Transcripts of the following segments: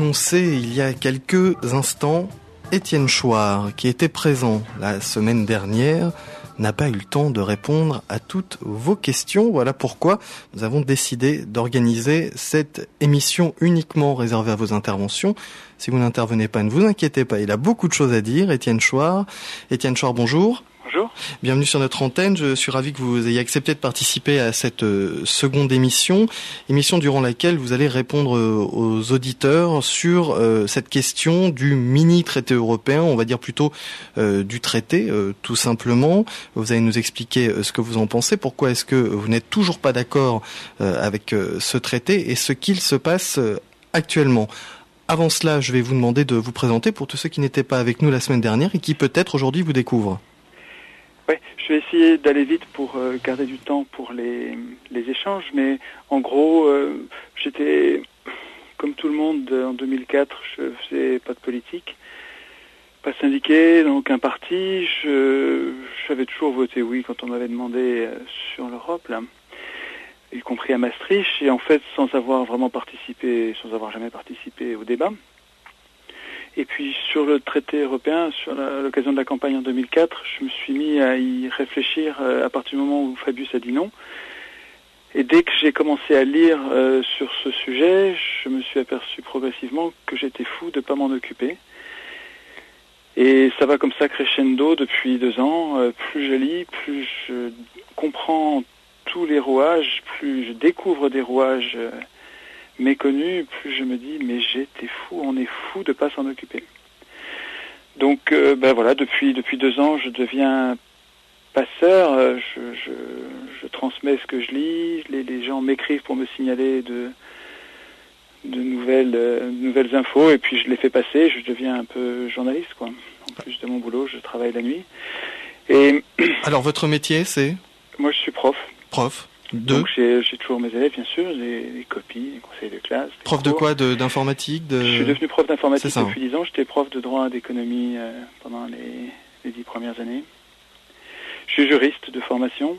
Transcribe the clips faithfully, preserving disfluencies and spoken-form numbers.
annoncé il y a quelques instants, Étienne Chouard, qui était présent la semaine dernière, n'a pas eu le temps de répondre à toutes vos questions. Voilà pourquoi nous avons décidé d'organiser cette émission uniquement réservée à vos interventions. Si vous n'intervenez pas, ne vous inquiétez pas, il a beaucoup de choses à dire, Étienne Chouard. Étienne Chouard, bonjour. Bonjour. Bienvenue sur notre antenne. Je suis ravi que vous ayez accepté de participer à cette euh, seconde émission, émission durant laquelle vous allez répondre euh, aux auditeurs sur euh, cette question du mini-traité européen, on va dire plutôt euh, du traité, euh, tout simplement. Vous allez nous expliquer euh, ce que vous en pensez, pourquoi est-ce que vous n'êtes toujours pas d'accord euh, avec euh, ce traité et ce qu'il se passe euh, actuellement. Avant cela, je vais vous demander de vous présenter pour tous ceux qui n'étaient pas avec nous la semaine dernière et qui peut-être aujourd'hui vous découvrent. Oui, je vais essayer d'aller vite pour euh, garder du temps pour les, les échanges, mais en gros, euh, j'étais, comme tout le monde, en deux mille quatre, je faisais pas de politique, pas syndiqué, dans aucun parti, je, j'avais toujours voté oui quand on m'avait demandé euh, sur l'Europe, là, y compris à Maastricht, et en fait sans avoir vraiment participé, sans avoir jamais participé au débat. Et puis sur le traité européen, sur la, à l'occasion de la campagne en deux mille quatre, je me suis mis à y réfléchir euh, à partir du moment où Fabius a dit non. Et dès que j'ai commencé à lire euh, sur ce sujet, je me suis aperçu progressivement que j'étais fou de ne pas m'en occuper. Et ça va comme ça crescendo depuis deux ans. Euh, plus je lis, plus je comprends tous les rouages, plus je découvre des rouages euh, méconnu, plus je me dis mais j'étais fou, on est fou de pas s'en occuper. Donc euh, ben voilà, depuis depuis deux ans, je deviens passeur, euh, je, je, je transmets ce que je lis, les, les gens m'écrivent pour me signaler de de nouvelles euh, nouvelles infos et puis je les fais passer, je deviens un peu journaliste quoi. En plus de mon boulot, je travaille la nuit. Et alors votre métier c'est ? Moi je suis prof. Prof. De... Donc j'ai, j'ai toujours mes élèves, bien sûr, les, les copies, les conseils de classe. Prof de quoi, de, d'informatique de... Je suis devenu prof d'informatique depuis dix ans. J'étais prof de droit et d'économie euh, pendant les, les dix premières années. Je suis juriste de formation.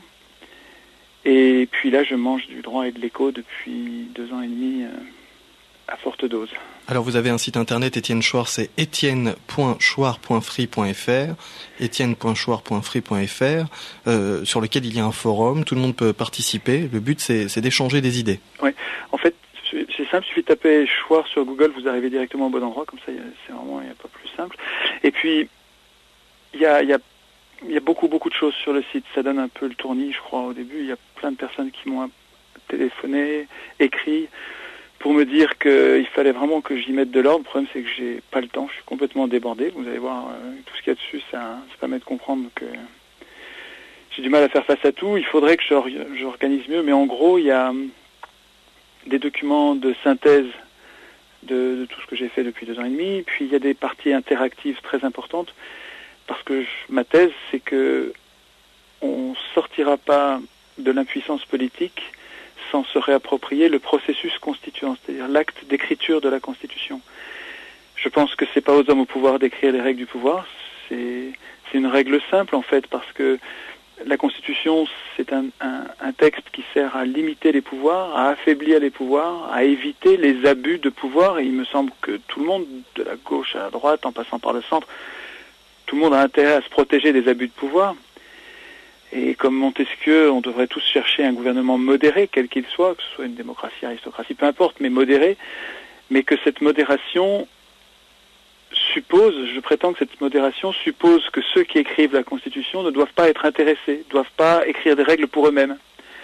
Et puis là, je mange du droit et de l'éco depuis deux ans et demi euh, à forte dose. Alors vous avez un site internet, Étienne Chouard, c'est etienne point chouard point free point f r, etienne point chouard point free point f r, euh, sur lequel il y a un forum, tout le monde peut participer. Le but, c'est, c'est d'échanger des idées. Oui, en fait, c'est simple, il suffit de taper Chouard sur Google, vous arrivez directement au bon endroit, comme ça, c'est vraiment, il n'y a pas plus simple. Et puis, il y a, il y a, il y a beaucoup, beaucoup de choses sur le site. Ça donne un peu le tournis, je crois, au début. Il y a plein de personnes qui m'ont téléphoné, écrit, pour me dire qu'il fallait vraiment que j'y mette de l'ordre. Le problème, c'est que j'ai pas le temps, je suis complètement débordé. Vous allez voir, euh, tout ce qu'il y a dessus, ça, ça permet de comprendre que j'ai du mal à faire face à tout. Il faudrait que j'organise mieux, mais en gros, il y a des documents de synthèse de, de tout ce que j'ai fait depuis deux ans et demi, puis il y a des parties interactives très importantes, parce que je, ma thèse, c'est que on sortira pas de l'impuissance politique sans se réapproprier le processus constituant, c'est-à-dire l'acte d'écriture de la Constitution. Je pense que c'est pas aux hommes au pouvoir d'écrire les règles du pouvoir, c'est, c'est une règle simple en fait, parce que la Constitution, c'est un, un, un texte qui sert à limiter les pouvoirs, à affaiblir les pouvoirs, à éviter les abus de pouvoir, et il me semble que tout le monde, de la gauche à la droite, en passant par le centre, tout le monde a intérêt à se protéger des abus de pouvoir. Et comme Montesquieu, on devrait tous chercher un gouvernement modéré, quel qu'il soit, que ce soit une démocratie, aristocratie, peu importe, mais modéré, mais que cette modération suppose, je prétends que cette modération suppose que ceux qui écrivent la Constitution ne doivent pas être intéressés, ne doivent pas écrire des règles pour eux-mêmes.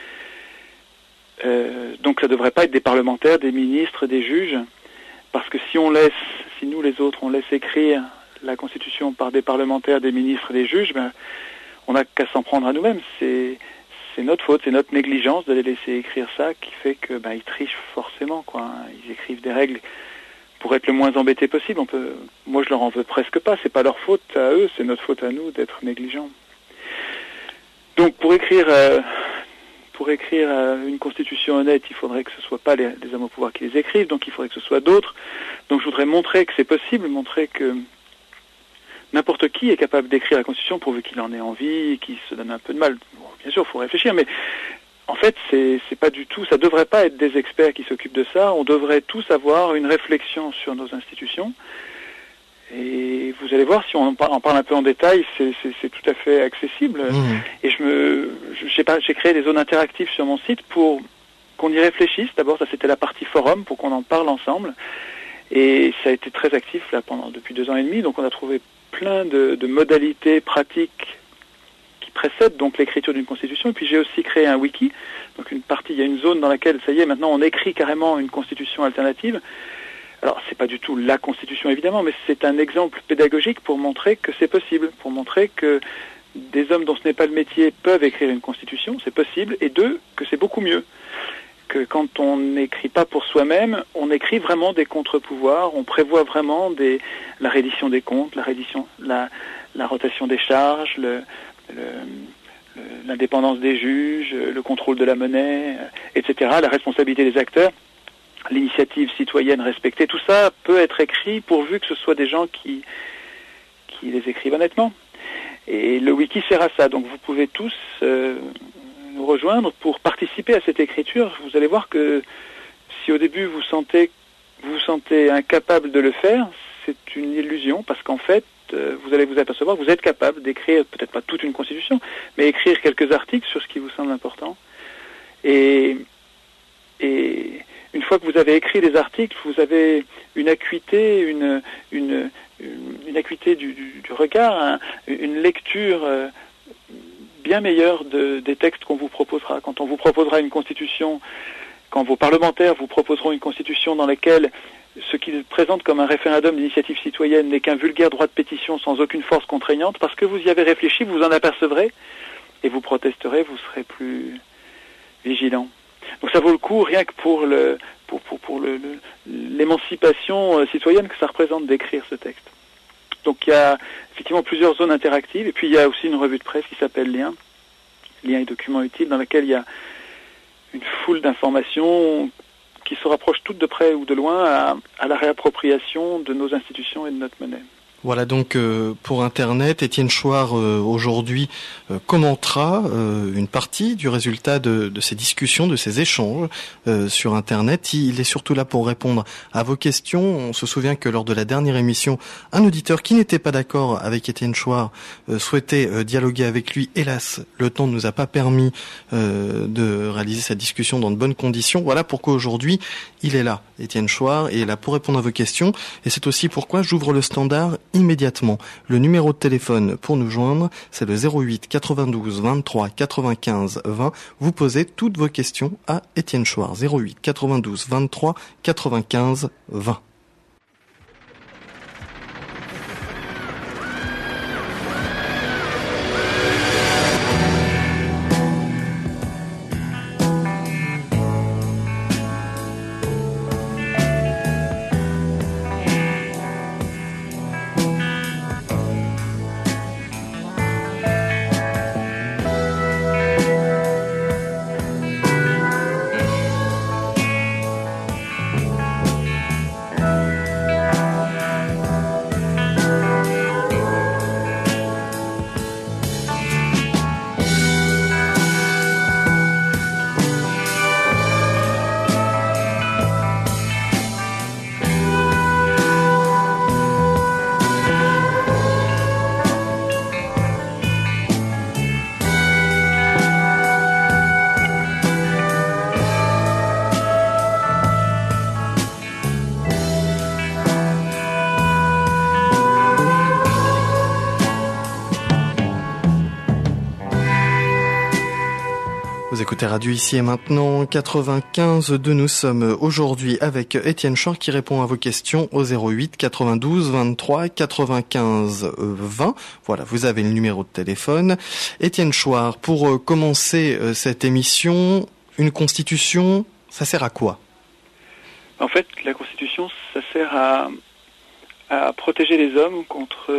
Euh, donc ça ne devrait pas être des parlementaires, des ministres, des juges, parce que si on laisse, si nous les autres, on laisse écrire la Constitution par des parlementaires, des ministres, des juges, ben, on n'a qu'à s'en prendre à nous-mêmes. C'est, c'est notre faute, c'est notre négligence de les laisser écrire ça qui fait que ben, ils trichent forcément, quoi. Ils écrivent des règles pour être le moins embêtés possible. On peut, moi, je leur en veux presque pas. C'est pas leur faute à eux, c'est notre faute à nous d'être négligents. Donc, pour écrire, euh, pour écrire euh, une constitution honnête, il faudrait que ce soit pas les, les hommes au pouvoir qui les écrivent. Donc, il faudrait que ce soit d'autres. Donc, je voudrais montrer que c'est possible, montrer que n'importe qui est capable d'écrire la Constitution pourvu qu'il en ait envie, qu'il se donne un peu de mal. Bon, bien sûr, il faut réfléchir, mais en fait, c'est, c'est pas du tout, ça devrait pas être des experts qui s'occupent de ça. On devrait tous avoir une réflexion sur nos institutions. Et vous allez voir, si on en parle, en parle un peu en détail, c'est, c'est, c'est tout à fait accessible. Mmh. Et je me, je, j'ai pas, j'ai créé des zones interactives sur mon site pour qu'on y réfléchisse. D'abord, ça c'était la partie forum, pour qu'on en parle ensemble. Et ça a été très actif là pendant depuis deux ans et demi. Donc, on a trouvé plein de, de modalités pratiques qui précèdent donc l'écriture d'une constitution. Et puis, j'ai aussi créé un wiki. Donc, une partie, il y a une zone dans laquelle, ça y est, maintenant, on écrit carrément une constitution alternative. Alors, c'est pas du tout la constitution, évidemment, mais c'est un exemple pédagogique pour montrer que c'est possible, pour montrer que des hommes dont ce n'est pas le métier peuvent écrire une constitution, c'est possible, et deux, que c'est beaucoup mieux. Que quand on n'écrit pas pour soi-même, on écrit vraiment des contre-pouvoirs, on prévoit vraiment des, la reddition des comptes, la reddition, la, la rotation des charges, le, le, le, l'indépendance des juges, le contrôle de la monnaie, et cetera, la responsabilité des acteurs. L'initiative citoyenne respectée, tout ça peut être écrit pourvu que ce soit des gens qui, qui les écrivent honnêtement. Et le wiki sert à ça, donc vous pouvez tous euh, nous rejoindre pour participer à cette écriture. Vous allez voir que si au début vous sentez, vous vous sentez incapable de le faire, c'est une illusion, parce qu'en fait, euh, vous allez vous apercevoir que vous êtes capable d'écrire, peut-être pas toute une constitution, mais écrire quelques articles sur ce qui vous semble important. Et... et une fois que vous avez écrit des articles, vous avez une acuité, une, une, une acuité du, du, du regard, hein, une lecture euh, bien meilleure de, des textes qu'on vous proposera. Quand on vous proposera une constitution, quand vos parlementaires vous proposeront une constitution dans laquelle ce qu'ils présentent comme un référendum d'initiative citoyenne n'est qu'un vulgaire droit de pétition sans aucune force contraignante, parce que vous y avez réfléchi, vous en apercevrez, et vous protesterez, vous serez plus vigilant. Donc ça vaut le coup, rien que pour le pour pour, pour le, le l'émancipation euh, citoyenne que ça représente d'écrire ce texte. Donc il y a effectivement plusieurs zones interactives, et puis il y a aussi une revue de presse qui s'appelle Lien, Lien et documents utiles, dans laquelle il y a une foule d'informations qui se rapprochent toutes de près ou de loin à, à la réappropriation de nos institutions et de notre monnaie. Voilà donc euh, pour Internet, Étienne Chouard euh, aujourd'hui euh, commentera euh, une partie du résultat de, de ces discussions, de ces échanges euh, sur Internet. Il est surtout là pour répondre à vos questions. On se souvient que lors de la dernière émission, un auditeur qui n'était pas d'accord avec Étienne Chouard euh, souhaitait euh, dialoguer avec lui. Hélas, le temps ne nous a pas permis euh, de réaliser cette discussion dans de bonnes conditions. Voilà pourquoi aujourd'hui, il est là, Étienne Chouard, et est là pour répondre à vos questions. Et c'est aussi pourquoi j'ouvre le standard immédiatement. Le numéro de téléphone pour nous joindre, c'est le zéro huit quatre-vingt-douze vingt-trois quatre-vingt-quinze vingt. Vous posez toutes vos questions à Étienne Chouard. zéro huit quatre-vingt-douze vingt-trois quatre-vingt-quinze vingt. Écoutez Radio Ici et Maintenant quatre-vingt-quinze deux. Nous sommes aujourd'hui avec Étienne Chouard qui répond à vos questions au zéro huit quatre-vingt-douze vingt-trois quatre-vingt-quinze vingt. Voilà, vous avez le numéro de téléphone. Étienne Chouard, pour commencer cette émission, une constitution, ça sert à quoi? En fait, la constitution, ça sert à, à protéger les hommes contre,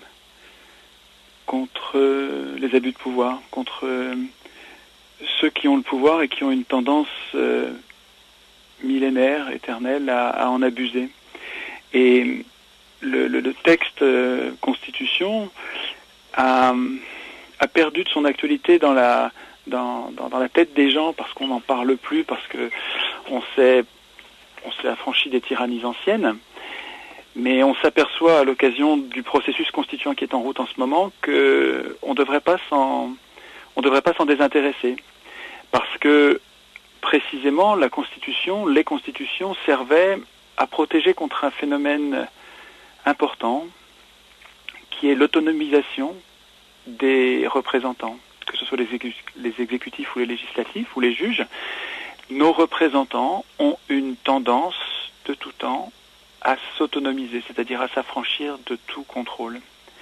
contre les abus de pouvoir, contre ceux qui ont le pouvoir et qui ont une tendance euh, millénaire, éternelle, à, à en abuser. Et le, le, le texte euh, Constitution a, a perdu de son actualité dans la, dans, dans, dans la tête des gens parce qu'on n'en parle plus, parce que on s'est, on s'est affranchi des tyrannies anciennes. Mais on s'aperçoit à l'occasion du processus constituant qui est en route en ce moment que on devrait pas s'en, on devrait pas s'en désintéresser, parce que précisément la Constitution, les constitutions servaient à protéger contre un phénomène important qui est l'autonomisation des représentants, que ce soit les, exé- les exécutifs ou les législatifs ou les juges. Nos représentants ont une tendance de tout temps à s'autonomiser, c'est-à-dire à s'affranchir de tout contrôle.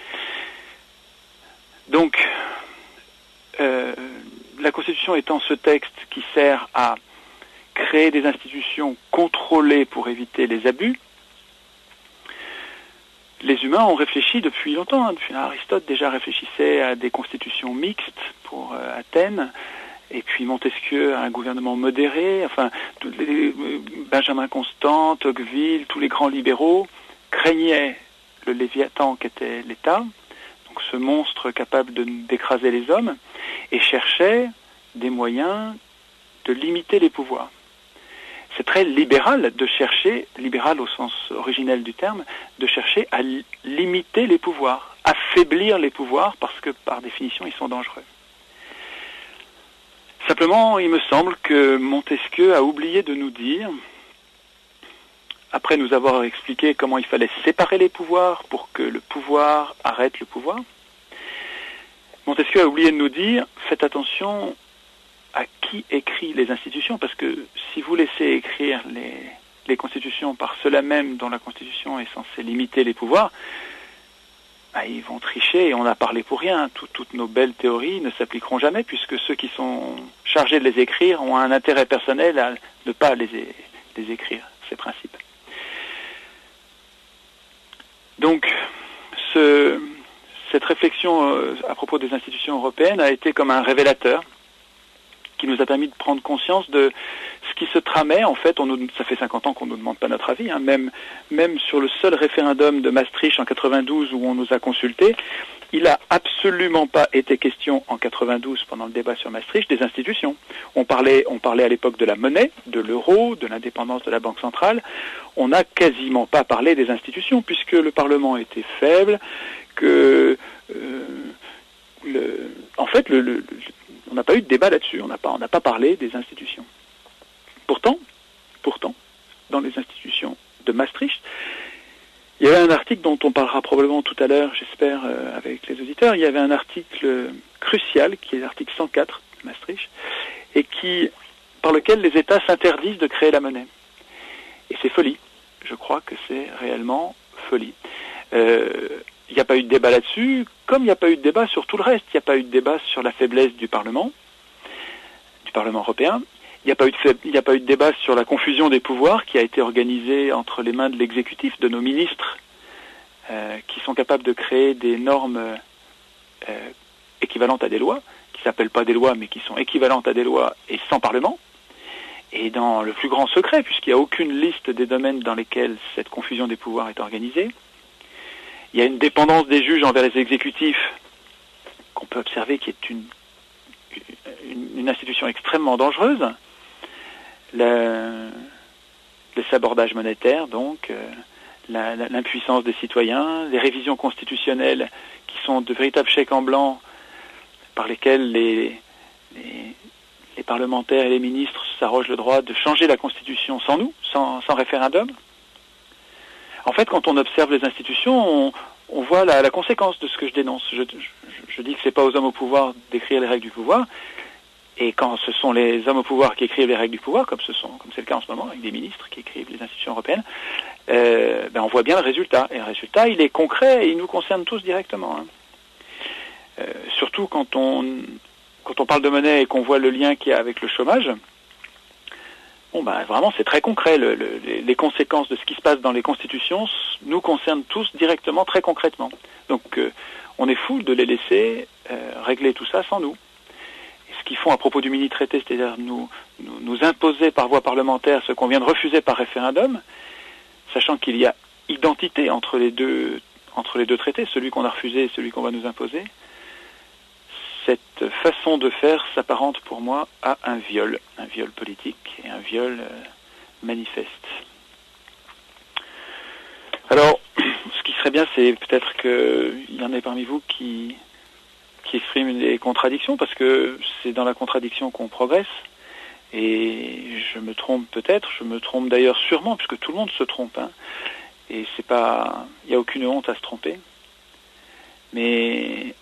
Donc, euh, la Constitution étant ce texte qui sert à créer des institutions contrôlées pour éviter les abus, les humains ont réfléchi depuis longtemps. Hein. Depuis Aristote déjà réfléchissait à des constitutions mixtes pour euh, Athènes, et puis Montesquieu à un gouvernement modéré. Enfin, tous les, Benjamin Constant, Tocqueville, tous les grands libéraux craignaient le Léviathan qu'était l'État, donc ce monstre capable de, d'écraser les hommes, et cherchaient des moyens de limiter les pouvoirs. C'est très libéral de chercher, libéral au sens originel du terme, de chercher à li- limiter les pouvoirs, affaiblir les pouvoirs, parce que par définition ils sont dangereux. Simplement, il me semble que Montesquieu a oublié de nous dire, après nous avoir expliqué comment il fallait séparer les pouvoirs pour que le pouvoir arrête le pouvoir, Montesquieu a oublié de nous dire, faites attention à qui écrit les institutions, parce que si vous laissez écrire les, les constitutions par ceux-là même dont la Constitution est censée limiter les pouvoirs, bah, ils vont tricher et on a parlé pour rien. Tout, toutes nos belles théories ne s'appliqueront jamais, puisque ceux qui sont chargés de les écrire ont un intérêt personnel à ne pas les, les écrire, ces principes. Donc, ce, cette réflexion euh, à propos des institutions européennes a été comme un révélateur qui nous a permis de prendre conscience de ce qui se tramait. En fait, on nous, ça fait cinquante ans qu'on ne nous demande pas notre avis, hein. même, même sur le seul référendum de Maastricht en quatre-vingt-douze où on nous a consultés, il n'a absolument pas été question en quatre-vingt-douze, pendant le débat sur Maastricht, des institutions. On parlait, on parlait à l'époque de la monnaie, de l'euro, de l'indépendance de la Banque centrale. On n'a quasiment pas parlé des institutions, puisque le Parlement était faible, que... Euh, le, en fait, le, le, on n'a pas eu de débat là-dessus, on n'a pas, on n'a pas parlé des institutions. Pourtant, pourtant, dans les institutions de Maastricht, il y avait un article dont on parlera probablement tout à l'heure, j'espère, euh, avec les auditeurs. Il y avait un article crucial, qui est l'article cent quatre de Maastricht, et qui, par lequel les États s'interdisent de créer la monnaie. Et c'est folie. Je crois que c'est réellement folie. Euh, Il n'y a pas eu de débat là-dessus, comme il n'y a pas eu de débat sur tout le reste. Il n'y a pas eu de débat sur la faiblesse du Parlement, du Parlement européen. Il n'y a pas eu de faib... il n'y a pas eu de débat sur la confusion des pouvoirs qui a été organisée entre les mains de l'exécutif, de nos ministres, euh, qui sont capables de créer des normes euh, équivalentes à des lois, qui ne s'appellent pas des lois, mais qui sont équivalentes à des lois et sans Parlement. Et dans le plus grand secret, puisqu'il n'y a aucune liste des domaines dans lesquels cette confusion des pouvoirs est organisée. Il y a une dépendance des juges envers les exécutifs qu'on peut observer qui est une, une, une institution extrêmement dangereuse. Le, le sabordage monétaire, donc, euh, la, la, l'impuissance des citoyens, les révisions constitutionnelles qui sont de véritables chèques en blanc par lesquels les, les, les parlementaires et les ministres s'arrogent le droit de changer la Constitution sans nous, sans, sans référendum. En fait, quand on observe les institutions, on, on voit la, la conséquence de ce que je dénonce. Je, je, je dis que c'est pas aux hommes au pouvoir d'écrire les règles du pouvoir, et quand ce sont les hommes au pouvoir qui écrivent les règles du pouvoir, comme ce sont, comme c'est le cas en ce moment, avec des ministres qui écrivent les institutions européennes, euh, ben on voit bien le résultat. Et le résultat, il est concret et il nous concerne tous directement. Hein. Euh, surtout quand on, quand on parle de monnaie et qu'on voit le lien qu'il y a avec le chômage. Bon, ben, vraiment, c'est très concret. Le, le, les conséquences de ce qui se passe dans les constitutions nous concernent tous directement, très concrètement. Donc, euh, on est fou de les laisser euh, régler tout ça sans nous. Et ce qu'ils font à propos du mini-traité, c'est-à-dire nous, nous, nous imposer par voie parlementaire ce qu'on vient de refuser par référendum, sachant qu'il y a identité entre les deux, entre les deux traités, celui qu'on a refusé et celui qu'on va nous imposer, cette façon de faire s'apparente pour moi à un viol, un viol politique et un viol euh, manifeste. Alors, ce qui serait bien, c'est peut-être qu'il y en ait parmi vous qui, qui expriment des contradictions, parce que c'est dans la contradiction qu'on progresse. Et je me trompe peut-être, je me trompe d'ailleurs sûrement, puisque tout le monde se trompe. Hein. Et c'est pas, il n'y a aucune honte à se tromper. Mais,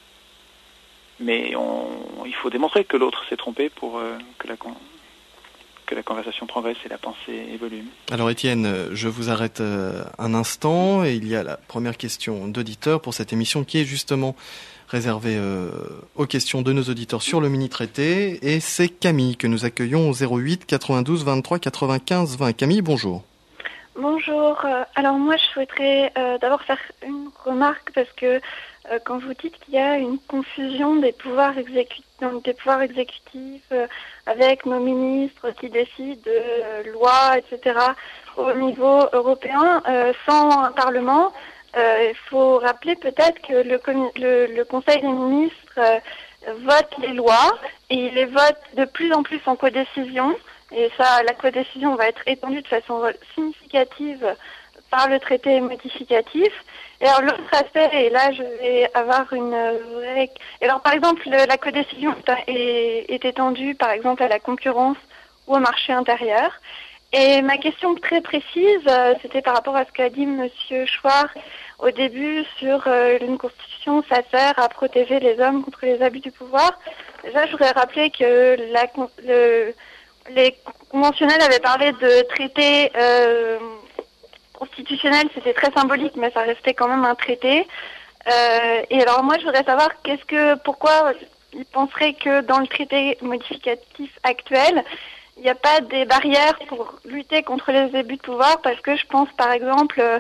mais on, il faut démontrer que l'autre s'est trompé pour euh, que la que la conversation progresse et la pensée évolue. Alors Étienne, je vous arrête un instant et il y a la première question d'auditeur pour cette émission qui est justement réservée euh, aux questions de nos auditeurs sur le mini-traité, et c'est Camille que nous accueillons au zéro huit quatre-vingt-douze vingt-trois quatre-vingt-quinze vingt. Camille, bonjour. Bonjour. Alors moi, je souhaiterais euh, d'abord faire une remarque parce que euh, quand vous dites qu'il y a une confusion des pouvoirs exécutifs, des pouvoirs exécutifs euh, avec nos ministres qui décident de euh, lois, et cetera au niveau européen, euh, sans un Parlement, euh, il faut rappeler peut-être que le, le, le Conseil des ministres euh, vote les lois et il les vote de plus en plus en codécision. Et ça, la codécision va être étendue de façon significative par le traité modificatif. Et alors l'autre aspect, et là je vais avoir une vraie... Et alors par exemple, la codécision est, est étendue par exemple à la concurrence ou au marché intérieur. Et ma question très précise, c'était par rapport à ce qu'a dit Monsieur Chouard au début sur euh, une constitution, ça sert à protéger les hommes contre les abus du pouvoir. Déjà, je voudrais rappeler que la... Le, les conventionnels avaient parlé de traité euh, constitutionnel, c'était très symbolique, mais ça restait quand même un traité. Euh, et alors moi, je voudrais savoir qu'est-ce que, pourquoi ils penseraient que dans le traité modificatif actuel, il n'y a pas des barrières pour lutter contre les abus de pouvoir, parce que je pense par exemple euh,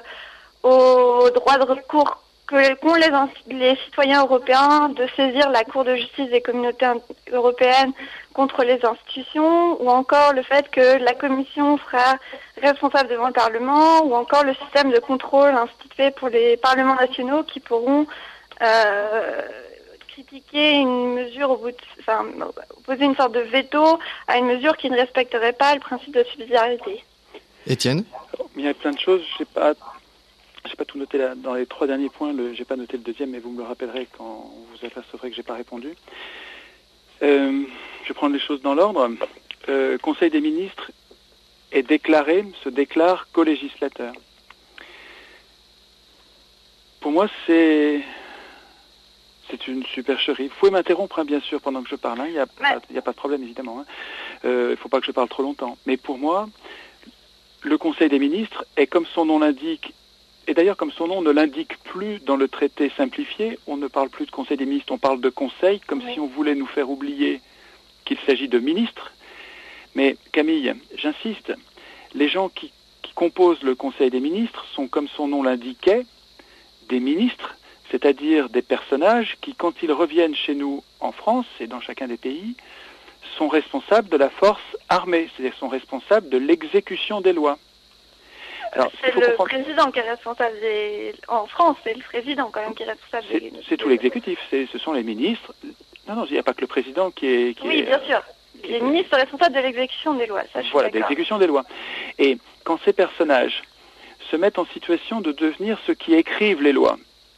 au droit de recours que qu'ont les, les citoyens européens de saisir la Cour de justice des communautés européennes contre les institutions, ou encore le fait que la Commission sera responsable devant le Parlement, ou encore le système de contrôle institué pour les parlements nationaux qui pourront euh, critiquer une mesure, au bout de, enfin, opposer une sorte de veto à une mesure qui ne respecterait pas le principe de subsidiarité. Étienne ? Il y a plein de choses, je sais pas. J'ai pas tout noté là, dans les trois derniers points, le, j'ai pas noté le deuxième, mais vous me le rappellerez quand vous apercevrez que j'ai pas répondu. Euh, je vais prendre les choses dans l'ordre. Euh, Conseil des ministres est déclaré, se déclare co-législateur. Pour moi, c'est c'est une supercherie. Vous pouvez m'interrompre, hein, bien sûr, pendant que je parle. Il hein, n'y a, ouais. a pas de problème, évidemment. Hein. Euh, il ne faut pas que je parle trop longtemps. Mais pour moi, le Conseil des ministres est, comme son nom l'indique, et d'ailleurs, comme son nom ne l'indique plus dans le traité simplifié, on ne parle plus de Conseil des ministres, on parle de Conseil, comme oui. si on voulait nous faire oublier qu'il s'agit de ministres. Mais Camille, j'insiste, les gens qui, qui composent le Conseil des ministres sont, comme son nom l'indiquait, des ministres, c'est-à-dire des personnages qui, quand ils reviennent chez nous en France et dans chacun des pays, sont responsables de la force armée, c'est-à-dire sont responsables de l'exécution des lois. Alors, c'est le comprendre... président qui est responsable des... En France, c'est le président quand même qui est responsable c'est, des... C'est tout l'exécutif, c'est, ce sont les ministres. Non, non, il n'y a pas que le président qui est... Qui oui, est, bien sûr. Les est... ministres sont responsables de l'exécution des lois, ça je Voilà, suis d'accord. d'exécution des lois. Et quand ces personnages se mettent en situation de devenir ceux qui écrivent les lois,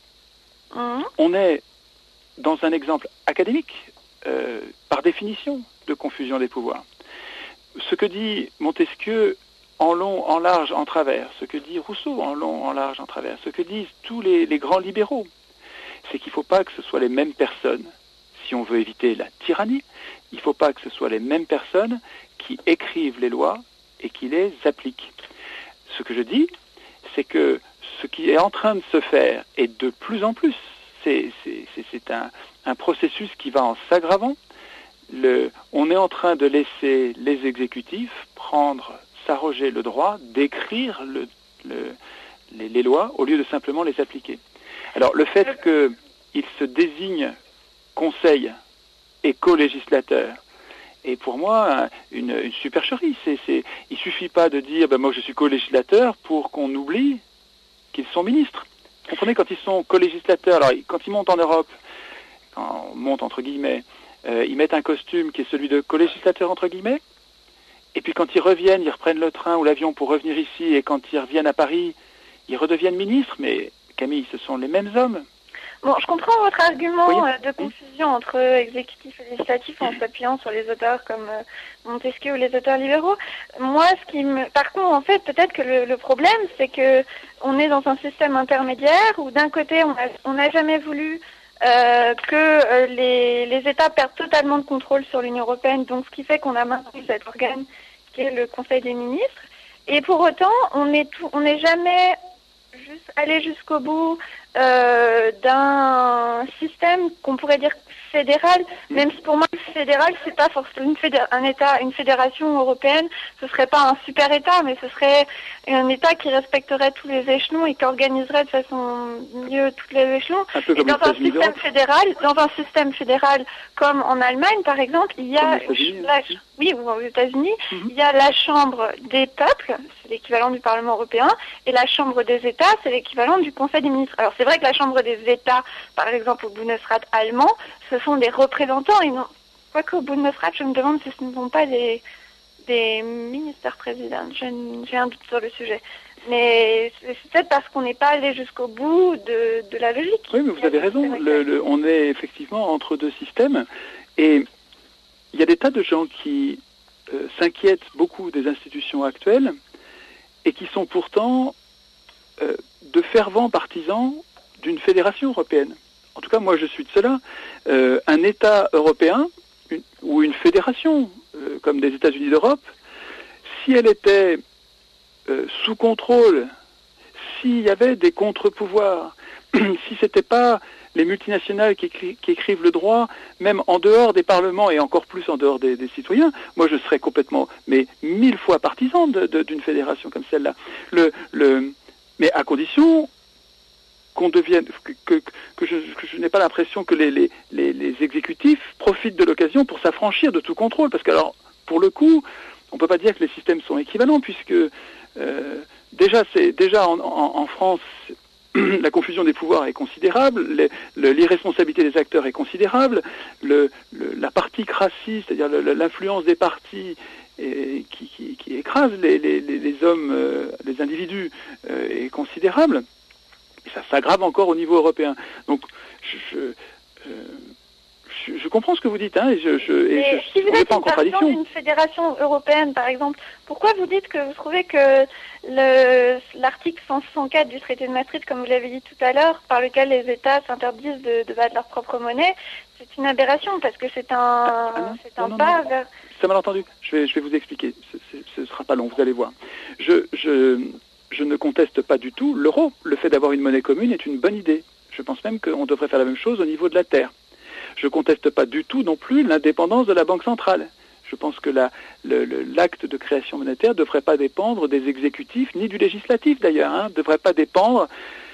mmh. on est dans un exemple académique, euh, par définition, de confusion des pouvoirs. Ce que dit Montesquieu... en long, en large, en travers, ce que dit Rousseau en long, en large, en travers, ce que disent tous les, les grands libéraux, c'est qu'il ne faut pas que ce soit les mêmes personnes, si on veut éviter la tyrannie, il ne faut pas que ce soit les mêmes personnes qui écrivent les lois et qui les appliquent. Ce que je dis, c'est que ce qui est en train de se faire, et de plus en plus, c'est, c'est, c'est, c'est un, un processus qui va en s'aggravant, le, on est en train de laisser les exécutifs prendre s'arroger le droit d'écrire le, le, les, les lois au lieu de simplement les appliquer. Alors, le fait qu'il se désigne conseil et co-législateur est pour moi une, une supercherie. C'est, c'est, il ne suffit pas de dire ben, « moi je suis co-législateur » pour qu'on oublie qu'ils sont ministres. Vous comprenez, quand ils sont co-législateurs, alors quand ils montent en Europe, quand on monte entre guillemets, euh, ils mettent un costume qui est celui de co-législateur entre guillemets, et puis quand ils reviennent, ils reprennent le train ou l'avion pour revenir ici, et quand ils reviennent à Paris, ils redeviennent ministres, mais Camille, ce sont les mêmes hommes. Bon, je comprends votre argument Oui. euh, de confusion entre exécutif et législatif en s'appuyant sur les auteurs comme euh, Montesquieu ou les auteurs libéraux. Moi, ce qui me, par contre, en fait, peut-être que le, le problème, c'est que on est dans un système intermédiaire où d'un côté, on a, on n'a jamais voulu euh, que euh, les, les États perdent totalement de contrôle sur l'Union européenne, donc ce qui fait qu'on a maintenu cet organe qui est le Conseil des ministres. Et pour autant, on est tout, on n'est jamais juste allé jusqu'au bout euh, d'un système qu'on pourrait dire fédéral, même si pour moi le fédéral c'est pas forcément une fédé- un État, une fédération européenne, ce serait pas un super État, mais ce serait un État qui respecterait tous les échelons et qui organiserait de façon mieux tous les échelons. Un peu Et comme dans les un États-Unis système d'Europe. fédéral, dans un système fédéral comme en Allemagne par exemple, il y a Comme aux États-Unis, la, aussi. oui ou aux États-Unis, Mhm. il y a la Chambre des peuples, c'est l'équivalent du Parlement européen, et la Chambre des États, c'est l'équivalent du Conseil des ministres. Alors c'est vrai que la Chambre des États, par exemple au Bundesrat allemand, ce sont des représentants, et non, quoique au Bundesrat, je me demande si ce ne sont pas des, des ministères-présidents. Je- J'ai un doute sur le sujet. Mais c'est peut-être parce qu'on n'est pas allé jusqu'au bout de, de la logique. Oui, mais vous avez raison. Le, le, on est effectivement entre deux systèmes. Et il y a des tas de gens qui euh, s'inquiètent beaucoup des institutions actuelles et qui sont pourtant euh, de fervents partisans d'une fédération européenne. En tout cas, moi, je suis de cela. Euh, un État européen une, ou une fédération, euh, comme des États-Unis d'Europe, si elle était euh, sous contrôle, s'il y avait des contre-pouvoirs, si c'était pas les multinationales qui, écri- qui écrivent le droit, même en dehors des parlements et encore plus en dehors des, des citoyens, moi je serais complètement, mais mille fois partisan de, de, d'une fédération comme celle-là. Le, le, mais à condition qu'on devienne, que, que, que je, que je n'ai pas l'impression que les, les, les, les exécutifs profitent de l'occasion pour s'affranchir de tout contrôle, parce que alors, pour le coup, on ne peut pas dire que les systèmes sont équivalents, puisque euh, déjà, c'est déjà en, en, en France, la confusion des pouvoirs est considérable, les, le, l'irresponsabilité des acteurs est considérable, le, le, la particratie, c'est-à-dire le, l'influence des partis et, qui, qui, qui écrase les, les, les hommes, euh, les individus, euh, est considérable. Et ça s'aggrave encore au niveau européen. Donc, je, je, euh, je, je comprends ce que vous dites, hein, et je, je, et Mais je, si vous on n'est êtes pas en une partisan contradiction. d'une fédération européenne, par exemple, pourquoi vous dites que vous trouvez que le, l'article cent soixante-quatre du traité de Maastricht, comme vous l'avez dit tout à l'heure, par lequel les États s'interdisent de, de battre leur propre monnaie, c'est une aberration, parce que c'est un, Ah, ah non, c'est un non, non, pas non. vers... C'est mal entendu. Je vais, je vais vous expliquer. Ce ne sera pas long, vous allez voir. Je, je, je ne conteste pas du tout l'euro. Le fait d'avoir une monnaie commune est une bonne idée. Je pense même qu'on devrait faire la même chose au niveau de la terre. Je ne conteste pas du tout non plus l'indépendance de la Banque centrale. Je pense que la, le, le, l'acte de création monétaire ne devrait pas dépendre des exécutifs, ni du législatif d'ailleurs, hein, ne devrait pas dépendre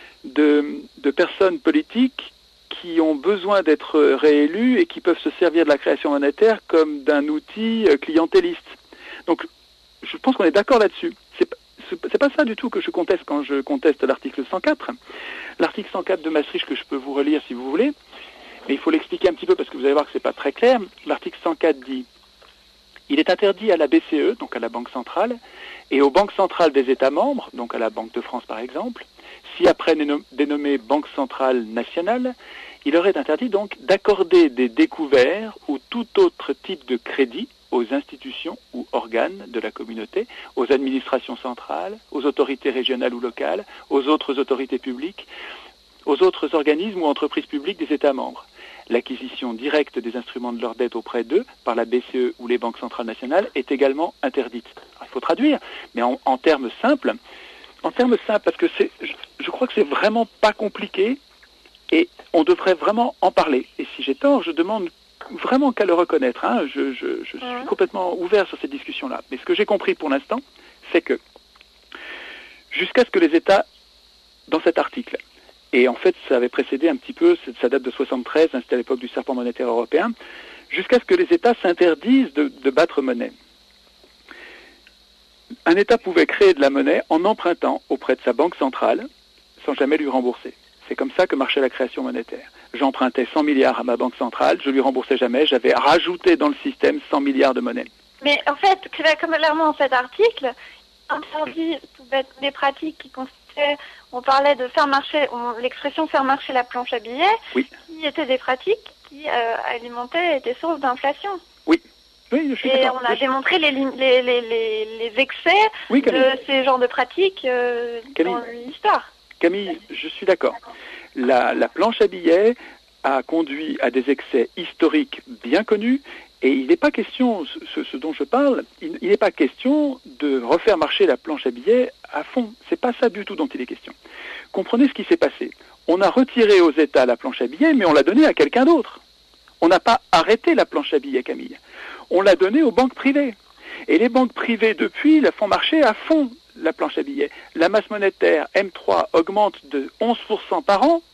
de, de personnes politiques qui ont besoin d'être réélus et qui peuvent se servir de la création monétaire comme d'un outil clientéliste. Donc, je pense qu'on est d'accord là-dessus. C'est, c'est pas ça du tout que je conteste quand je conteste l'article cent quatre. L'article cent quatre de Maastricht que je peux vous relire si vous voulez, mais il faut l'expliquer un petit peu parce que vous allez voir que c'est pas très clair. L'article cent quatre dit: il est interdit à la B C E, donc à la Banque centrale, et aux banques centrales des États membres, donc à la Banque de France par exemple, si après dénommée Banque centrale nationale, il leur est interdit donc d'accorder des découverts ou tout autre type de crédit aux institutions ou organes de la communauté, aux administrations centrales, aux autorités régionales ou locales, aux autres autorités publiques, aux autres organismes ou entreprises publiques des États membres. L'acquisition directe des instruments de leur dette auprès d'eux par la B C E ou les banques centrales nationales est également interdite. Alors, il faut traduire, mais en, en termes simples, en termes simples, parce que c'est, je, je crois que c'est vraiment pas compliqué et on devrait vraiment en parler. Et si j'ai tort, je demande vraiment qu'à le reconnaître. Hein. Je, je, je suis complètement ouvert sur cette discussion-là. Mais ce que j'ai compris pour l'instant, c'est que jusqu'à ce que les États, dans cet article, et en fait ça avait précédé un petit peu, ça date de soixante-treize, hein, c'était à l'époque du serpent monétaire européen, jusqu'à ce que les États s'interdisent de, de battre monnaie. Un État pouvait créer de la monnaie en empruntant auprès de sa banque centrale, sans jamais lui rembourser. C'est comme ça que marchait la création monétaire. J'empruntais cent milliards à ma banque centrale, je lui remboursais jamais, j'avais rajouté dans le système cent milliards de monnaie. Mais en fait, clairement, cet article interdit tout bête des pratiques qui consistaient, on parlait de faire marcher, on, l'expression faire marcher la planche à billets, oui. qui étaient des pratiques qui euh, alimentaient des sources d'inflation. Oui. Oui, je suis Et d'accord. on a démontré les, les, les, les, les excès oui, de ces genres de pratiques euh, dans l'histoire. Camille, je suis d'accord. La, la planche à billets a conduit à des excès historiques bien connus, et il n'est pas question, ce, ce dont je parle, il, il n'est pas question de refaire marcher la planche à billets à fond. C'est pas ça du tout dont il est question. Comprenez ce qui s'est passé. On a retiré aux États la planche à billets, mais on l'a donnée à quelqu'un d'autre. On n'a pas arrêté la planche à billets, Camille. On l'a donnée aux banques privées. Et les banques privées, depuis, la font marcher à fond, la planche à billets. La masse monétaire M trois augmente de onze pour cent par an,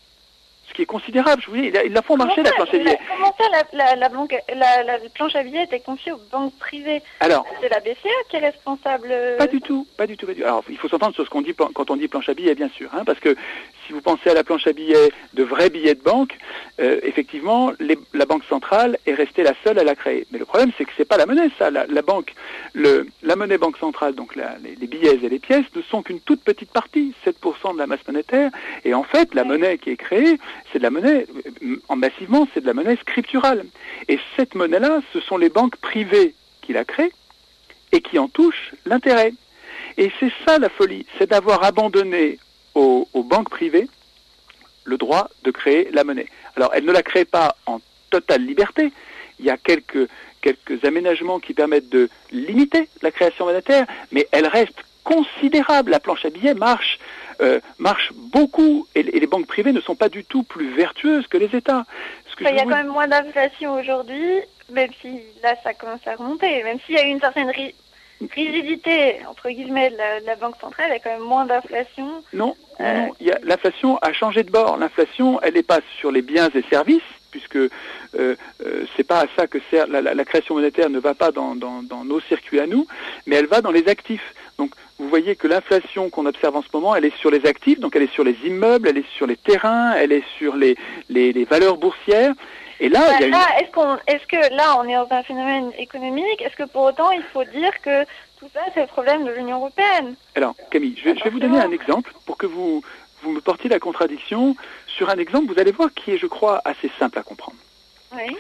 ce qui est considérable. Je vous dis, ils la font marcher, la planche à billets. Comment ça, la, la, la, banque, la, la planche à billets était confiée aux banques privées? Alors, c'est la B C E qui est responsable. Pas du tout, pas du tout, pas du tout. Alors, il faut s'entendre sur ce qu'on dit quand on dit planche à billets, bien sûr, hein, parce que si vous pensez à la planche à billets de vrais billets de banque, euh, effectivement, les, la banque centrale est restée la seule à la créer. Mais le problème, c'est que c'est pas la monnaie, ça. La, la banque, le, la monnaie banque centrale, donc la, les, les billets et les pièces, ne sont qu'une toute petite partie, sept pour cent de la masse monétaire. Et en fait, la monnaie qui est créée, c'est de la monnaie, en massivement, c'est de la monnaie scripturale. Et cette monnaie-là, ce sont les banques privées qui la créent et qui en touchent l'intérêt. Et c'est ça la folie, c'est d'avoir abandonné aux, aux banques privées le droit de créer la monnaie. Alors, elles ne la créent pas en totale liberté. Il y a quelques, quelques aménagements qui permettent de limiter la création monétaire, mais elle reste considérable. La planche à billets marche, euh, marche beaucoup, et, et les banques privées ne sont pas du tout plus vertueuses que les États. Ce que enfin, il y a vous... quand même moins d'inflation aujourd'hui, même si là ça commence à remonter, même s'il y a une certaine ri... rigidité, entre guillemets, de la, de la Banque centrale, il y a quand même moins d'inflation. Non, euh... non, il y a, l'inflation a changé de bord. L'inflation, elle n'est pas sur les biens et services, puisque euh, euh, c'est pas à ça que sert la, la, la création monétaire, ne va pas dans, dans, dans nos circuits à nous, mais elle va dans les actifs. Donc, vous voyez que l'inflation qu'on observe en ce moment, elle est sur les actifs, donc elle est sur les immeubles, elle est sur les terrains, elle est sur les, les, les valeurs boursières. Et là, bah, il y a là une... est-ce qu'on, est-ce que là, on est dans un phénomène économique? Est-ce que pour autant, il faut dire que tout ça, c'est le problème de l'Union européenne? Alors, Camille, je vais, je vais vous donner un exemple pour que vous, vous me portiez la contradiction. Sur un exemple, vous allez voir qui est, je crois, assez simple à comprendre. Oui.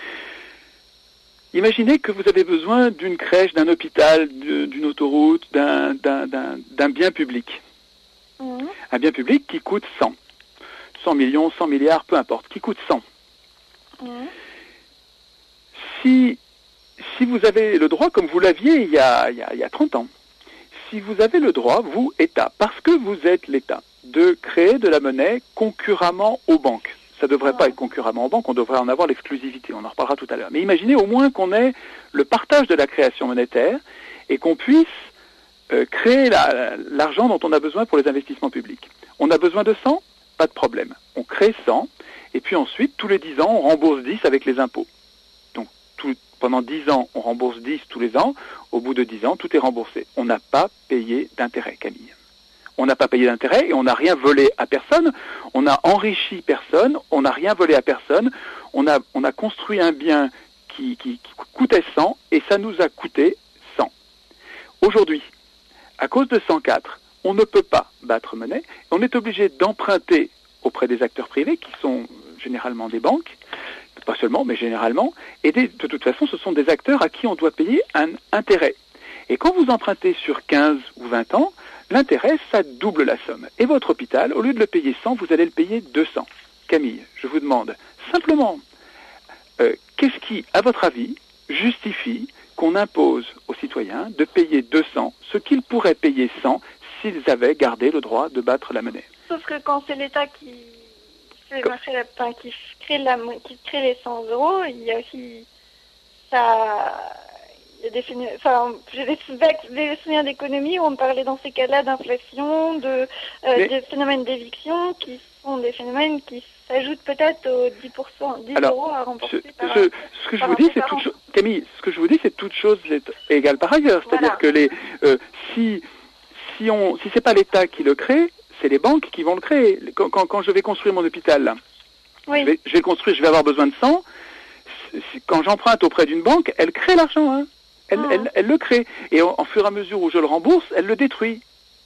Imaginez que vous avez besoin d'une crèche, d'un hôpital, d'une autoroute, d'un, d'un, d'un, d'un bien public. Mmh. Un bien public qui coûte cent. cent millions, cent milliards, peu importe, qui coûte cent. Mmh. Si, si vous avez le droit, comme vous l'aviez il y a, il y a, il y a trente ans, si vous avez le droit, vous, État, parce que vous êtes l'État, de créer de la monnaie concurremment aux banques. Ça ne devrait pas être concurremment aux banques, on devrait en avoir l'exclusivité, on en reparlera tout à l'heure. Mais imaginez au moins qu'on ait le partage de la création monétaire et qu'on puisse euh, créer la, l'argent dont on a besoin pour les investissements publics. On a besoin de cent? Pas de problème. On crée cent, et puis ensuite, tous les dix ans, on rembourse dix avec les impôts. Donc, tout, pendant dix ans, on rembourse dix tous les ans. Au bout de dix ans, tout est remboursé. On n'a pas payé d'intérêt, Camille. On n'a pas payé d'intérêt et on n'a rien volé à personne, on n'a enrichi personne, on n'a rien volé à personne, on a, on a construit un bien qui, qui, qui coûtait cent et ça nous a coûté cent. Aujourd'hui, à cause de cent quatre, on ne peut pas battre monnaie, on est obligé d'emprunter auprès des acteurs privés qui sont généralement des banques, pas seulement mais généralement, et des, de toute façon ce sont des acteurs à qui on doit payer un intérêt. Et quand vous empruntez sur quinze ou vingt ans, l'intérêt, ça double la somme. Et votre hôpital, au lieu de le payer cent, vous allez le payer deux cents. Camille, je vous demande simplement, euh, qu'est-ce qui, à votre avis, justifie qu'on impose aux citoyens de payer deux cents, ce qu'ils pourraient payer cent s'ils avaient gardé le droit de battre la monnaie? Sauf que quand c'est l'État qui, fait marcher la, enfin, qui, crée la, qui crée les cent euros, il y a aussi ça... Il y a des, enfin, j'ai des, des souvenirs d'économie où on parlait dans ces cas-là d'inflation, de euh, Mais... des phénomènes d'éviction qui sont des phénomènes qui s'ajoutent peut-être aux dix pour cent, dix Alors, euros à rembourser je, par je, Ce que je vous dis, c'est toute chose, Camille, ce que je vous dis, c'est toute chose est égale par ailleurs. C'est-à-dire voilà. que les, euh, si, si on, si c'est pas l'État qui le crée, c'est les banques qui vont le créer. Quand, quand, quand je vais construire mon hôpital, là, Oui. je, vais, je vais le construire, je vais avoir besoin de sang. Quand j'emprunte auprès d'une banque, elle crée l'argent. Hein. Elle, Ah. elle, elle le crée. Et en, en fur et à mesure où je le rembourse, elle le détruit.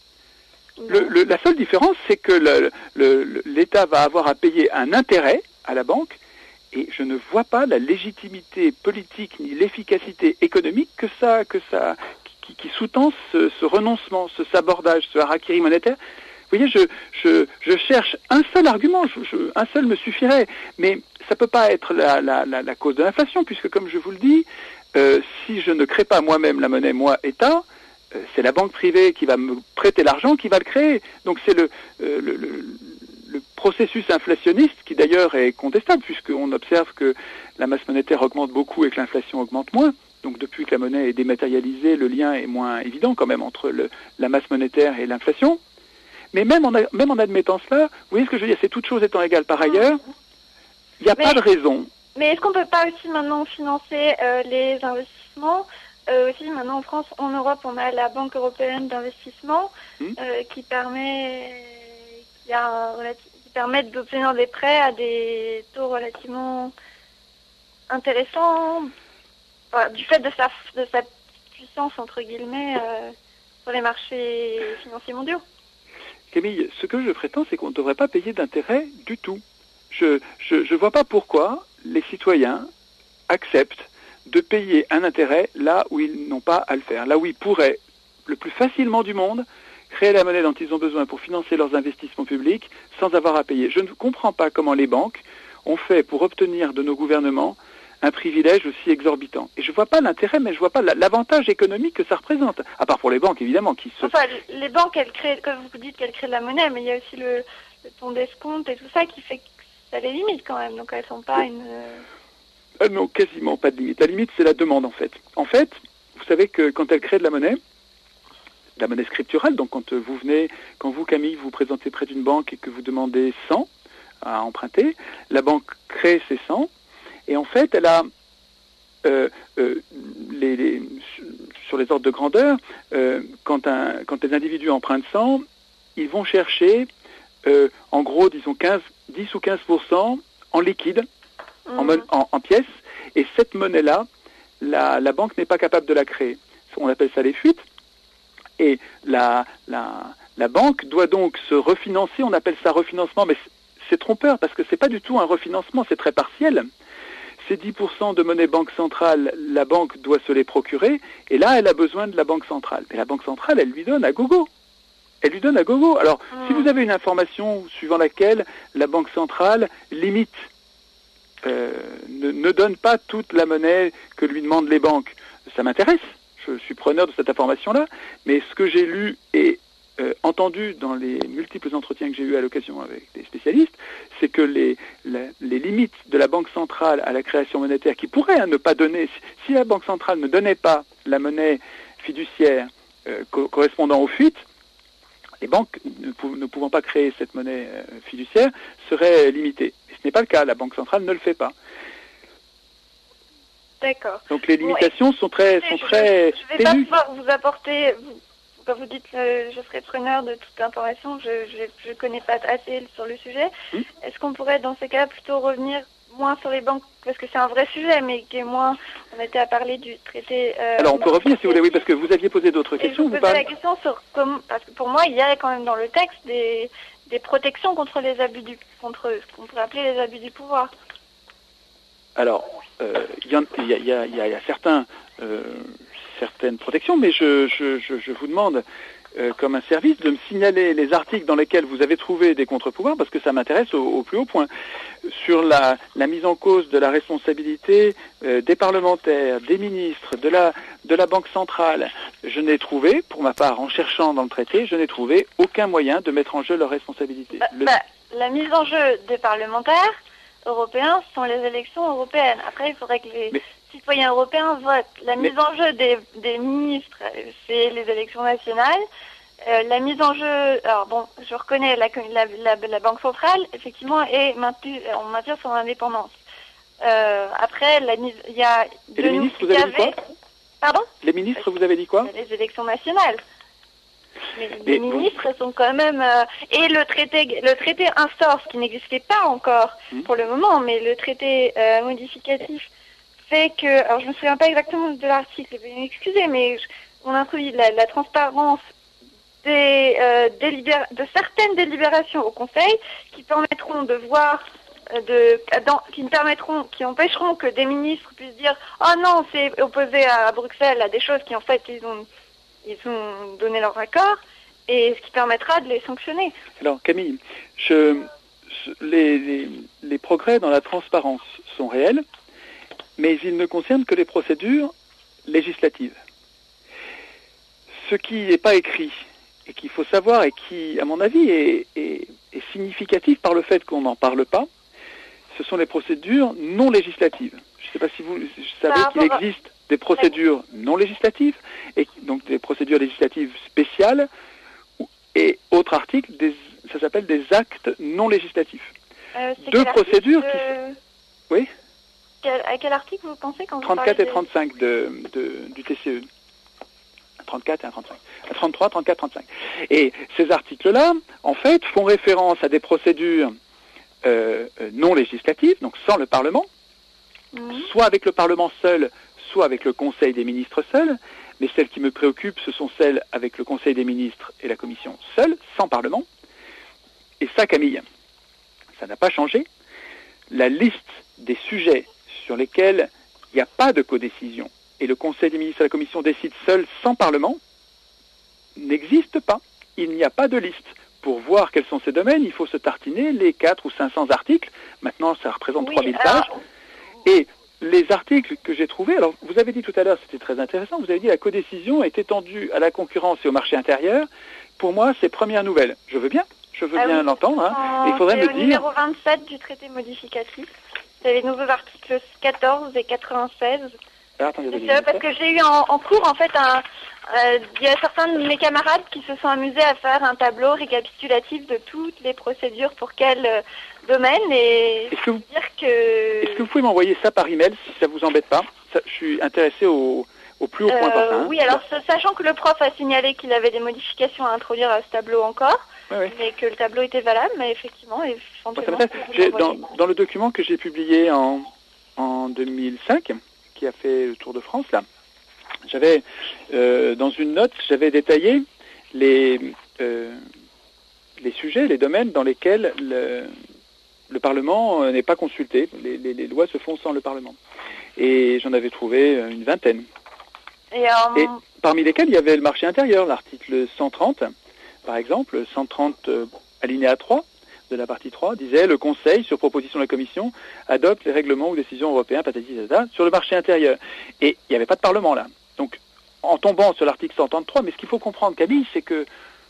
Le, le, la seule différence, c'est que le, le, l'État va avoir à payer un intérêt à la banque, et je ne vois pas la légitimité politique ni l'efficacité économique que ça, que ça, qui, qui sous-tend ce, ce renoncement, ce sabordage, ce harakiri monétaire. Vous voyez, je, je, je cherche un seul argument, je, je, un seul me suffirait, mais ça peut pas être la, la, la, la cause de l'inflation, puisque comme je vous le dis, euh, si je ne crée pas moi-même la monnaie, moi, État, c'est la banque privée qui va me prêter l'argent qui va le créer. Donc c'est le, euh, le, le, le processus inflationniste qui d'ailleurs est contestable puisqu'on observe que la masse monétaire augmente beaucoup et que l'inflation augmente moins. Donc depuis que la monnaie est dématérialisée, le lien est moins évident quand même entre le, la masse monétaire et l'inflation. Mais même en, même en admettant cela, vous voyez ce que je veux dire, c'est toutes choses étant égales par ailleurs, il n'y a mais, pas de raison. Mais est-ce qu'on ne peut pas aussi maintenant financer euh, les investissements ? Euh, aussi, maintenant en France, en Europe, on a la Banque européenne d'investissement mmh. euh, qui permet, qui, a un, qui permet d'obtenir des prêts à des taux relativement intéressants enfin, du fait de sa, de sa puissance, entre guillemets, euh, sur les marchés financiers mondiaux. Camille, ce que je prétends, c'est qu'on ne devrait pas payer d'intérêt du tout. Je ne vois pas pourquoi les citoyens acceptent de payer un intérêt là où ils n'ont pas à le faire, là où ils pourraient, le plus facilement du monde, créer la monnaie dont ils ont besoin pour financer leurs investissements publics sans avoir à payer. Je ne comprends pas comment les banques ont fait pour obtenir de nos gouvernements un privilège aussi exorbitant. Et je ne vois pas l'intérêt, mais je ne vois pas l'avantage économique que ça représente. À part pour les banques, évidemment, qui se... Enfin, les banques, elles créent, comme vous dites qu'elles créent de la monnaie, mais il y a aussi le, le ton d'escompte et tout ça qui fait que ça les limite quand même. Donc elles ne sont pas oui. une... Euh, non, quasiment pas de limite. La limite, c'est la demande, en fait. En fait, vous savez que quand elle crée de la monnaie, de la monnaie scripturale, donc quand vous venez, quand vous, Camille, vous vous présentez près d'une banque et que vous demandez cent à emprunter, la banque crée ces cent, et en fait, elle a, euh, euh, les, les, sur les ordres de grandeur, euh, quand, un, quand les individus empruntent cent, ils vont chercher, euh, en gros, disons quinze, dix ou quinze pour cent en liquide, En, mon, en, en pièces, et cette monnaie-là, la, la banque n'est pas capable de la créer. On appelle ça les fuites, et la, la, la banque doit donc se refinancer, on appelle ça refinancement, mais c'est trompeur, parce que c'est pas du tout un refinancement, c'est très partiel. Ces dix pour cent de monnaie banque centrale, la banque doit se les procurer, et là, elle a besoin de la banque centrale. Mais la banque centrale, elle lui donne à gogo. Elle lui donne à gogo. Alors, mmh. si vous avez une information suivant laquelle la banque centrale limite Euh, ne, ne donne pas toute la monnaie que lui demandent les banques. Ça m'intéresse, je suis preneur de cette information-là, mais ce que j'ai lu et euh, entendu dans les multiples entretiens que j'ai eus à l'occasion avec des spécialistes, c'est que les, la, les limites de la Banque centrale à la création monétaire, qui pourraient hein, ne pas donner, si, si la Banque centrale ne donnait pas la monnaie fiduciaire euh, co- correspondant aux fuites, les banques, ne, pou- ne pouvant pas créer cette monnaie euh, fiduciaire, seraient limitées. Mais ce n'est pas le cas, la Banque centrale ne le fait pas. D'accord. Donc les limitations bon, sont très, sont je, très Je ne vais pas pouvoir vous apporter, vous, quand vous dites que je serai preneur de toute information, je ne connais pas assez sur le sujet. Hmm. Est-ce qu'on pourrait dans ces cas plutôt revenir moins sur les banques, parce que c'est un vrai sujet, mais qui est moins, on était à parler du traité... Euh, Alors on peut revenir si vous voulez, oui, parce que vous aviez posé d'autres questions. Je vous posais la question sur comment, parce que pour moi, il y a quand même dans le texte des, des protections contre les abus du, contre ce qu'on pourrait appeler les abus du pouvoir. Alors, euh, il y, y, y, y, y a certains, euh, certaines protections, mais je, je, je, je vous demande, euh, comme un service, de me signaler les articles dans lesquels vous avez trouvé des contre-pouvoirs, parce que ça m'intéresse au, au plus haut point. Sur la, la mise en cause de la responsabilité euh, des parlementaires, des ministres, de la, de la Banque centrale, je n'ai trouvé, pour ma part, en cherchant dans le traité, je n'ai trouvé aucun moyen de mettre en jeu leur responsabilité. Bah, le... bah, la mise en jeu des parlementaires européens sont les élections européennes. Après, il faudrait que les mais, citoyens européens votent. La mise mais, en jeu des, des ministres, c'est les élections nationales. Euh, la mise en jeu, alors bon, je reconnais la, la, la, la Banque centrale, effectivement, est maintenue, on maintient son indépendance. Euh, après, la mise, il y a... Et les ministres, vous avez dit quoi? Pardon? Les ministres, vous avez dit quoi? Les élections nationales. Mais les ministres sont quand même... Euh, et le traité le traité instaure, ce qui n'existait pas encore mmh. pour le moment, mais le traité euh, modificatif fait que... Alors je me souviens pas exactement de l'article, veuillez m'excuser, mais je, on introduit la, la transparence des, euh, délibér- de certaines délibérations au Conseil qui permettront de voir... De, dans, qui me permettront, qui empêcheront que des ministres puissent dire « Oh non, c'est opposé à Bruxelles à des choses qui en fait ils ont, ils ont donné leur accord » et ce qui permettra de les sanctionner. Alors Camille, je, les, les, les progrès dans la transparence sont réels, mais ils ne concernent que les procédures législatives. Ce qui n'est pas écrit et qu'il faut savoir et qui, à mon avis, est, est, est significatif par le fait qu'on n'en parle pas, ce sont les procédures non législatives. Je ne sais pas si vous savez qu'il existe des procédures non législatives, et donc des procédures législatives spéciales, et autre article, des, ça s'appelle des actes non législatifs. Euh, Deux procédures de... qui... Oui quel, À quel article vous pensez quand trente-quatre vous et trente-cinq de, de, du T C E. trente-quatre et trente-cinq. trente-trois, trente-quatre, trente-cinq. Et ces articles-là, en fait, font référence à des procédures Euh, non législative, donc sans le Parlement, mmh. soit avec le Parlement seul, soit avec le Conseil des ministres seul, mais celles qui me préoccupent, ce sont celles avec le Conseil des ministres et la Commission seule, sans Parlement. Et ça, Camille, ça n'a pas changé. La liste des sujets sur lesquels il n'y a pas de codécision, et le Conseil des ministres et la Commission décident seul, sans Parlement, n'existe pas. Il n'y a pas de liste. Pour voir quels sont ces domaines, il faut se tartiner les quatre ou cinq cents articles. Maintenant, ça représente oui, trois mille pages. Alors... Et les articles que j'ai trouvés, alors vous avez dit tout à l'heure, c'était très intéressant, vous avez dit la codécision est étendue à la concurrence et au marché intérieur. Pour moi, c'est première nouvelle. Je veux bien, je veux ah bien oui, l'entendre. Hein. Il faudrait me dire... numéro vingt-sept du traité modificatif. C'est les nouveaux articles quatorze et quatre-vingt-seize. Ah, attendez, c'est ça, parce que j'ai eu en, en cours, en fait, un... Euh, il y a certains de mes camarades qui se sont amusés à faire un tableau récapitulatif de toutes les procédures pour quel euh, domaine et est-ce que vous, dire que... Est-ce que vous pouvez m'envoyer ça par email si ça vous embête pas? Ça, je suis intéressé au, au plus haut point euh, par ça. Hein. Oui, alors sachant que le prof a signalé qu'il avait des modifications à introduire à ce tableau encore, oui, oui. mais que le tableau était valable, mais effectivement, éventuellement... J'ai, dans, dans le document que j'ai publié en, en deux mille cinq, qui a fait le Tour de France, là, J'avais, euh, dans une note, j'avais détaillé les, euh, les sujets, les domaines dans lesquels le, le Parlement n'est pas consulté. Les, les, les lois se font sans le Parlement. Et j'en avais trouvé une vingtaine. Et, euh... Et parmi lesquels il y avait le marché intérieur, l'article cent trente, par exemple, cent trente euh, alinéa trois de la partie trois, disait « Le Conseil, sur proposition de la Commission, adopte les règlements ou décisions européens, patati patata, sur le marché intérieur. » Et il n'y avait pas de Parlement là. Donc, en tombant sur l'article cent trente-trois, mais ce qu'il faut comprendre, Camille, c'est que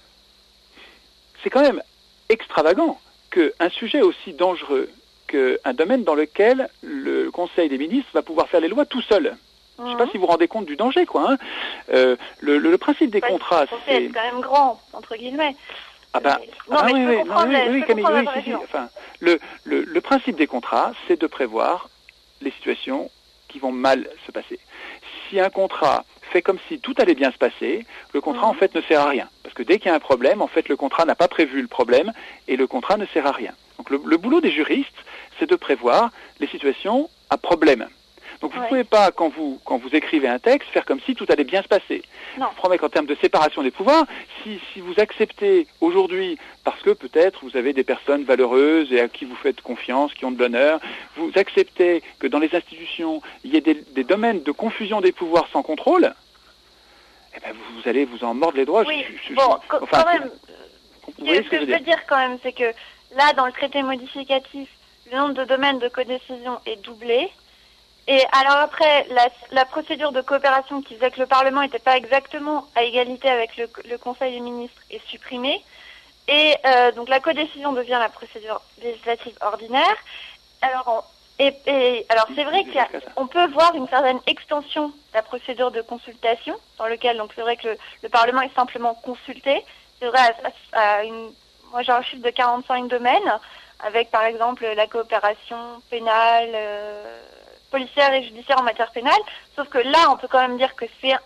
c'est quand même extravagant qu'un sujet aussi dangereux qu'un domaine dans lequel le Conseil des ministres va pouvoir faire les lois tout seul. Mmh. Je ne sais pas si vous vous rendez compte du danger, quoi. Hein. Euh, le, le, le principe des ouais, contrats, c'est... C'est quand même grand, entre guillemets. Ah ben, non, ah mais oui, je peux oui, comprendre, non, oui, je oui, peux Camille, comprendre oui, si, si. Enfin, le, le, le principe des contrats, c'est de prévoir les situations qui vont mal se passer. Si un contrat fait comme si tout allait bien se passer, le contrat, mmh. en fait, ne sert à rien. Parce que dès qu'il y a un problème, en fait, le contrat n'a pas prévu le problème et le contrat ne sert à rien. Donc, le, le boulot des juristes, c'est de prévoir les situations à problème. Donc, vous ne ouais. pouvez pas, quand vous, quand vous écrivez un texte, faire comme si tout allait bien se passer. Non. Je promets qu'en termes de séparation des pouvoirs, si, si vous acceptez aujourd'hui, parce que peut-être vous avez des personnes valeureuses et à qui vous faites confiance, qui ont de l'honneur, vous acceptez que dans les institutions, il y ait des, des domaines de confusion des pouvoirs sans contrôle, eh ben vous, vous allez vous en mordre les doigts. Oui, je, je, bon, je, enfin, quand même, vous voyez ce que, que je veux dire, dire quand même, c'est que là, dans le traité modificatif, le nombre de domaines de codécision est doublé. Et alors après, la, la procédure de coopération qui faisait que le Parlement n'était pas exactement à égalité avec le, le Conseil des ministres est supprimée. Et euh, donc la codécision devient la procédure législative ordinaire. Alors, on, et, et, alors c'est vrai qu'on peut voir une certaine extension de la procédure de consultation, dans lequel donc c'est vrai que le, le Parlement est simplement consulté. C'est vrai à, à, à une, moi j'ai un chiffre de quarante-cinq domaines, avec par exemple la coopération pénale, euh, policière et judiciaire en matière pénale, sauf que là, on peut quand même dire que c'est,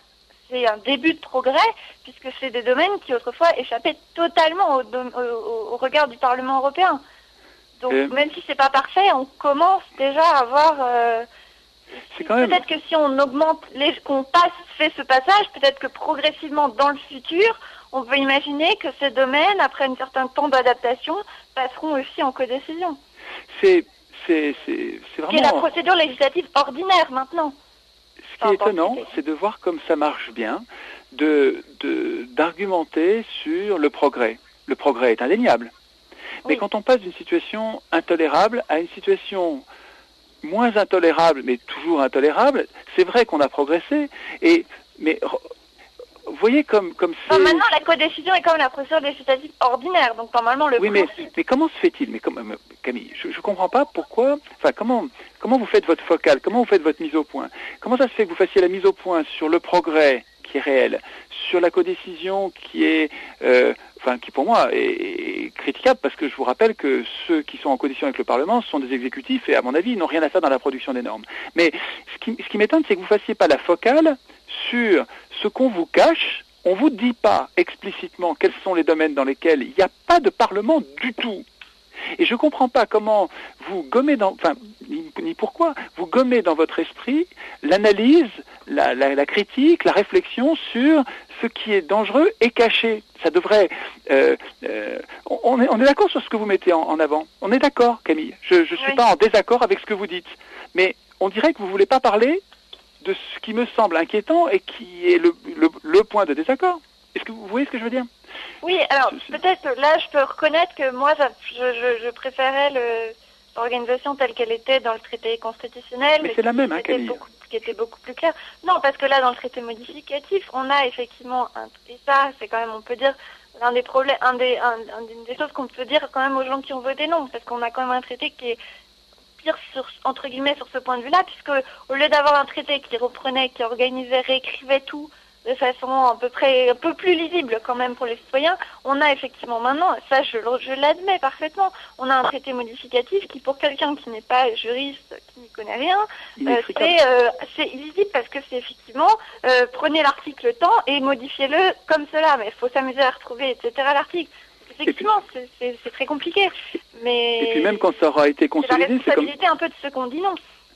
c'est un début de progrès, puisque c'est des domaines qui autrefois échappaient totalement au, au, au regard du Parlement européen. Donc euh... même si c'est pas parfait, on commence déjà à avoir... Euh, c'est quand même... Peut-être que si on augmente, les, qu'on passe, fait ce passage, peut-être que progressivement dans le futur, on peut imaginer que ces domaines, après un certain temps d'adaptation, passeront aussi en codécision. C'est, c'est, c'est, c'est vraiment... C'est la procédure législative ordinaire maintenant. Ce qui est étonnant, c'est de voir comme ça marche bien, de, de, d'argumenter sur le progrès. Le progrès est indéniable. Mais oui. Quand on passe d'une situation intolérable à une situation moins intolérable, mais toujours intolérable, c'est vrai qu'on a progressé. Et, mais vous voyez comme, comme c'est... Non, maintenant, la codécision est comme la procédure législative ordinaire, donc normalement le oui, principe... mais, mais comment se fait-il? Mais comme, Camille, je ne comprends pas pourquoi... Enfin, comment, comment vous faites votre focale? Comment vous faites votre mise au point? Comment ça se fait que vous fassiez la mise au point sur le progrès qui est réel, sur la codécision qui est... Euh, enfin, qui pour moi est, est critiquable, parce que je vous rappelle que ceux qui sont en codécision avec le Parlement sont des exécutifs et, à mon avis, ils n'ont rien à faire dans la production des normes. Mais ce qui, ce qui m'étonne, c'est que vous ne fassiez pas la focale sur ce qu'on vous cache. On ne vous dit pas explicitement quels sont les domaines dans lesquels il n'y a pas de Parlement du tout. Et je ne comprends pas comment vous gommez dans, enfin, ni, ni pourquoi, vous gommez dans votre esprit l'analyse, la, la, la critique, la réflexion sur ce qui est dangereux et caché. Ça devrait, euh, euh, on est, on est d'accord sur ce que vous mettez en, en avant. On est d'accord, Camille. Je ne suis oui. pas en désaccord avec ce que vous dites. Mais on dirait que vous ne voulez pas parler de ce qui me semble inquiétant et qui est le, le, le point de désaccord. Est-ce que vous voyez ce que je veux dire? Oui, alors peut-être là je peux reconnaître que moi je, je, je préférais le, l'organisation telle qu'elle était dans le traité constitutionnel. Mais c'est la même, hein, Camille. Beaucoup, qui était beaucoup plus claire. Non, parce que là dans le traité modificatif, on a effectivement, un, et ça c'est quand même, on peut dire, l'un des problèmes, un des, un, un, une des choses qu'on peut dire quand même aux gens qui ont voté non, parce qu'on a quand même un traité qui est pire sur, entre guillemets sur ce point de vue-là, puisque au lieu d'avoir un traité qui reprenait, qui organisait, réécrivait tout de façon à peu près un peu plus lisible quand même pour les citoyens, on a effectivement maintenant, ça je, je l'admets parfaitement, on a un traité modificatif qui pour quelqu'un qui n'est pas juriste, qui n'y connaît rien, euh, c'est, euh, c'est illisible parce que c'est effectivement euh, prenez l'article temps et modifiez-le comme cela, mais il faut s'amuser à retrouver, et cetera l'article. Effectivement, puis, c'est, c'est, c'est très compliqué. Mais et puis même quand ça aura été consolidé, c'est la responsabilité c'est comme... un peu de ceux qu'on dit non.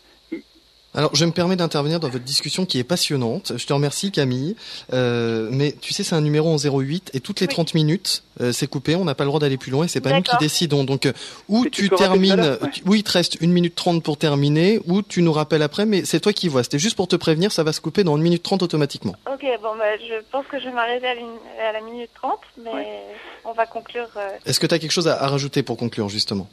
Alors, je me permets d'intervenir dans votre discussion qui est passionnante. Je te remercie, Camille. Euh, mais tu sais, c'est un numéro en zéro huit et toutes les oui. trente minutes, euh, c'est coupé. On n'a pas le droit d'aller plus loin et c'est pas D'accord. nous qui décidons. Donc, euh, ou tu, tu termines, ouais. tu, oui, il te reste une minute trente pour terminer, ou tu nous rappelles après, mais c'est toi qui vois. C'était juste pour te prévenir, ça va se couper dans une minute trente automatiquement. Ok, bon, bah, je pense que je vais m'arrêter à, à la minute trente, mais ouais. on va conclure. Euh... Est-ce que tu as quelque chose à, à rajouter pour conclure, justement?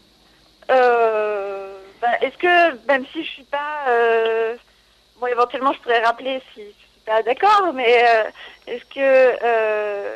Euh... Ben, est-ce que, même si je suis pas, euh, bon, éventuellement, je pourrais rappeler si je suis pas d'accord, mais euh, est-ce que, euh,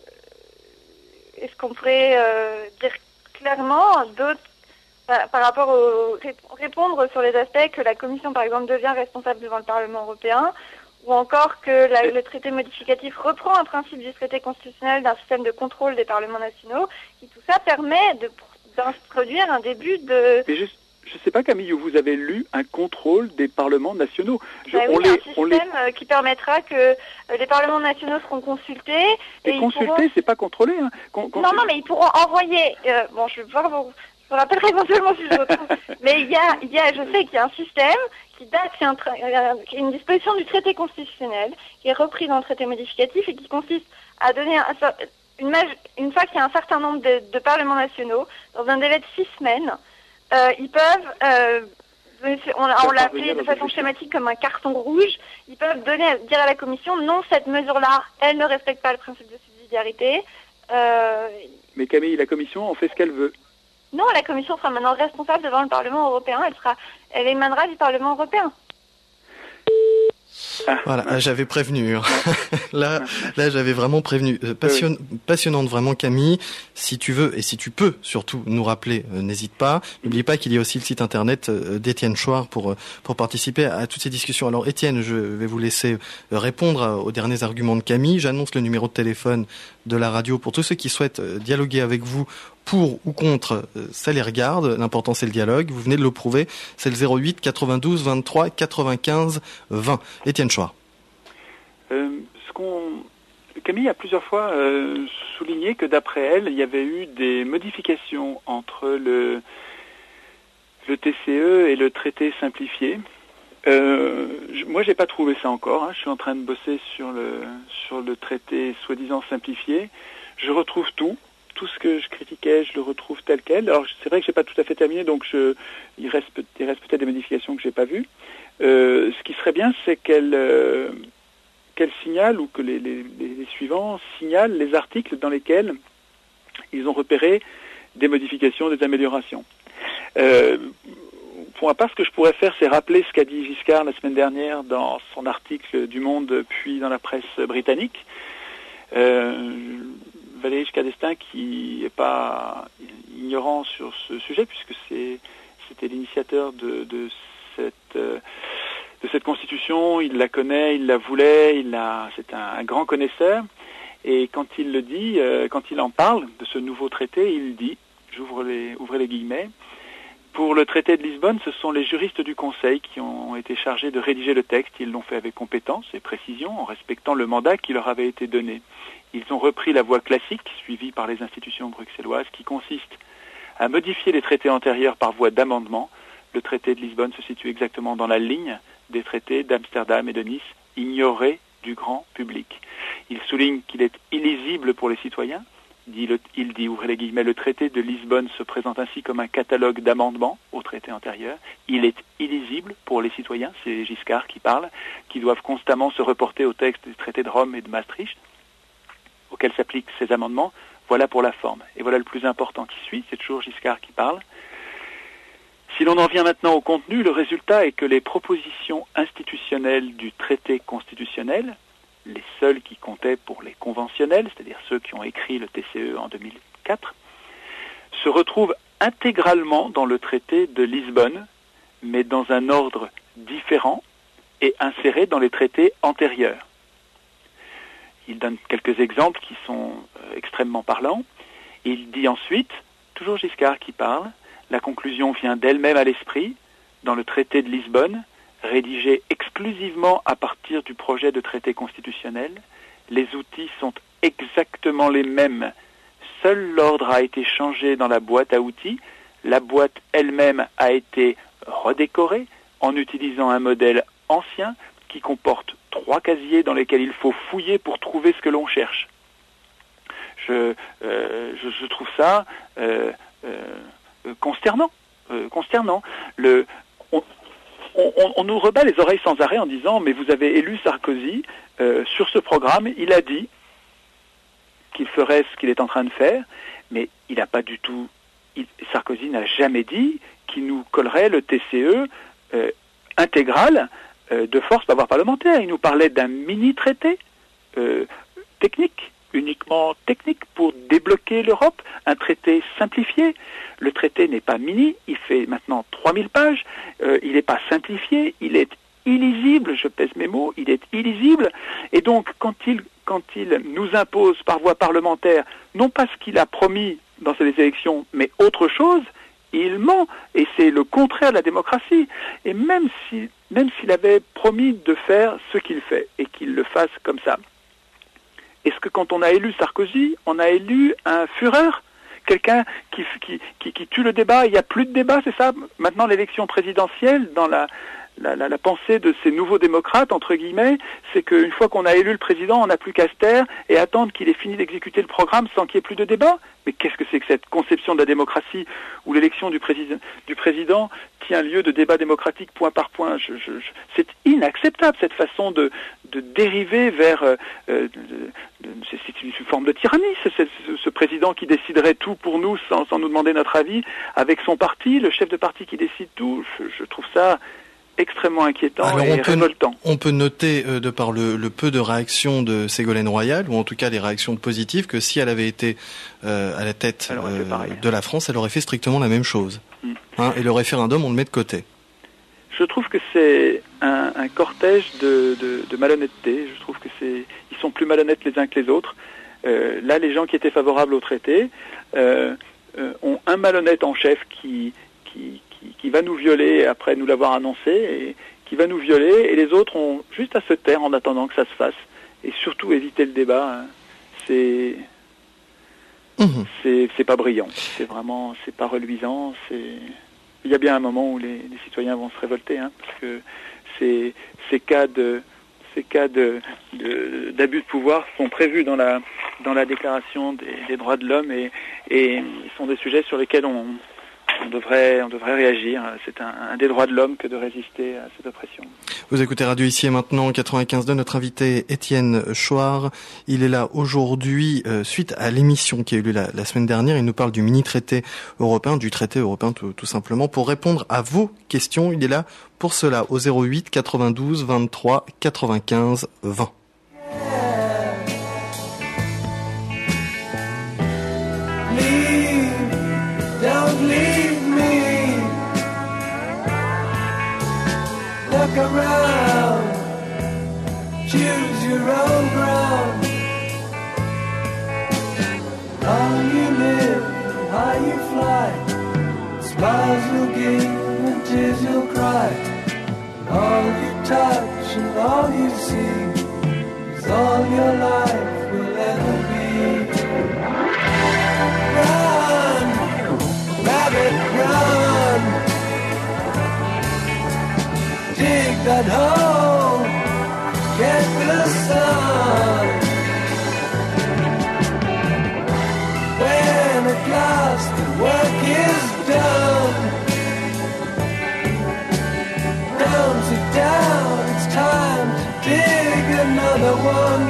est-ce qu'on pourrait euh, dire clairement d'autres, par, par rapport au répondre sur les aspects que la Commission, par exemple, devient responsable devant le Parlement européen, ou encore que la, le traité modificatif reprend un principe du traité constitutionnel d'un système de contrôle des parlements nationaux, qui tout ça permet de, d'introduire un début de... Mais juste... Je ne sais pas, Camille, où vous avez lu un contrôle des parlements nationaux. Je, bah on oui, les, un système on les... qui permettra que les parlements nationaux seront consultés. Et, et consultés, pourront... c'est pas contrôlé. Hein. Con, non, non, mais ils pourront envoyer... Euh, bon, je vais voir, vous, je vous rappellerai éventuellement si je retrouve. Mais il y a, il y a, je sais qu'il y a un système qui date, c'est un tra... une disposition du traité constitutionnel qui est reprise dans le traité modificatif et qui consiste à donner un, une, une fois qu'il y a un certain nombre de, de parlements nationaux, dans un délai de six semaines, Euh, ils peuvent, euh, on, on l'a appelé de façon schématique comme un carton rouge, ils peuvent donner, dire à la Commission, non, cette mesure-là, elle ne respecte pas le principe de subsidiarité. Euh, Mais Camille, la Commission en fait ce qu'elle veut. Non, la Commission sera maintenant responsable devant le Parlement européen, elle sera, elle émanera du Parlement européen. Ah. Voilà, j'avais prévenu. là, là, j'avais vraiment prévenu. Passion... Oui. Passionnante vraiment, Camille. Si tu veux et si tu peux surtout nous rappeler, euh, n'hésite pas. N'oublie pas qu'il y a aussi le site internet euh, d'Étienne Chouard pour euh, pour participer à, à toutes ces discussions. Alors, Étienne, je vais vous laisser euh, répondre à, aux derniers arguments de Camille. J'annonce le numéro de téléphone de la radio pour tous ceux qui souhaitent euh, dialoguer avec vous. Pour ou contre, ça les regarde. L'important, c'est le dialogue. Vous venez de le prouver. C'est le zéro huit quatre-vingt-douze vingt-trois quatre-vingt-quinze vingt. Étienne Chouard. Euh, ce qu'on... Camille a plusieurs fois euh, souligné que d'après elle, il y avait eu des modifications entre le, le T C E et le traité simplifié. Euh, je, moi, j'ai pas trouvé ça encore. Hein. Je suis en train de bosser sur le sur le traité soi-disant simplifié. Je retrouve tout, tout ce que je critiquais, je le retrouve tel quel. Alors, c'est vrai que j'ai pas tout à fait terminé, donc je, il reste, il reste peut-être des modifications que j'ai pas vues. Euh, ce qui serait bien, c'est qu'elle euh, qu'elle signale ou que les, les, les suivants signalent les articles dans lesquels ils ont repéré des modifications, des améliorations. Euh, pour ma part, ce que je pourrais faire, c'est rappeler ce qu'a dit Giscard la semaine dernière dans son article du Monde, puis dans la presse britannique. Euh, Valéry Giscard d'Estaing, qui n'est pas ignorant sur ce sujet, puisque c'est, c'était l'initiateur de, de cette euh, de cette constitution, il la connaît, il la voulait, il a, c'est un, un grand connaisseur. Et quand il le dit, euh, quand il en parle de ce nouveau traité, il dit, j'ouvre les, ouvrez les guillemets, pour le traité de Lisbonne, ce sont les juristes du Conseil qui ont été chargés de rédiger le texte. Ils l'ont fait avec compétence et précision, en respectant le mandat qui leur avait été donné. Ils ont repris la voie classique, suivie par les institutions bruxelloises, qui consiste à modifier les traités antérieurs par voie d'amendement. Le traité de Lisbonne se situe exactement dans la ligne des traités d'Amsterdam et de Nice, ignorés du grand public. Il souligne qu'il est illisible pour les citoyens. Dit le, il dit, ouvrez les guillemets, le traité de Lisbonne se présente ainsi comme un catalogue d'amendements au traité antérieur. Il est illisible pour les citoyens, c'est Giscard qui parle, qui doivent constamment se reporter au texte du traité de Rome et de Maastricht, auquel s'appliquent ces amendements. Voilà pour la forme. Et voilà le plus important qui suit, c'est toujours Giscard qui parle. Si l'on en vient maintenant au contenu, le résultat est que les propositions institutionnelles du traité constitutionnel, les seuls qui comptaient pour les conventionnels, c'est-à-dire ceux qui ont écrit le T C E en deux mille quatre, se retrouvent intégralement dans le traité de Lisbonne, mais dans un ordre différent et insérés dans les traités antérieurs. Il donne quelques exemples qui sont euh, extrêmement parlants. Il dit ensuite, toujours Giscard qui parle, la conclusion vient d'elle-même à l'esprit, dans le traité de Lisbonne, rédigé exclusivement à partir du projet de traité constitutionnel. Les outils sont exactement les mêmes. Seul l'ordre a été changé dans la boîte à outils. La boîte elle-même a été redécorée en utilisant un modèle ancien qui comporte trois casiers dans lesquels il faut fouiller pour trouver ce que l'on cherche. Je, euh, je, je trouve ça euh, euh, consternant. Euh, consternant. Le, on, On, on nous rebat les oreilles sans arrêt en disant « mais vous avez élu Sarkozy euh, sur ce programme, il a dit qu'il ferait ce qu'il est en train de faire, mais il n'a pas du tout... Il, Sarkozy n'a jamais dit qu'il nous collerait le T C E euh, intégral euh, de force pouvoir parlementaire. Il nous parlait d'un mini-traité euh, technique, uniquement technique, pour débloquer l'Europe, un traité simplifié. Le traité n'est pas mini, il fait maintenant trois mille pages, euh, il n'est pas simplifié, il est illisible, je pèse mes mots, il est illisible, et donc quand il, quand il nous impose par voie parlementaire, non pas ce qu'il a promis dans ces élections, mais autre chose, il ment, et c'est le contraire de la démocratie. Et même si, même s'il avait promis de faire ce qu'il fait, et qu'il le fasse comme ça, est-ce que quand on a élu Sarkozy, on a élu un Führer ? Quelqu'un qui, qui, qui, qui tue le débat, il n'y a plus de débat, c'est ça? Maintenant, l'élection présidentielle, dans la, la, la, la pensée de ces nouveaux démocrates, entre guillemets, c'est qu'une fois qu'on a élu le président, on n'a plus qu'à se taire et attendre qu'il ait fini d'exécuter le programme sans qu'il n'y ait plus de débat. Mais qu'est-ce que c'est que cette conception de la démocratie où l'élection du président, du président tient lieu de débat démocratique point par point? je, je, je, C'est inacceptable, cette façon de, de dériver vers... Euh, de, de, c'est, c'est une forme de tyrannie, c'est, c'est, ce, ce président qui déciderait tout pour nous sans, sans nous demander notre avis, avec son parti, le chef de parti qui décide tout. Je, je trouve ça extrêmement inquiétant. Alors et on, peut, on peut noter, euh, de par le, le peu de réactions de Ségolène Royal, ou en tout cas les réactions positives, que si elle avait été euh, à la tête euh, de la France, elle aurait fait strictement la même chose. Mm. Hein, et le référendum, on le met de côté. Je trouve que c'est un, un cortège de, de, de malhonnêteté. Je trouve que c'est, ils sont plus malhonnêtes les uns que les autres. Euh, là, les gens qui étaient favorables au traité euh, euh, ont un malhonnête en chef qui, qui qui va nous violer après nous l'avoir annoncé, et qui va nous violer, et les autres ont juste à se taire en attendant que ça se fasse. et surtout éviter le débat. Hein. C'est, Mmh. c'est, c'est pas brillant. C'est vraiment, c'est pas reluisant. C'est, il y a bien un moment où les, les citoyens vont se révolter, hein, parce que ces, ces cas de, ces cas de, de, d'abus de pouvoir sont prévus dans la, dans la Déclaration des, des droits de l'homme et, et ils sont des sujets sur lesquels on, on devrait, on devrait réagir. C'est un, un des droits de l'homme que de résister à cette oppression. Vous écoutez Radio Ici et Maintenant quatre-vingt-quinze deux. Notre invité Étienne Chouard, il est là aujourd'hui euh, suite à l'émission qui a eu lieu la, la semaine dernière. Il nous parle du mini-traité européen, du traité européen tout, tout simplement, pour répondre à vos questions. Il est là pour cela au zéro huit quatre-vingt-douze vingt-trois quatre-vingt-quinze vingt. Leave, don't leave me. Look around, choose your own ground. How you live, how you fly. Smiles you'll give and tears you'll cry. All you touch and all you see is all your life will ever be. Run, rabbit, run. Dig that hole, get the sun. When at last the work is done, don't sit down, it's time to dig another one.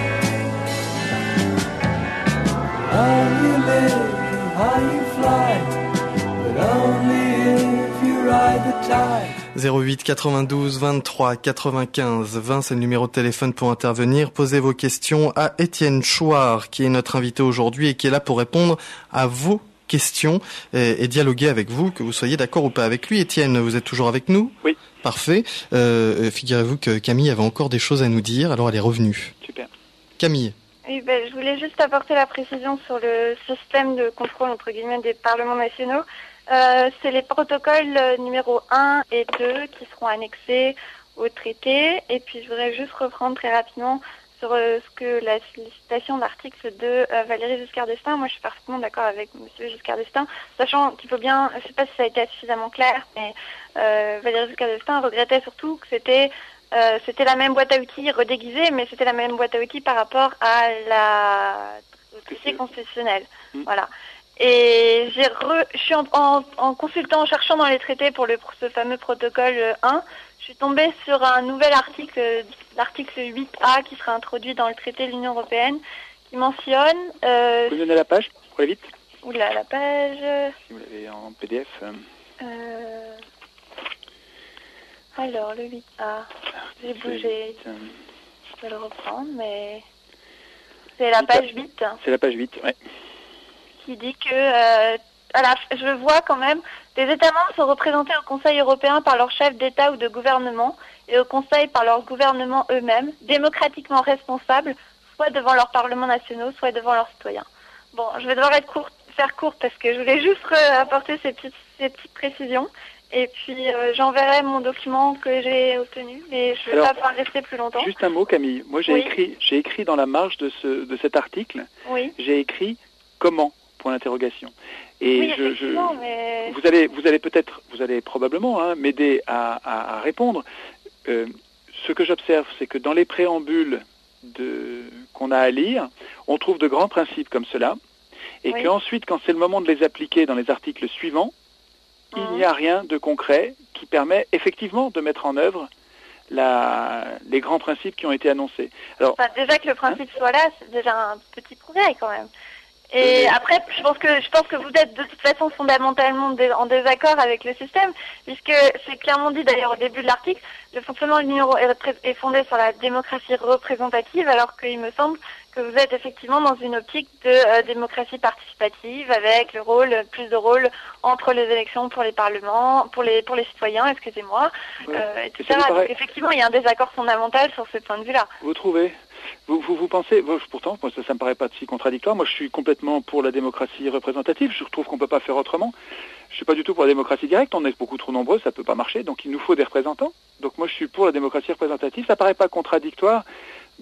How you live, how you fly, but only if you ride the tide. zéro huit quatre-vingt-douze vingt-trois quatre-vingt-quinze vingt, c'est le numéro de téléphone pour intervenir. Posez vos questions à Étienne Chouard, qui est notre invité aujourd'hui et qui est là pour répondre à vos questions et, et dialoguer avec vous, que vous soyez d'accord ou pas avec lui. Étienne, vous êtes toujours avec nous ? Oui. Parfait. Euh, figurez-vous que Camille avait encore des choses à nous dire, alors elle est revenue. Super. Camille. Oui, ben, je voulais juste apporter la précision sur le système de contrôle entre guillemets des parlements nationaux. Euh, c'est les protocoles euh, numéro un et deux qui seront annexés au traité. Et puis je voudrais juste reprendre très rapidement sur euh, ce que la citation de l'article de euh, Valéry Giscard d'Estaing. Moi je suis parfaitement d'accord avec Monsieur Giscard d'Estaing, sachant qu'il faut bien, je ne sais pas si ça a été suffisamment clair, mais euh, Valéry Giscard d'Estaing regrettait surtout que c'était euh, c'était la même boîte à outils redéguisée, mais c'était la même boîte à outils par rapport à la au traité constitutionnel. Mmh. Voilà. Et j'ai re, je suis en, en, en consultant, en cherchant dans les traités pour le, ce fameux protocole un, je suis tombée sur un nouvel article, l'article huit A, qui sera introduit dans le traité de l'Union européenne, qui mentionne... Euh, vous pouvez donner la page, pour aller vite? Oula, la page... Si vous l'avez en P D F. Euh, alors, le huit A, j'ai bougé, je peux le reprendre, mais... C'est la page huit. C'est la page huit, ouais. Qui dit que, euh, à la, je vois quand même, les États membres sont représentés au Conseil européen par leurs chefs d'État ou de gouvernement et au Conseil par leurs gouvernements eux-mêmes, démocratiquement responsables, soit devant leurs parlements nationaux, soit devant leurs citoyens. Bon, je vais devoir être courte, faire courte parce que je voulais juste apporter ces petites, ces petites précisions. Et puis euh, j'enverrai mon document que j'ai obtenu, mais je ne vais Alors, pas pouvoir rester plus longtemps. Juste un mot, Camille. Moi, j'ai oui. écrit, j'ai écrit dans la marge de ce, de cet article. Oui. J'ai écrit comment, point d'interrogation. Et oui, je, je mais... vous allez, vous allez peut-être, vous allez probablement hein, m'aider à, à, à répondre. Euh, ce que j'observe, c'est que dans les préambules de qu'on a à lire, on trouve de grands principes comme cela, et oui. qu'ensuite, quand c'est le moment de les appliquer dans les articles suivants, il n'y a rien de concret qui permet effectivement de mettre en œuvre la, les grands principes qui ont été annoncés. Alors, enfin, déjà que le principe hein soit là, c'est déjà un petit progrès quand même. Et oui. après, je pense que je pense que vous êtes de toute façon fondamentalement en désaccord avec le système, puisque c'est clairement dit d'ailleurs au début de l'article, le fonctionnement de l'Union est fondé sur la démocratie représentative, alors qu'il me semble que vous êtes effectivement dans une optique de euh, démocratie participative, avec le rôle, plus de rôle entre les élections pour les parlements, pour les pour les citoyens, excusez-moi, ouais. euh, et cetera. Donc effectivement, il y a un désaccord fondamental sur ce point de vue-là. Vous trouvez? Vous, vous, vous pensez, bon, pourtant, moi, ça ne me paraît pas si contradictoire. Moi, je suis complètement pour la démocratie représentative. Je trouve qu'on ne peut pas faire autrement. Je ne suis pas du tout pour la démocratie directe. On est beaucoup trop nombreux, ça ne peut pas marcher. Donc, il nous faut des représentants. Donc, moi, je suis pour la démocratie représentative. Ça ne paraît pas contradictoire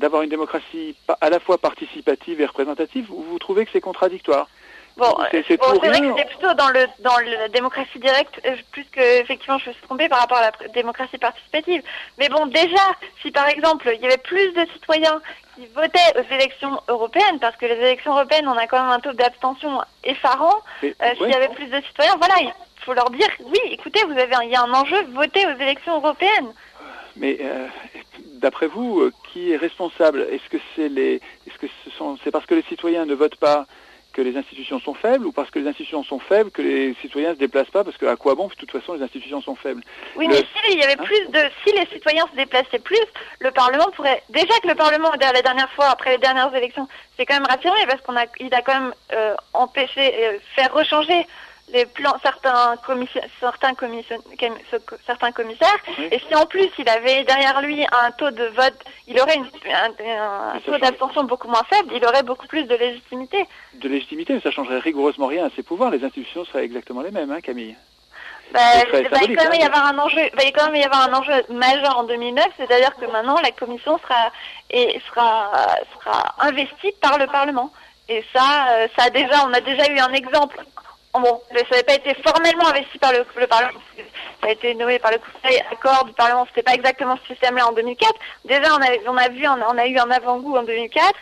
d'avoir une démocratie à la fois participative et représentative, ou vous trouvez que c'est contradictoire? Bon, c'est, c'est, bon, c'est vrai que c'est plutôt dans le dans la démocratie directe, euh, plus que effectivement je me suis trompée par rapport à la pr- démocratie participative. Mais bon, déjà, si par exemple il y avait plus de citoyens qui votaient aux élections européennes, parce que les élections européennes, on a quand même un taux d'abstention effarant. Et, euh, ouais. S'il y avait plus de citoyens, voilà, il faut leur dire, oui, écoutez, vous avez, un, il y a un enjeu, votez aux élections européennes. Mais euh, d'après vous, euh, qui est responsable? Est-ce que c'est les, est-ce que ce sont, c'est parce que les citoyens ne votent pas que les institutions sont faibles, ou parce que les institutions sont faibles que les citoyens ne se déplacent pas, parce que à quoi bon, de toute façon les institutions sont faibles. Oui, le... mais s'il y avait hein plus de, si les citoyens se déplaçaient plus, le Parlement pourrait, déjà que le Parlement, la dernière fois, après les dernières élections, c'est quand même rassuré, parce qu'on a, il a quand même euh, empêché, euh, faire rechanger les plans, certains commissaires, certains commission, certains commissaires, oui. Et si en plus il avait derrière lui un taux de vote, il aurait une, un, un taux d'abstention beaucoup moins faible, il aurait beaucoup plus de légitimité. De légitimité, mais ça changerait rigoureusement rien à ses pouvoirs. Les institutions seraient exactement les mêmes, hein, Camille. Bah, il va quand même y avoir un enjeu, va quand même y avoir un enjeu majeur en deux mille neuf, c'est-à-dire que maintenant la Commission sera et sera sera investie par le Parlement. Et ça, ça a déjà, on a déjà eu un exemple. Bon, ça n'avait pas été formellement investi par le, le Parlement, ça a été nommé par le Conseil accord du Parlement, c'était pas exactement ce système-là en deux mille quatre. Déjà, on a, on a vu, on a, on a eu un avant-goût en deux mille quatre,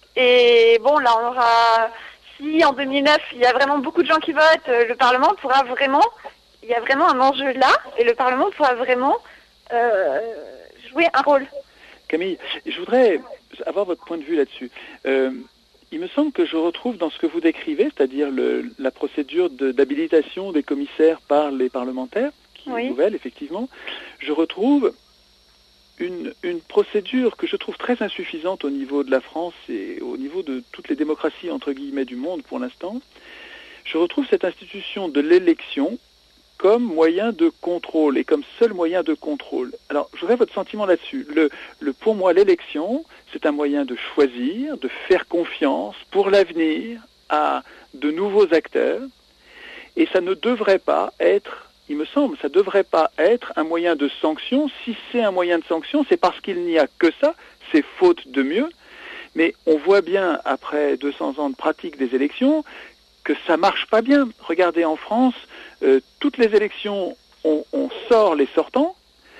et bon, là, on aura, si en deux mille neuf, il y a vraiment beaucoup de gens qui votent, le Parlement pourra vraiment, il y a vraiment un enjeu là, et le Parlement pourra vraiment euh, jouer un rôle. Camille, je voudrais avoir votre point de vue là-dessus. Euh, Il me semble que je retrouve dans ce que vous décrivez, c'est-à-dire le, la procédure de, d'habilitation des commissaires par les parlementaires, qui oui. est nouvelle, effectivement, je retrouve une, une procédure que je trouve très insuffisante au niveau de la France et au niveau de toutes les démocraties, entre guillemets, du monde pour l'instant. Je retrouve cette institution de l'élection comme moyen de contrôle et comme seul moyen de contrôle. Alors, je voudrais votre sentiment là-dessus. Le, le, pour moi, l'élection, c'est un moyen de choisir, de faire confiance pour l'avenir à de nouveaux acteurs, et ça ne devrait pas être, il me semble, ça ne devrait pas être un moyen de sanction. Si c'est un moyen de sanction, c'est parce qu'il n'y a que ça, c'est faute de mieux, mais on voit bien, après deux cents ans de pratique des élections, que ça marche pas bien. Regardez en France, euh, toutes les élections, on, on sort les sortants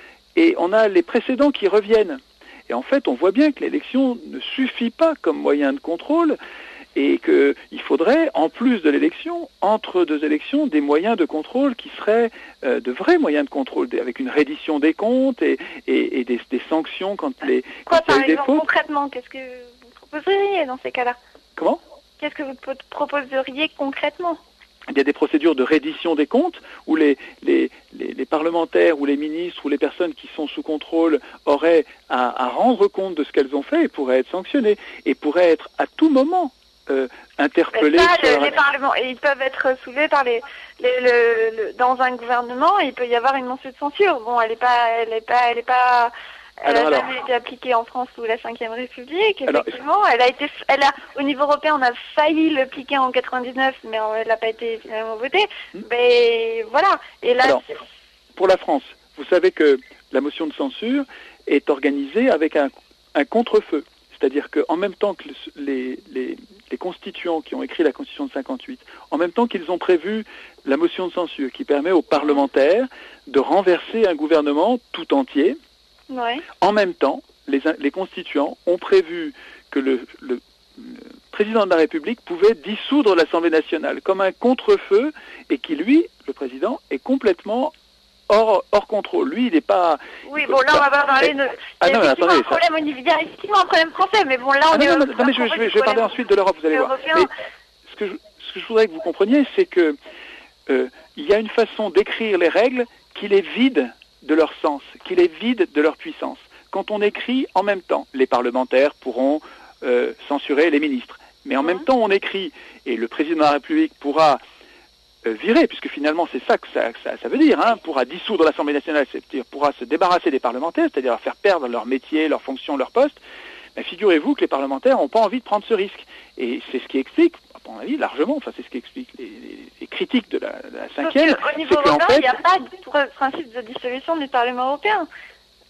et on a les précédents qui reviennent. Et en fait, on voit bien que l'élection ne suffit pas comme moyen de contrôle et qu'il faudrait, en plus de l'élection, entre deux élections, des moyens de contrôle qui seraient euh, de vrais moyens de contrôle, avec une reddition des comptes et, et, et des, des sanctions quand les Quoi, quand il y a par des exemple, fautes. Concrètement, qu'est-ce que vous proposeriez dans ces cas-là? Comment? Qu'est-ce que vous proposeriez concrètement? Il y a des procédures de reddition des comptes où les, les, les, les parlementaires ou les ministres ou les personnes qui sont sous contrôle auraient à, à rendre compte de ce qu'elles ont fait et pourraient être sanctionnées et pourraient être à tout moment euh, interpellées. Ça, le, les parlements, et ils peuvent être soulevés par les, les le, le, dans un gouvernement. Il peut y avoir une motion de censure. Bon, elle n'est pas, elle est pas, elle est pas. Elle alors, a jamais alors, été appliquée en France sous la cinquième République, effectivement. Alors, elle a été, elle a, au niveau européen, on a failli le appliquer en quatre-vingt-dix-neuf, mais elle n'a pas été finalement votée. Hmm. Mais voilà. Et là, alors, pour la France, vous savez que la motion de censure est organisée avec un, un contre-feu. C'est-à-dire qu'en même temps que les, les, les constituants qui ont écrit la Constitution de cinquante-huit, en même temps qu'ils ont prévu la motion de censure qui permet aux parlementaires de renverser un gouvernement tout entier, ouais. En même temps, les, les constituants ont prévu que le, le, le président de la République pouvait dissoudre l'Assemblée nationale comme un contre-feu et qui, lui, le président, est complètement hors, hors contrôle. Lui, il n'est pas... Oui, bon, là, on va pas parler de... Ah, non, mais attendez, un problème au niveau, il y a effectivement un problème français, mais bon, là, on ah, est... Non, non, non, non mais je, je, vais, je vais parler ensuite de l'Europe, vous allez voir. Mais ce que, je, ce que je voudrais que vous compreniez, c'est que euh, il y a une façon d'écrire les règles qui les vide de leur sens, qui les vide de leur puissance. Quand on écrit en même temps, les parlementaires pourront euh, censurer les ministres. Mais en mmh. même temps, on écrit, et le président de la République pourra euh, virer, puisque finalement c'est ça que ça, ça, ça veut dire, hein, pourra dissoudre l'Assemblée nationale, c'est-à-dire pourra se débarrasser des parlementaires, c'est-à-dire leur faire perdre leur métier, leur fonction, leur poste. Mais figurez-vous que les parlementaires n'ont pas envie de prendre ce risque. Et c'est ce qui explique, à mon avis, largement, enfin c'est ce qui explique les, les, les critiques de la, de la cinquième. Au niveau européen, il n'y a pas de principe de dissolution du Parlement européen.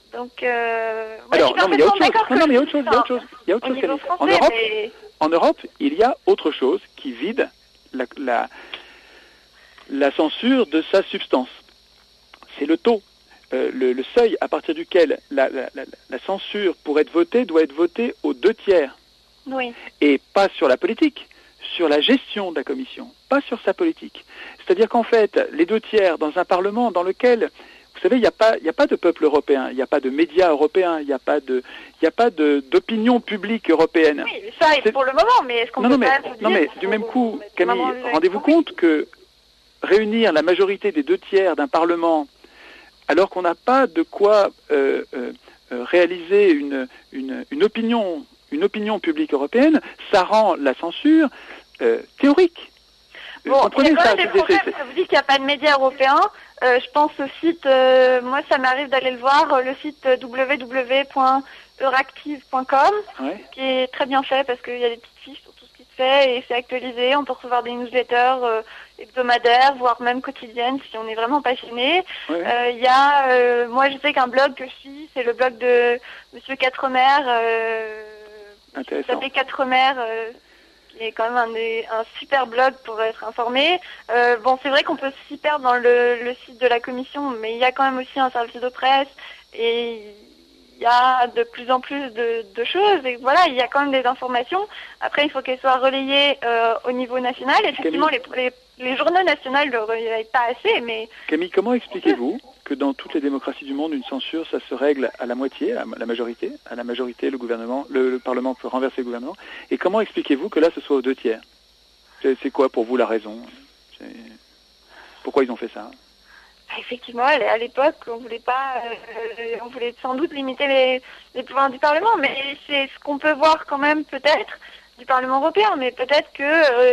Donc, euh, moi, Alors, je suis non, mais il y a autre chose. parfaitement Non, non, mais il y a autre d'accord chose. Il y a autre chose. Il y a autre au chose. niveau Camille. français, En Europe, mais... en Europe, il y a autre chose qui vide la, la, la censure de sa substance. C'est le taux. Euh, le, le seuil à partir duquel la, la, la, la censure pour être votée doit être votée aux deux tiers. Oui. Et pas sur la politique, sur la gestion de la commission, pas sur sa politique. C'est-à-dire qu'en fait, les deux tiers dans un parlement dans lequel, vous savez, il n'y a pas, il n'y a pas de peuple européen, il n'y a pas de médias européens, il n'y a pas de, il n'y a pas de, d'opinion publique européenne. Oui, ça est pour le moment, mais est-ce qu'on non, peut non, pas mais, vous non, dire mais qu'il du faut même coup, mettre Camille, vraiment le- rendez-vous oui. compte que réunir la majorité des deux tiers d'un parlement, alors qu'on n'a pas de quoi euh, euh, euh, réaliser une, une, une opinion, une opinion publique européenne, ça rend la censure euh, théorique. Bon, il y a Comprenez quand ça, même des c'est- problèmes. c'est- Ça vous dit qu'il n'y a pas de médias européens. Euh, je pense au site, euh, moi ça m'arrive d'aller le voir, euh, le site euh, w w w point euractiv point com, ouais. qui est très bien fait parce qu'il y a des petites fiches sur tout ce qui se fait et c'est actualisé. On peut recevoir des newsletters euh, hebdomadaires, voire même quotidiennes si on est vraiment passionné. Ouais, ouais. Euh, Il y a, euh, moi je sais qu'un blog que je suis, c'est le blog de Monsieur Quatremer, euh, qui Intéressant. s'appelle Quatremer, euh, qui est quand même un, des- un super blog pour être informé. Euh, bon, c'est vrai qu'on peut s'y perdre dans le, le site de la commission, mais il y a quand même aussi un service de presse et il y a de plus en plus de, de choses. Et voilà, il y a quand même des informations. Après, il faut qu'elles soient relayées euh, au niveau national. Effectivement, les, les, les journaux nationaux ne le relayent pas assez, mais Camille, comment expliquez-vous que dans toutes les démocraties du monde, une censure, ça se règle à la moitié, à la majorité, à la majorité, le gouvernement, le, le Parlement peut renverser le gouvernement, et comment expliquez-vous que là, ce soit aux deux tiers? C'est c'est quoi pour vous la raison? C'est- Pourquoi ils ont fait ça? effectivement, à l'époque, on voulait pas, euh, on voulait sans doute limiter les, les pouvoirs du Parlement, mais c'est ce qu'on peut voir quand même peut-être du Parlement européen, mais peut-être que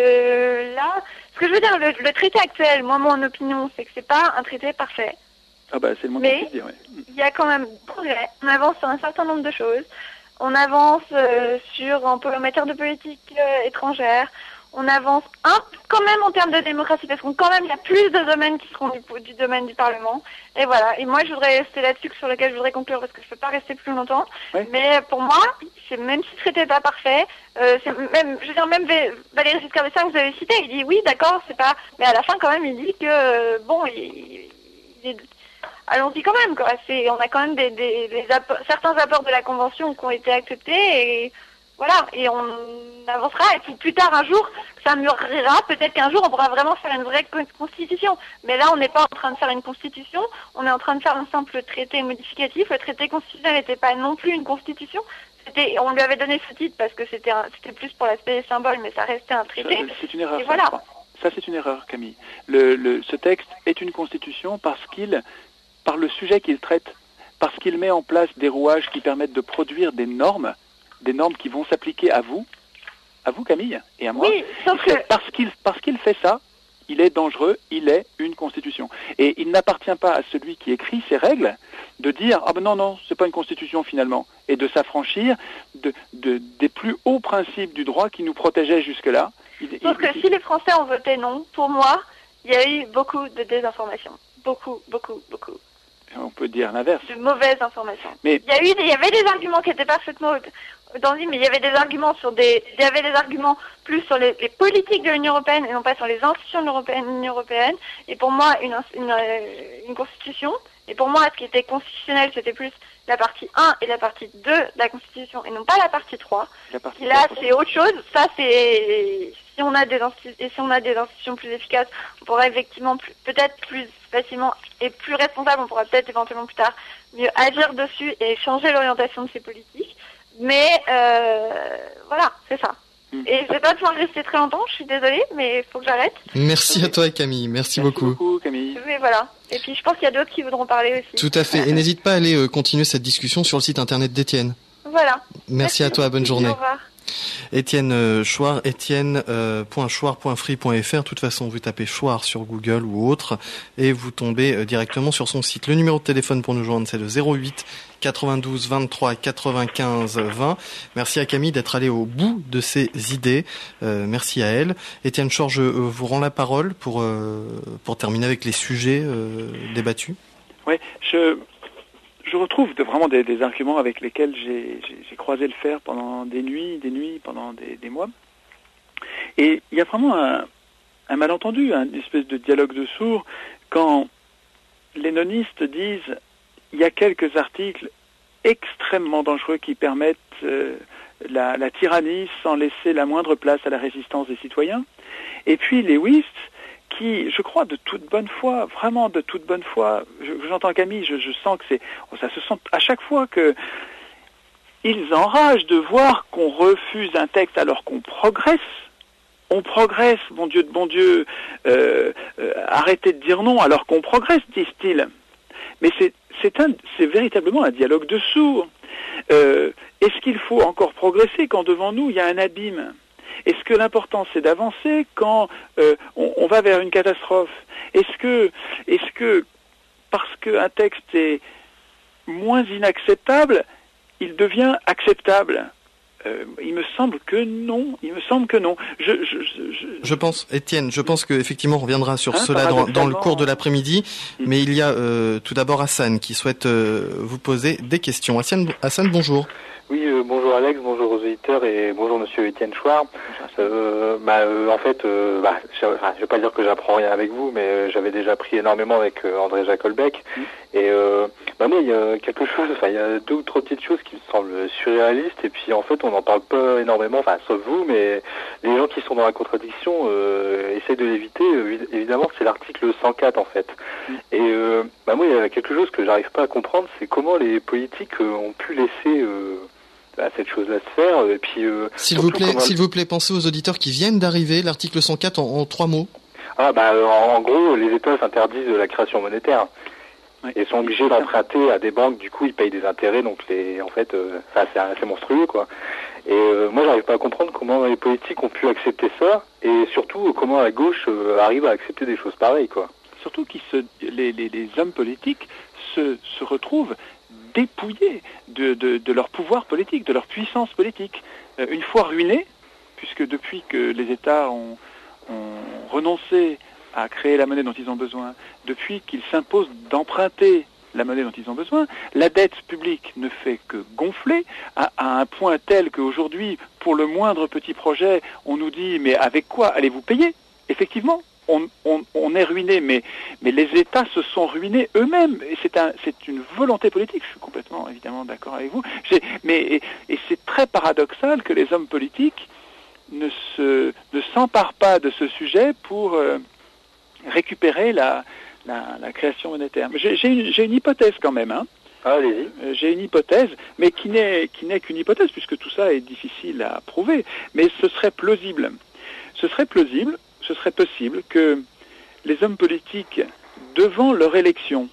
euh, là, ce que je veux dire, le, le traité actuel, moi mon opinion, c'est que c'est pas un traité parfait. Ah bah c'est le moins Mais- qu'on puisse dire, ouais. Il y a quand même progrès. On avance sur un certain nombre de choses. On avance euh, sur un peu en matière de politique euh, étrangère. On avance un quand même en termes de démocratie, parce qu'on quand même il y a plus de domaines qui seront du, du domaine du Parlement. Et voilà. Et moi je voudrais, c'est là-dessus sur lequel je voudrais conclure parce que je peux pas rester plus longtemps. Oui. Mais pour moi, c'est même si ce traité n'est pas parfait, euh, c'est même, je veux dire même Vé- Valéry Giscard d'Estaing que vous avez cité, il dit oui d'accord c'est pas, mais à la fin quand même il dit que euh, bon il, il est allons-y quand même, quoi. C'est, on a quand même des, des, des apports, certains apports de la Convention qui ont été acceptés et voilà, et on avancera. Et puis plus tard, un jour, ça mûrira. Peut-être qu'un jour, on pourra vraiment faire une vraie con- constitution. Mais là, on n'est pas en train de faire une constitution, on est en train de faire un simple traité modificatif. Le traité constitutionnel n'était pas non plus une constitution. C'était, on lui avait donné ce titre parce que c'était, un, c'était plus pour l'aspect symbole, mais ça restait un traité. Ça, C'est une erreur. Et ça, voilà. je crois. Ça, c'est une erreur, Camille. Le, le, ce texte est une constitution parce qu'il, par le sujet qu'il traite, parce qu'il met en place des rouages qui permettent de produire des normes, des normes qui vont s'appliquer à vous, à vous, Camille, et à moi. Oui, sauf que Parce qu'il, parce qu'il fait ça, il est dangereux, il est une constitution. Et il n'appartient pas à celui qui écrit ces règles de dire « Ah ben non, non, c'est pas une constitution finalement », et de s'affranchir de, de, des plus hauts principes du droit qui nous protégeaient jusque-là. Il- Sauf il- que si les Français ont voté non, pour moi, il y a eu beaucoup de désinformation. Beaucoup, beaucoup, beaucoup. On peut dire l'inverse. De mauvaises informations. Mais Il y a eu, des- il y avait des arguments qui étaient parfaitement identiques, mais il y avait des arguments sur des, il y avait des arguments plus sur les, les politiques de l'Union européenne et non pas sur les institutions de l'Union européenne. Et pour moi, une, une, euh, une constitution. Et pour moi, ce qui était constitutionnel, c'était plus la partie un et la partie deux de la Constitution et non pas la partie trois. la partie Et là, c'est autre chose. Ça, c'est si on a des insti- et si on a des institutions plus efficaces, on pourra effectivement plus- peut-être plus facilement et plus responsable. On pourra peut-être éventuellement plus tard mieux agir dessus et changer l'orientation de ces politiques. Mais euh, voilà, c'est ça. Mm. Et je vais pas pouvoir rester très longtemps. Je suis désolée, mais il faut que j'arrête. Merci à toi, Camille. Merci, Merci beaucoup. beaucoup, Camille. Mais voilà. Et puis je pense qu'il y a d'autres qui voudront parler aussi. Tout à fait. Et n'hésite pas à aller euh, continuer cette discussion sur le site internet d'Étienne. Voilà. Merci à toi. Bonne journée. Au revoir. Étienne euh, Chouard, Étienne euh, point chouard point free point f r. De toute façon, vous tapez Chouard sur Google ou autre et vous tombez euh, directement sur son site. Le numéro de téléphone pour nous joindre, c'est le zéro huit quatre-vingt-douze vingt-trois quatre-vingt-quinze vingt. Merci à Camille d'être allée au bout de ses idées. Euh, merci à elle. Étienne Chouard, je euh, vous rends la parole pour euh, pour terminer avec les sujets euh, débattus. Ouais, je je retrouve de, vraiment des, des arguments avec lesquels j'ai, j'ai, j'ai croisé le fer pendant des nuits, des nuits, pendant des, des mois. Et il y a vraiment un, un malentendu, une espèce de dialogue de sourds, quand les nonistes disent il y a quelques articles extrêmement dangereux qui permettent euh, la, la tyrannie sans laisser la moindre place à la résistance des citoyens. Et puis les ouistes, qui, je crois, de toute bonne foi, vraiment de toute bonne foi, je, j'entends Camille, je, je sens que c'est, ça se sent à chaque fois que ils enragent de voir qu'on refuse un texte alors qu'on progresse. On progresse, bon Dieu de bon Dieu, euh, euh, arrêtez de dire non alors qu'on progresse, disent-ils. Mais c'est, c'est, un, c'est véritablement un dialogue de sourds. Euh, est-ce qu'il faut encore progresser quand devant nous il y a un abîme ? Est-ce que l'important c'est d'avancer quand euh, on, on va vers une catastrophe ? Est-ce que, est-ce que parce qu'un texte est moins inacceptable, il devient acceptable ? Euh, il me semble que non. Il me semble que non. Je, je, je, je pense, Étienne, je pense qu'effectivement on reviendra sur hein, cela dans, dans le cours de l'après-midi. Mmh. Mais il y a euh, tout d'abord Hassan qui souhaite euh, vous poser des questions. Hassan, Hassan bonjour. Oui, euh, bonjour Alex, bonjour aux auditeurs et bonjour Monsieur Étienne Chouard. Euh, bah, euh, en fait, euh, bah, je, enfin, je vais pas dire que j'apprends rien avec vous, mais euh, j'avais déjà appris énormément avec euh, André Jacolbec. Mmh. Et euh, bah, moi, il y a quelque chose, enfin, il y a deux ou trois petites choses qui me semblent surréalistes. Et puis, en fait, on n'en parle pas énormément, enfin, sauf vous, mais les gens qui sont dans la contradiction euh, essayent de l'éviter. Euh, évidemment, c'est l'article cent quatre, en fait. Mmh. Et euh, bah, moi, il y a quelque chose que j'arrive pas à comprendre, c'est comment les politiques euh, ont pu laisser euh, à cette chose-là se faire. Et puis, euh, s'il vous plaît, comment... s'il vous plaît, pensez aux auditeurs qui viennent d'arriver. L'article cent quatre en, en trois mots. Ah bah en, en gros, les États s'interdisent de la création monétaire. Oui. Et sont obligés d'emprunter à des banques. Du coup, ils payent des intérêts. Donc les, en fait, euh, c'est assez monstrueux, quoi. Et euh, moi, j'arrive pas à comprendre comment les politiques ont pu accepter ça, et surtout comment la gauche euh, arrive à accepter des choses pareilles, quoi. Surtout que les, les, les hommes politiques se, se retrouvent dépouillés de, de, de leur pouvoir politique, de leur puissance politique. Euh, une fois ruinés, puisque depuis que les États ont, ont renoncé à créer la monnaie dont ils ont besoin, depuis qu'ils s'imposent d'emprunter la monnaie dont ils ont besoin, la dette publique ne fait que gonfler à, à un point tel qu'aujourd'hui, pour le moindre petit projet, on nous dit « mais avec quoi allez-vous payer ?» Effectivement, On, on, on est ruiné, mais, mais les États se sont ruinés eux-mêmes. Et c'est, un, c'est une volonté politique. Je suis complètement, évidemment, d'accord avec vous. J'ai, mais et, et c'est très paradoxal que les hommes politiques ne se ne s'emparent pas de ce sujet pour euh, récupérer la, la, la création monétaire. J'ai, j'ai, une, j'ai une hypothèse quand même. Hein. Ah, allez-y. Euh, j'ai une hypothèse, mais qui n'est qui n'est qu'une hypothèse, puisque tout ça est difficile à prouver. Mais ce serait plausible. Ce serait plausible. Ce serait possible que les hommes politiques, devant leur élection,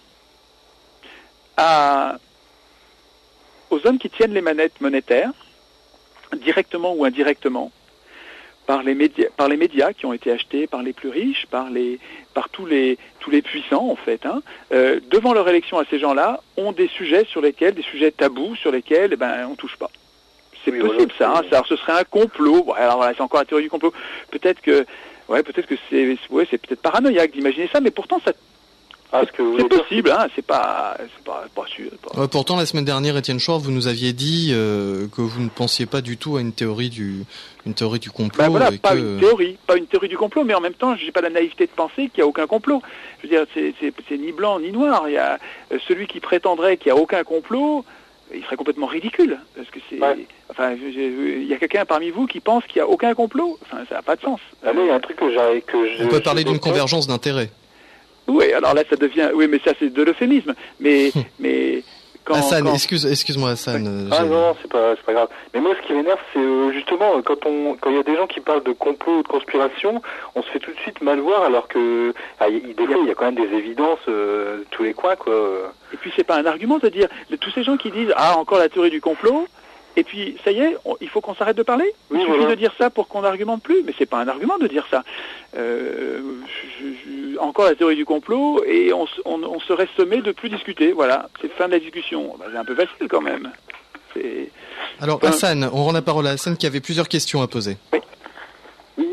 à, aux hommes qui tiennent les manettes monétaires, directement ou indirectement, par les médias, par les médias qui ont été achetés par les plus riches, par les, par tous les, tous les puissants en fait, hein, euh, devant leur élection à ces gens-là, ont des sujets sur lesquels, des sujets tabous sur lesquels, eh ben, on touche pas. C'est oui, possible voilà, ça. Hein, ça. Alors, ce serait un complot. Bon, alors voilà, c'est encore la théorie du complot. Peut-être que Ouais, peut-être que c'est, ouais, c'est peut-être paranoïaque d'imaginer ça, mais pourtant ça, ah, c'est, c'est possible, hein, c'est pas, c'est pas, pas sûr. Pas... Ouais, pourtant, la semaine dernière, Étienne Chouard, vous nous aviez dit euh, que vous ne pensiez pas du tout à une théorie du, une théorie du complot. Ben voilà, et pas que... une théorie, pas une théorie du complot, mais en même temps, j'ai pas la naïveté de penser qu'il y a aucun complot. Je veux dire, c'est, c'est, c'est ni blanc ni noir. Il y a euh, celui qui prétendrait qu'il y a aucun complot. Il serait complètement ridicule, parce que c'est... Ouais. Enfin, il y a quelqu'un parmi vous qui pense qu'il n'y a aucun complot. Enfin, ça n'a pas de sens. Ah oui, il y a un truc que j'ai... Que je, On peut parler d'une convergence d'intérêts. Oui, alors là, ça devient... Oui, mais ça, c'est de l'euphémisme. Mais... mais quand, Hassan, quand... excuse, excuse-moi, Hassan. Oui. Ah non, non, c'est pas, c'est pas grave. Mais moi, ce qui m'énerve, c'est euh, justement, quand on, quand il y a des gens qui parlent de complot ou de conspiration, on se fait tout de suite mal voir, alors que... Ah, y, des fois, il y a quand même des évidences euh, de tous les coins, quoi. Et puis, c'est pas un argument de dire... De, tous ces gens qui disent « Ah, encore la théorie du complot », et puis, ça y est, on, il faut qu'on s'arrête de parler. Il oui, suffit voilà. de dire ça pour qu'on n'argumente plus. Mais c'est pas un argument de dire ça. Euh, je, je, encore la théorie du complot, et on, on, on serait sommé de plus discuter. Voilà, c'est fin de la discussion. Ben, c'est un peu facile quand même. C'est... Alors, enfin... Hassan, on rend la parole à Hassan qui avait plusieurs questions à poser. Oui, oui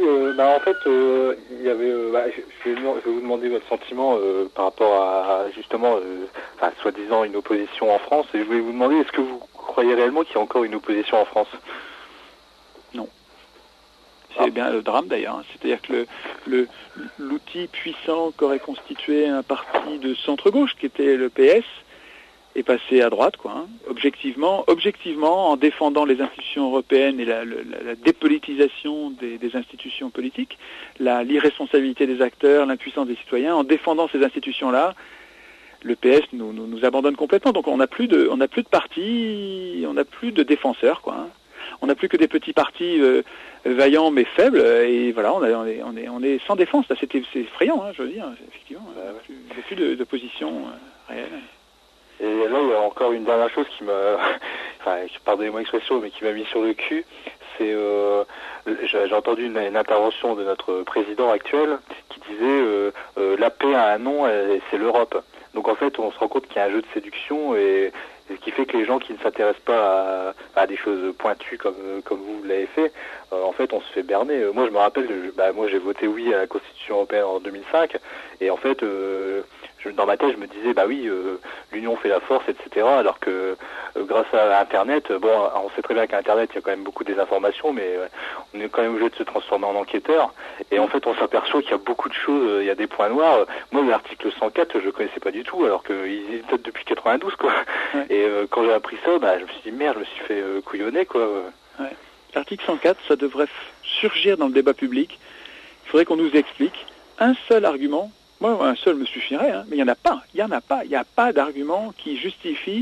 euh, bah, en fait, euh, il y avait, euh, bah, je, je, vais, je vais vous demander votre sentiment euh, par rapport à, justement, euh, enfin, soi-disant une opposition en France, et je voulais vous demander, est-ce que vous croyez réellement qu'il y a encore une opposition en France? Non. C'est ah. bien le drame d'ailleurs, hein. C'est-à-dire que le, le, l'outil puissant qu'aurait constitué un parti de centre-gauche, qui était le P S, est passé à droite, quoi. Hein. Objectivement, objectivement, en défendant les institutions européennes et la, la, la dépolitisation des, des institutions politiques, la, l'irresponsabilité des acteurs, l'impuissance des citoyens, en défendant ces institutions-là, le P S nous, nous, nous abandonne complètement. Donc on n'a plus de, on n'a plus de partis, on n'a plus de défenseurs, quoi. Hein. On n'a plus que des petits partis euh, vaillants mais faibles, et voilà, on, a, on, est, on, est, on est sans défense. Là, c'était, c'est effrayant, hein, je veux dire, effectivement. Il n'y a plus de, de position euh, réelle. Et là, il y a encore une dernière chose qui m'a, enfin, pardonnez-moi l'expression, mais qui m'a mis sur le cul. C'est, euh, j'ai entendu une, une intervention de notre président actuel qui disait euh, euh, la paix a un nom, et c'est l'Europe. Donc en fait, on se rend compte qu'il y a un jeu de séduction et, et ce qui fait que les gens qui ne s'intéressent pas à, à des choses pointues comme comme vous l'avez fait, euh, en fait, on se fait berner. Moi, je me rappelle, je, bah, moi, j'ai voté oui à la Constitution européenne en deux mille cinq, et en fait. Euh, Je, dans ma tête, je me disais, bah oui, euh, l'union fait la force, et cetera. Alors que euh, grâce à Internet, bon, on sait très bien qu'à Internet, il y a quand même beaucoup de désinformation, mais euh, on est quand même obligé de se transformer en enquêteur. Et en fait, on s'aperçoit qu'il y a beaucoup de choses, euh, il y a des points noirs. Moi, l'article cent quatre, je le connaissais pas du tout, alors qu'il date depuis quatre-vingt-douze, quoi. Ouais. Et euh, quand j'ai appris ça, bah, je me suis dit, merde, je me suis fait euh, couillonner, quoi. Ouais. L'article cent quatre, ça devrait surgir dans le débat public. Il faudrait qu'on nous explique un seul argument. Moi, un seul me suffirait, hein, mais il n'y en a pas. Il n'y en a pas. Il n'y a pas d'argument qui justifie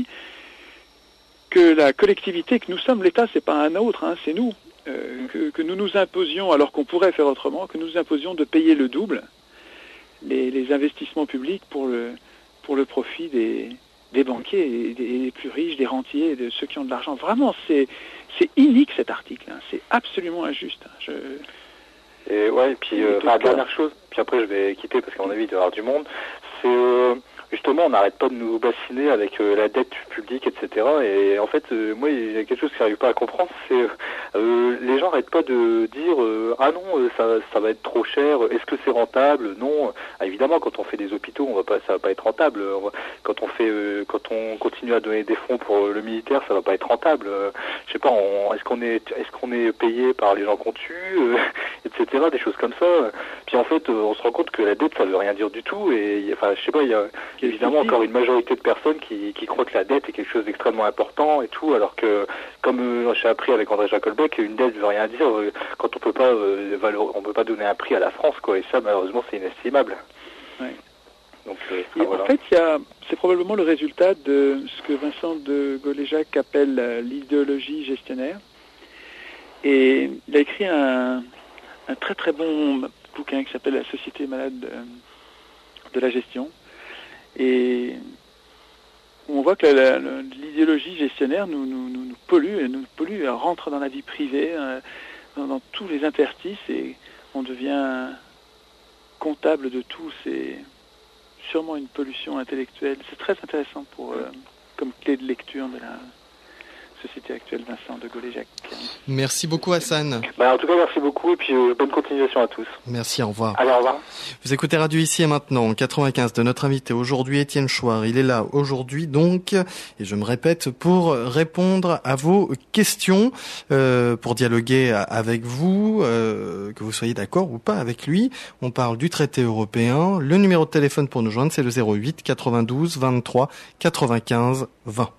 que la collectivité, que nous sommes l'État, c'est pas un autre, hein, c'est nous, euh, que, que nous nous imposions, alors qu'on pourrait faire autrement, que nous nous imposions de payer le double les, les investissements publics pour le, pour le profit des, des banquiers, et des, des plus riches, des rentiers, de ceux qui ont de l'argent. Vraiment, c'est, c'est inique cet article. Hein, c'est absolument injuste. Hein, je... Et ouais, et puis euh, enfin, dernière chose, puis après je vais quitter parce qu'à mon avis il doit y avoir du monde, c'est euh, justement on n'arrête pas de nous bassiner avec euh, la dette publique, et cetera. Et en fait, euh, moi il y a quelque chose que j'arrive pas à comprendre, c'est euh, les gens n'arrêtent pas de dire euh, ah non ça ça va être trop cher, est-ce que c'est rentable? Non, ah, évidemment quand on fait des hôpitaux on va pas ça va pas être rentable. Quand on fait euh, quand on continue à donner des fonds pour le militaire ça va pas être rentable. Euh, je sais pas, on, est-ce qu'on est est-ce qu'on est payé par les gens qu'on tue, euh, et cetera. Des choses comme ça. Puis en fait, on se rend compte que la dette, ça veut rien dire du tout. Et enfin, je sais pas, il y a évidemment encore une majorité de personnes qui, qui croient que la dette est quelque chose d'extrêmement important et tout, alors que, comme euh, j'ai appris avec André Jacolbec, une dette veut rien dire euh, quand on peut pas, euh, valeur, on peut pas donner un prix à la France, quoi. Et ça, malheureusement, c'est inestimable. Ouais. Donc, euh, et voilà. En fait, il y a, c'est probablement le résultat de ce que Vincent de Goléjac appelle euh, l'idéologie gestionnaire. Et il a écrit un un très très bon bouquin qui s'appelle La Société malade de, de la gestion, et on voit que la, la, l'idéologie gestionnaire nous, nous, nous, nous pollue, et nous pollue, elle rentre dans la vie privée, euh, dans, dans tous les interstices, et on devient comptable de tout. C'est sûrement une pollution intellectuelle. C'est très intéressant pour euh, comme clé de lecture de la société actuelle, Vincent de Goléjac. Merci beaucoup Hassan. Bah, en tout cas, merci beaucoup et puis euh, bonne continuation à tous. Merci, au revoir. Allez, au revoir. Vous écoutez Radio Ici et Maintenant, quatre-vingt-quinze de notre invité aujourd'hui, Étienne Chouard. Il est là aujourd'hui donc, et je me répète, pour répondre à vos questions, euh, pour dialoguer avec vous, euh, que vous soyez d'accord ou pas avec lui. On parle du traité européen. Le numéro de téléphone pour nous joindre, c'est le zéro huit quatre-vingt-douze vingt-trois quatre-vingt-quinze vingt.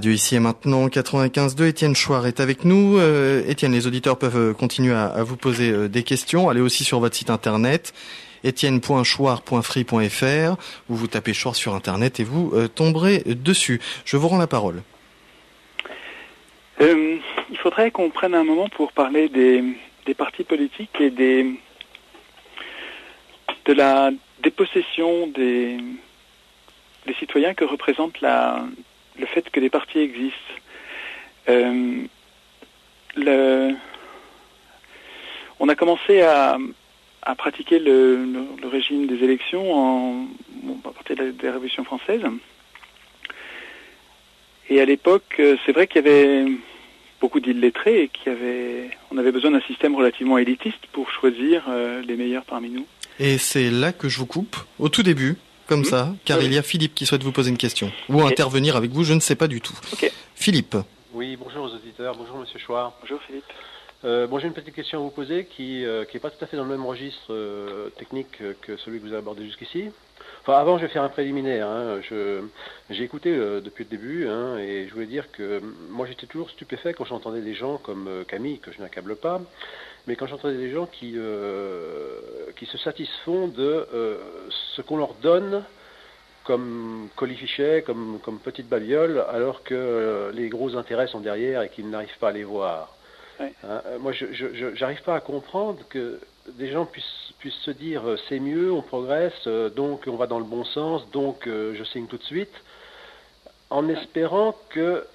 radio ici et maintenant, quatre-vingt-quinze deux, Étienne Chouard est avec nous. Euh, Étienne, les auditeurs peuvent continuer à, à vous poser euh, des questions. Allez aussi sur votre site internet, etienne point chouard point free point f r, où vous tapez Chouard sur internet et vous euh, tomberez dessus. Je vous rends la parole. Euh, il faudrait qu'on prenne un moment pour parler des, des partis politiques et des, de la dépossession des, des citoyens que représente la, le fait que des partis existent. Euh, le, on a commencé à, à pratiquer le, le, le régime des élections en, bon, à partir de la, de la Révolution française. Et à l'époque, c'est vrai qu'il y avait beaucoup d'illettrés et qu'il y avait, on avait besoin d'un système relativement élitiste pour choisir euh, les meilleurs parmi nous. Et c'est là que je vous coupe, au tout début, comme mmh. ça, car oui. il y a Philippe qui souhaite vous poser une question, ou okay. intervenir avec vous, je ne sais pas du tout. Okay. Philippe. Oui, bonjour aux auditeurs, bonjour Monsieur Chouard. Bonjour Philippe. Euh, bon, j'ai une petite question à vous poser qui euh, qui est pas tout à fait dans le même registre euh, technique que celui que vous avez abordé jusqu'ici. Enfin, avant, je vais faire un préliminaire. Hein. Je, j'ai écouté euh, depuis le début, hein, et je voulais dire que moi, j'étais toujours stupéfait quand j'entendais des gens comme euh, Camille, que je n'accable pas, mais quand j'entendais des gens qui euh, qui se satisfont de euh, ce qu'on leur donne comme colifichet, comme comme petite babiole, alors que euh, les gros intérêts sont derrière et qu'ils n'arrivent pas à les voir. Oui. Hein, moi, je, je, j'arrive pas à comprendre que des gens puissent, puissent se dire euh, c'est mieux, on progresse, euh, donc on va dans le bon sens, donc euh, je signe tout de suite, en espérant que,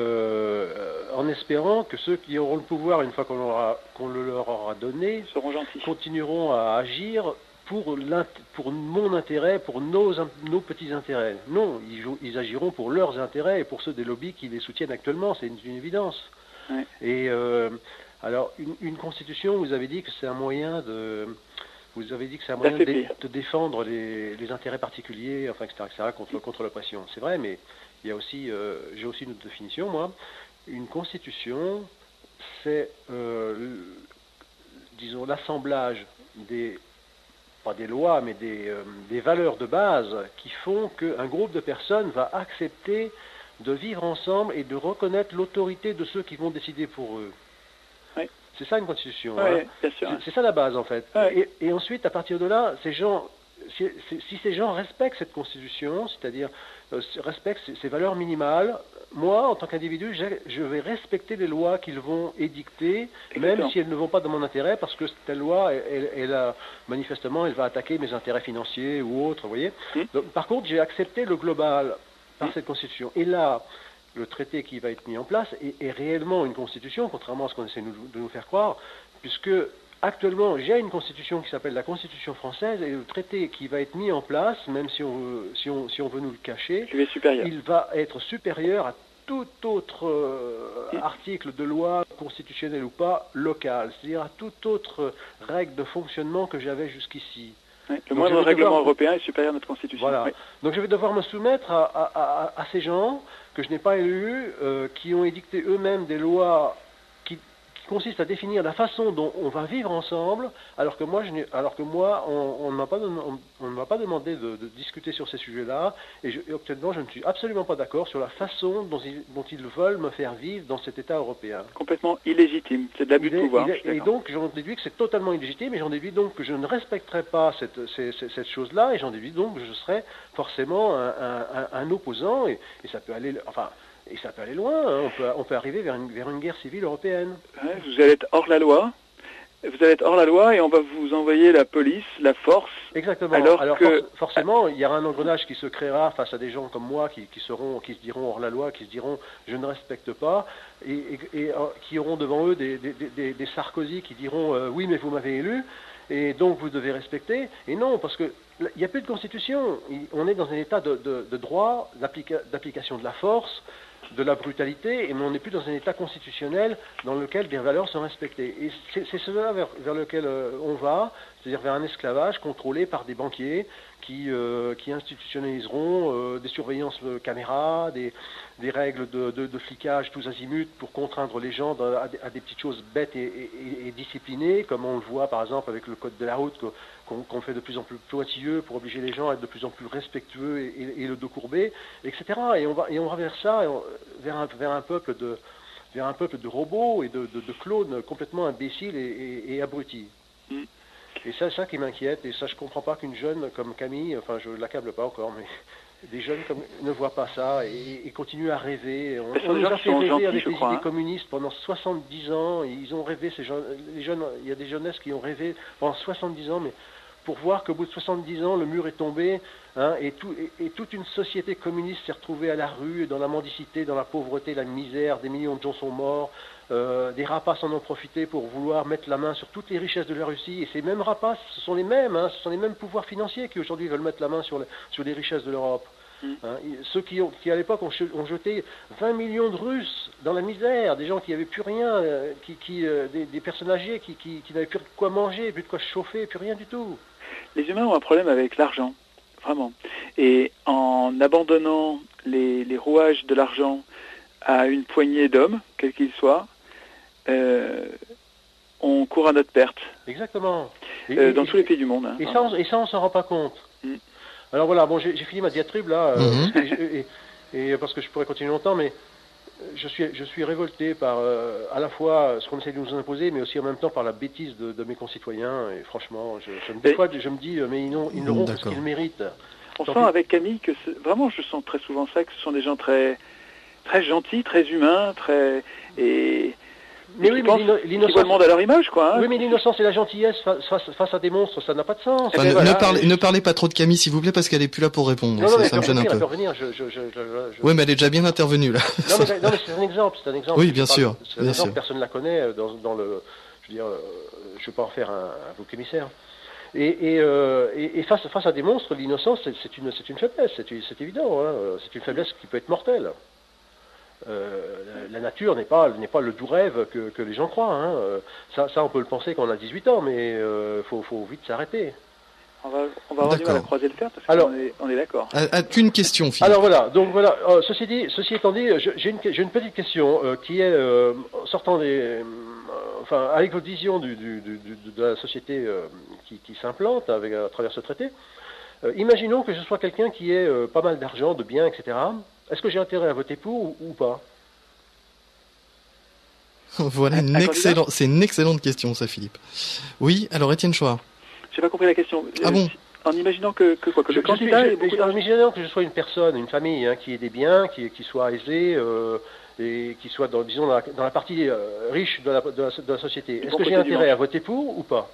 euh, en espérant que ceux qui auront le pouvoir une fois qu'on, aura, qu'on le leur aura donné seront gentils, continueront à agir pour, pour mon intérêt, pour nos, nos petits intérêts. Non, ils, ils agiront pour leurs intérêts et pour ceux des lobbies qui les soutiennent actuellement, c'est une, une évidence. Oui. Et euh, alors, une, une constitution, vous avez dit que c'est un moyen de, vous avez dit que c'est un moyen de, de défendre les, les intérêts particuliers, enfin, et cetera, et cetera, contre, contre l'oppression. C'est vrai, mais il y a aussi, euh, j'ai aussi une autre définition, moi. Une constitution, c'est, euh, disons, l'assemblage des, pas des lois, mais des, euh, des valeurs de base qui font qu'un groupe de personnes va accepter de vivre ensemble et de reconnaître l'autorité de ceux qui vont décider pour eux. Oui. C'est ça une constitution. Oui, hein. bien sûr. C'est, c'est ça la base en fait. Oui. Et, et ensuite, à partir de là, ces gens, si, si ces gens respectent cette constitution, c'est-à-dire euh, respectent ces, ces valeurs minimales, moi, en tant qu'individu, je vais respecter les lois qu'ils vont édicter, Exactement. Même si elles ne vont pas dans mon intérêt, parce que telle loi, elle, elle, elle a, manifestement, elle va attaquer mes intérêts financiers ou autres, vous voyez. Hum. Donc, par contre, j'ai accepté le global par cette constitution. Et là, le traité qui va être mis en place est, est réellement une constitution, contrairement à ce qu'on essaie de nous faire croire, puisque actuellement, j'ai une constitution qui s'appelle la Constitution française, et le traité qui va être mis en place, même si on veut, si on, si on veut nous le cacher, il va être supérieur à tout autre euh, article de loi, constitutionnelle ou pas, local, c'est-à-dire à toute autre règle de fonctionnement que j'avais jusqu'ici. Oui, le Donc moindre règlement devoir... européen est supérieur à notre Constitution. Voilà. Oui. Donc je vais devoir me soumettre à, à, à, à ces gens que je n'ai pas élus, euh, qui ont édicté eux-mêmes des lois qui, qui consistent à définir la façon dont on va vivre ensemble, alors que moi, je n'ai, alors que moi on, on ne m'a pas, on, on ne m'a pas demandé de, de discuter sur ces sujets-là, et, je, et actuellement je ne suis absolument pas d'accord sur la façon dont ils, dont ils veulent me faire vivre dans cet État européen. Complètement illégitime, c'est de l'abus de pouvoir. Est, et donc j'en déduis que c'est totalement illégitime, et j'en déduis donc que je ne respecterai pas cette, cette, cette, cette chose-là, et j'en déduis donc que je serai forcément un, un, un opposant, et, et ça peut aller, enfin, et ça peut aller loin. Hein. On peut, on peut arriver vers une, vers une guerre civile européenne. Ouais, vous allez être hors la loi. Vous allez être hors la loi et on va vous envoyer la police, la force. Exactement. Alors, alors que... for- forcément, il y aura un engrenage qui se créera face à des gens comme moi qui, qui seront, qui se diront hors la loi, qui se diront je ne respecte pas, et, et, et euh, qui auront devant eux des, des, des, des Sarkozy qui diront euh, oui mais vous m'avez élu et donc vous devez respecter. Et non, parce que il n'y a plus de constitution. On est dans un état de, de, de droit, d'applica- d'application de la force, de la brutalité, mais on n'est plus dans un état constitutionnel dans lequel des valeurs sont respectées. Et c'est, c'est cela vers, vers lequel euh, on va, c'est-à-dire vers un esclavage contrôlé par des banquiers qui, euh, qui institutionnaliseront euh, des surveillances de caméras, des, des règles de, de, de flicage tous azimuts pour contraindre les gens à, à, des, à des petites choses bêtes et, et, et disciplinées, comme on le voit par exemple avec le code de la route qu'on qu'on fait de plus en plus pointilleux pour obliger les gens à être de plus en plus respectueux et, et, et le dos courbé, et cetera. Et on va, et on va vers ça, on, vers, un, vers un peuple de vers un peuple de robots et de, de, de clones complètement imbéciles et, et, et abrutis. Mm. Et c'est ça qui m'inquiète, et ça je comprends pas qu'une jeune comme Camille, enfin je l'accable pas encore, mais des jeunes comme, ne voient pas ça et, et continuent à rêver. On, on nous a fait rêver gentils, avec les crois, idées hein. communistes pendant soixante-dix ans, et ils ont rêvé, ces jeunes, les jeunes, il y a des jeunesses qui ont rêvé pendant soixante-dix ans, mais pour voir qu'au bout de soixante-dix ans, le mur est tombé, hein, et, tout, et, et toute une société communiste s'est retrouvée à la rue, dans la mendicité, dans la pauvreté, la misère, des millions de gens sont morts, euh, des rapaces en ont profité pour vouloir mettre la main sur toutes les richesses de la Russie, et ces mêmes rapaces, ce sont les mêmes, hein, ce sont les mêmes pouvoirs financiers qui aujourd'hui veulent mettre la main sur les, sur les richesses de l'Europe. Mmh. Hein, ceux qui, ont, qui à l'époque ont, ont jeté vingt millions de Russes dans la misère, des gens qui n'avaient plus rien, euh, qui, qui, euh, des, des personnes âgées qui, qui, qui n'avaient plus de quoi manger, plus de quoi chauffer, plus rien du tout. Les humains ont un problème avec l'argent, vraiment. Et en abandonnant les, les rouages de l'argent à une poignée d'hommes, quels qu'ils soient, euh, on court à notre perte. Exactement. Et, euh, et, dans et, tous les pays du monde. Hein, et, ça, on, et ça, on s'en rend pas compte. Mm. Alors voilà, bon, j'ai fini ma diatribe là, euh, mm-hmm. parce que, et, et parce que je pourrais continuer longtemps, mais je suis, je suis révolté par euh, à la fois ce qu'on essaie de nous imposer, mais aussi en même temps par la bêtise de, de mes concitoyens. Et franchement, je, je, des fois, je me dis, mais ils n'ont ils n'auront que ce qu'ils méritent. On Tant sent pis. avec Camille que vraiment, je sens très souvent ça, que ce sont des gens très, très gentils, très humains, très et mais oui, mais l'innocence, voient le monde à leur image, quoi. Hein. Oui, mais l'innocence et la gentillesse face, face à des monstres, ça n'a pas de sens. Enfin, ne, voilà, ne, parlez, je... ne parlez pas trop de Camille, s'il vous plaît, parce qu'elle est plus là pour répondre. Non, ça, non, ça me gêne un peu. Revenir, je, je, je, je, je... Oui, mais elle est déjà bien intervenue là. Non, mais, non, mais c'est un exemple, c'est un exemple. Oui, bien sûr. C'est un bien exemple, sûr. Personne ne la connaît dans, dans le. Je veux dire, je ne vais pas en faire un, un bouc émissaire. Et, et, euh, et, et face, face à des monstres, l'innocence, c'est une, une faiblesse, c'est évident. Hein. C'est une faiblesse qui peut être mortelle. Euh, la, la nature n'est pas, n'est pas le doux rêve que, que les gens croient. Hein. Ça, ça, on peut le penser quand on a dix-huit ans, mais il euh, faut, faut vite s'arrêter. On va, on va avoir du mal à croiser le fer parce qu'on est, on est d'accord. Qu'une question, Philippe. Alors voilà, donc voilà. Euh, ceci dit, ceci étant dit, j'ai une, une petite question euh, qui est euh, sortant des, euh, enfin, avec votre vision du, du, du, de la société euh, qui, qui s'implante avec à travers ce traité. Euh, imaginons que je sois quelqu'un qui ait euh, pas mal d'argent, de biens, et cetera. Est-ce que j'ai intérêt à voter pour ou, ou pas? Voilà, une excellente, c'est une excellente question, ça, Philippe. Oui, alors Étienne Chouard. J'ai pas compris la question. Ah bon? En imaginant que, que quoi que je, le candidat je suis, en imaginant que je sois une personne, une famille, hein, qui ait des biens, qui, qui soit aisée euh, et qui soit dans, disons, dans la, dans la partie euh, riche de la, de la, de la société. Est-ce que j'ai intérêt à voter pour ou pas?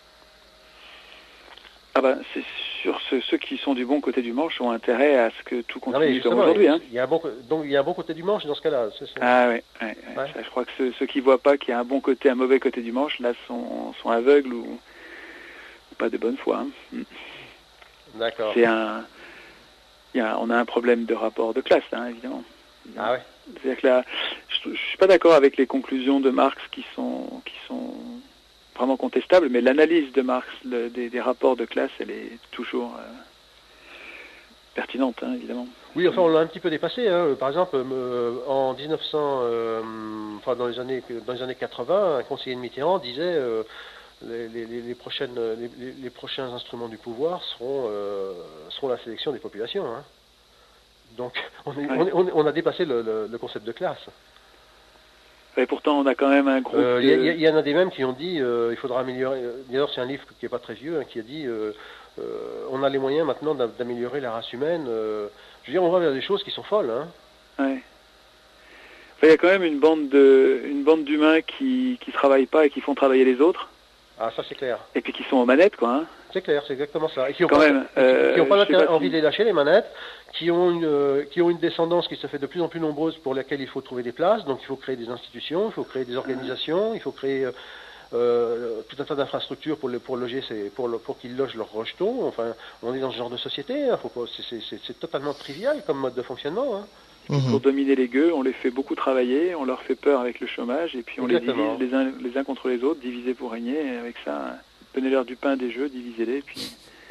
Ah ben, c'est sûr, ceux, ceux qui sont du bon côté du manche ont intérêt à ce que tout continue comme aujourd'hui. Hein. Il y a un bon, donc il y a un bon côté du manche dans ce cas-là. Ah oui, ouais, ouais, ouais. Je crois que ceux, ceux qui voient pas qu'il y a un bon côté, un mauvais côté du manche, là, sont, sont aveugles ou, ou pas de bonne foi. Hein. D'accord. C'est un, il y a, on a un problème de rapport de classe, hein, évidemment. Ah ouais. C'est-à-dire que là, je, je suis pas d'accord avec les conclusions de Marx qui sont, qui sont vraiment contestable, mais l'analyse de Marx le, des, des rapports de classe, elle est toujours euh, pertinente, hein, évidemment. Oui, enfin, on l'a un petit peu dépassé. Hein. Par exemple, euh, en mille neuf cents, euh, enfin dans les années dans les années quatre-vingts, un conseiller de Mitterrand disait euh, les, les, les prochaines les, les prochains instruments du pouvoir seront euh, seront la sélection des populations. Hein. Donc, on, est, ouais. on, on a dépassé le, le, le concept de classe. Et pourtant, on a quand même un groupe. Il euh, de... y, y, y en a des mêmes qui ont dit euh, il faudra améliorer. D'ailleurs, c'est un livre qui n'est pas très vieux, hein, qui a dit euh, euh, on a les moyens maintenant d'améliorer la race humaine. Euh, je veux dire, on va vers des choses qui sont folles. Hein. Ouais. Il y a quand même une bande de, une bande d'humains qui qui travaillent pas et qui font travailler les autres. Ah, ça c'est clair. Et puis qui sont aux manettes, quoi. Hein. C'est clair, c'est exactement ça. Et qui n'ont quand pas, même, euh, qui ont pas, pas envie si... de les lâcher, les manettes, qui ont, une, euh, qui ont une descendance qui se fait de plus en plus nombreuse pour laquelle il faut trouver des places, donc il faut créer des institutions, il faut créer des organisations, il faut créer euh, tout un tas d'infrastructures pour, pour loger, ces, pour, pour qu'ils logent leurs rejetons. Enfin, on est dans ce genre de société, hein, c'est totalement trivial comme mode de fonctionnement. Hein. Mmh. Pour dominer les gueux, on les fait beaucoup travailler, on leur fait peur avec le chômage, et puis on Exactement. les divise les uns, les uns contre les autres, diviser pour régner, et avec ça... Donnez-leur du pain, des jeux, divisez-les, puis...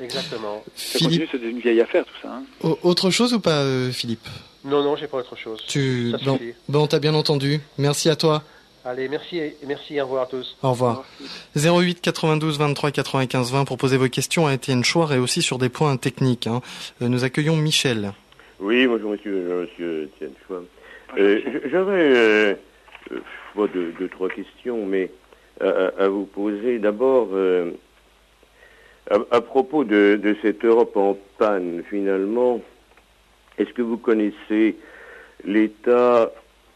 Exactement. Ça Philippe, continue, c'est une vieille affaire tout ça. Hein. au- autre chose ou pas, euh, Philippe? Non, non, j'ai pas autre chose. Tu, Ça bon, suffit. bon, t'as bien entendu. Merci à toi. Allez, merci et merci, au revoir à tous. Au revoir. zéro huit quatre-vingt-douze vingt-trois quatre-vingt-quinze vingt pour poser vos questions à Étienne Chouard et aussi sur des points techniques. Hein. Euh, Nous accueillons Michel. Oui, bonjour monsieur, monsieur Étienne Chouard. Euh, J'aurais euh, euh, bon, deux, deux, trois questions, mais à, à vous poser d'abord euh, à, à propos de, de cette Europe en panne, finalement, est-ce que vous connaissez l'état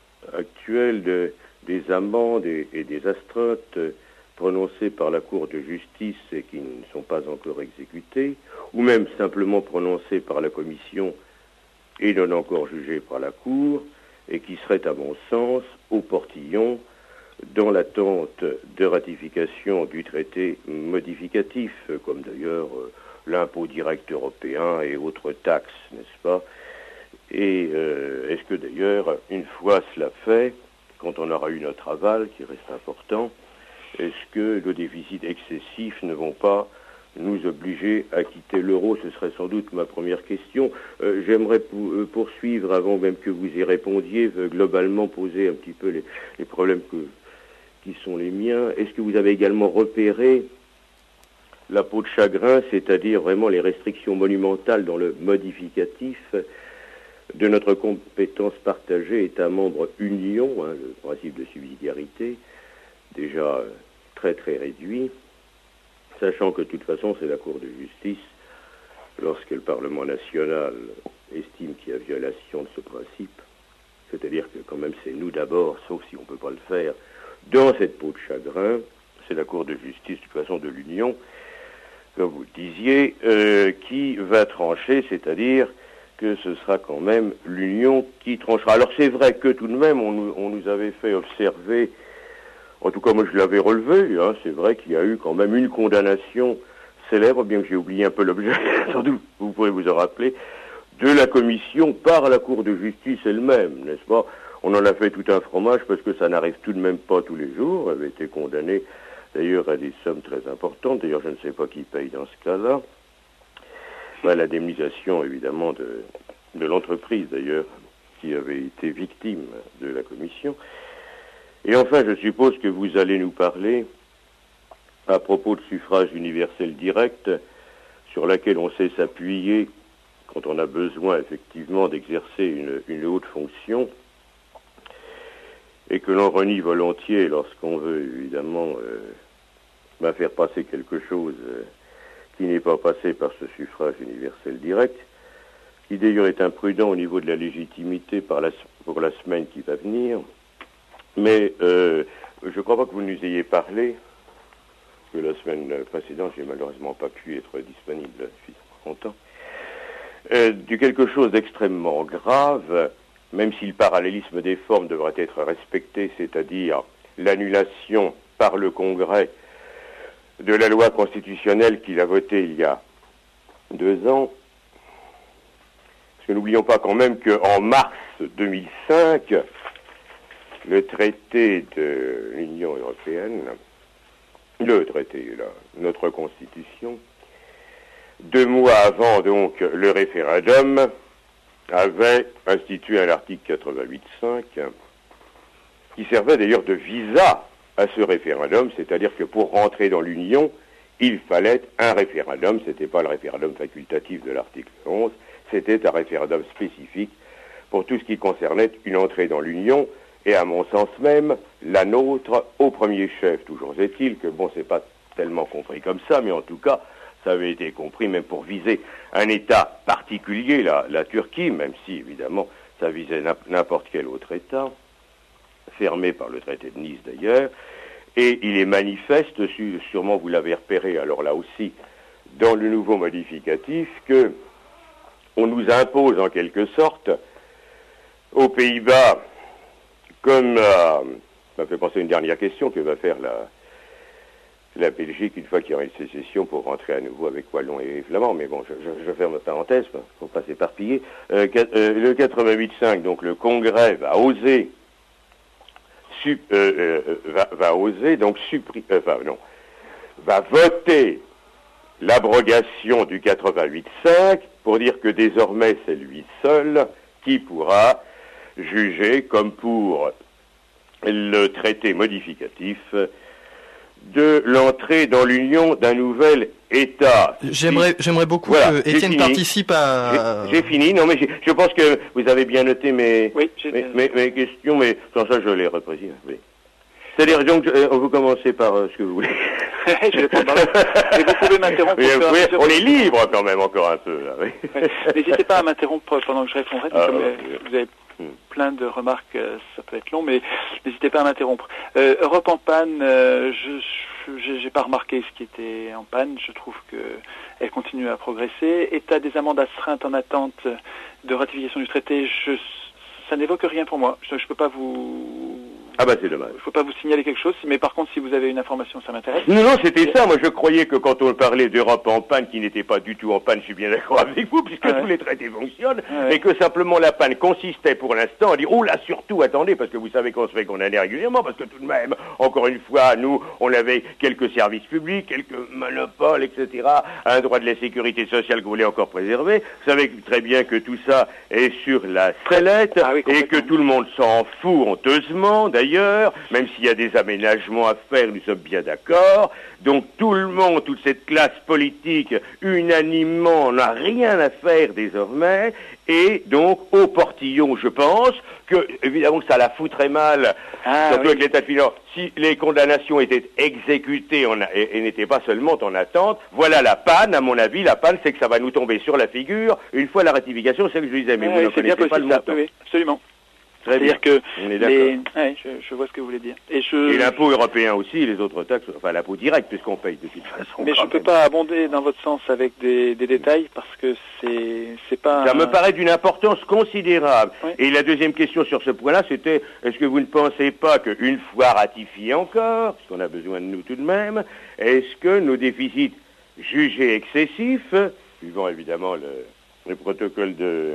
actuel de, des amendes et, et des astreintes prononcées par la Cour de justice et qui ne sont pas encore exécutées, ou même simplement prononcées par la Commission et non encore jugées par la Cour, et qui seraient, à mon sens, au portillon dans l'attente de ratification du traité modificatif, comme d'ailleurs euh, l'impôt direct européen et autres taxes, n'est-ce pas? Et euh, est-ce que d'ailleurs, une fois cela fait, quand on aura eu notre aval, qui reste important, est-ce que nos déficits excessifs ne vont pas nous obliger à quitter l'euro? Ce serait sans doute ma première question. Euh, J'aimerais pou- euh, poursuivre, avant même que vous y répondiez, euh, globalement poser un petit peu les, les problèmes que, qui sont les miens. Est-ce que vous avez également repéré la peau de chagrin, c'est-à-dire vraiment les restrictions monumentales dans le modificatif de notre compétence partagée État membre Union, hein, le principe de subsidiarité, déjà euh, très très réduit, sachant que de toute façon c'est la Cour de justice, lorsque le Parlement national estime qu'il y a violation de ce principe, c'est-à-dire que quand même c'est nous d'abord, sauf si on ne peut pas le faire, dans cette peau de chagrin, c'est la Cour de justice de toute façon de l'Union, comme vous le disiez, euh, qui va trancher, c'est-à-dire que ce sera quand même l'Union qui tranchera. Alors c'est vrai que tout de même, on nous, on nous avait fait observer, en tout cas moi je l'avais relevé, hein, c'est vrai qu'il y a eu quand même une condamnation célèbre, bien que j'ai oublié un peu l'objet, sans doute vous pourrez vous en rappeler, de la Commission par la Cour de justice elle-même, n'est-ce pas? On en a fait tout un fromage parce que ça n'arrive tout de même pas tous les jours, elle avait été condamnée d'ailleurs à des sommes très importantes, d'ailleurs je ne sais pas qui paye dans ce cas-là. Ben, l'indemnisation évidemment de, de l'entreprise d'ailleurs qui avait été victime de la commission. Et enfin je suppose que vous allez nous parler à propos de suffrage universel direct sur laquelle on sait s'appuyer quand on a besoin effectivement d'exercer une, une haute fonction et que l'on renie volontiers lorsqu'on veut évidemment euh, ben, faire passer quelque chose euh, qui n'est pas passé par ce suffrage universel direct, qui d'ailleurs est imprudent au niveau de la légitimité par la, pour la semaine qui va venir. Mais euh, je ne crois pas que vous nous ayez parlé, que la semaine précédente, j'ai malheureusement pas pu être disponible, je suis content, euh, de quelque chose d'extrêmement grave, même si le parallélisme des formes devrait être respecté, c'est-à-dire l'annulation par le Congrès de la loi constitutionnelle qu'il a votée il y a deux ans. Parce que n'oublions pas quand même qu'en mars deux mille cinq, le traité de l'Union européenne, le traité, là, notre constitution, deux mois avant donc le référendum, avait institué un article quatre-vingt-huit point cinq qui servait d'ailleurs de visa à ce référendum, c'est-à-dire que pour rentrer dans l'Union, il fallait un référendum, c'était pas le référendum facultatif de l'article onze, c'était un référendum spécifique pour tout ce qui concernait une entrée dans l'Union, et à mon sens même, la nôtre au premier chef. Toujours est-il que, bon, c'est pas tellement compris comme ça, mais en tout cas, ça avait été compris même pour viser un État particulier, la, la Turquie, même si, évidemment, ça visait n'importe quel autre État, fermé par le traité de Nice d'ailleurs, et il est manifeste, sûrement vous l'avez repéré alors là aussi, dans le nouveau modificatif, que on nous impose en quelque sorte, aux Pays-Bas, comme, euh, ça me fait penser à une dernière question que va faire la, la Belgique une fois qu'il y aura une sécession pour rentrer à nouveau avec Wallon et Flamand, mais bon, je, je, je ferme ma parenthèse, pour pas s'éparpiller. Euh, euh, le quatre-vingt-huit point cinq, donc le Congrès va oser Su, euh, euh, va, va oser donc supprimer, euh, enfin non, va voter l'abrogation du quatre-vingt-huit cinq pour dire que désormais c'est lui seul qui pourra juger, comme pour le traité modificatif, de l'entrée dans l'Union d'un nouvel État. J'aimerais, j'aimerais beaucoup voilà, que Étienne participe à... J'ai, j'ai fini, non mais j'ai, je pense que vous avez bien noté mes, oui, mes, mes, mes questions, mais sans ça je les reprécise. Oui. C'est-à-dire donc, euh, vous commencez par euh, ce que vous voulez. Je vais prendre mais vous pouvez m'interrompre. Oui, vous pouvez, on est libre quand même encore un peu là. Oui. Ouais. N'hésitez pas à m'interrompre pendant que je répondrai. Ah, comme, ouais. euh, vous avez plein de remarques, euh, ça peut être long, mais n'hésitez pas à m'interrompre. Euh, Europe en panne, euh, je, je j'ai pas remarqué ce qui était en panne. Je trouve que elle continue à progresser. État des amendes astreintes en attente de ratification du traité, je, ça n'évoque rien pour moi. Je, je peux pas vous. Ah bah c'est dommage. Il ne faut pas vous signaler quelque chose, mais par contre, si vous avez une information, ça m'intéresse. Non, non, c'était ça. Moi, je croyais que quand on parlait d'Europe en panne, qui n'était pas du tout en panne, je suis bien d'accord avec vous, puisque ah ouais. tous les traités fonctionnent, ah ouais. et que simplement la panne consistait pour l'instant à dire, oh là, surtout, attendez, parce que vous savez qu'on se fait condamner régulièrement, parce que tout de même, encore une fois, nous, on avait quelques services publics, quelques monopoles, et cetera, un droit de la sécurité sociale que vous voulez encore préserver. Vous savez très bien que tout ça est sur la sellette, ah oui, et que tout le monde s'en fout honteusement, d'ailleurs. Ailleurs, même s'il y a des aménagements à faire, nous sommes bien d'accord. Donc tout le monde, toute cette classe politique, unanimement, n'a rien à faire désormais. Et donc, au portillon, je pense que, évidemment, ça la foutrait mal, ah, surtout oui. avec l'état de finance, si les condamnations étaient exécutées en a, et, et n'étaient pas seulement en attente. Voilà la panne, à mon avis. La panne, c'est que ça va nous tomber sur la figure une fois la ratification, c'est ce que je disais, mais ouais, vous n'en connaissez pas le montant. Oui, absolument. C'est-à-dire que les... ouais, je, je vois ce que vous voulez dire. Et, je... et l'impôt européen aussi, les autres taxes, enfin l'impôt direct, puisqu'on paye de toute façon. Mais je ne peux pas abonder dans votre sens avec des, des détails, parce que c'est, c'est pas... Ça un... me paraît d'une importance considérable. Oui. Et la deuxième question sur ce point-là, c'était, est-ce que vous ne pensez pas qu'une fois ratifié encore, parce qu'on a besoin de nous tout de même, est-ce que nos déficits jugés excessifs, suivant évidemment le, le protocole de...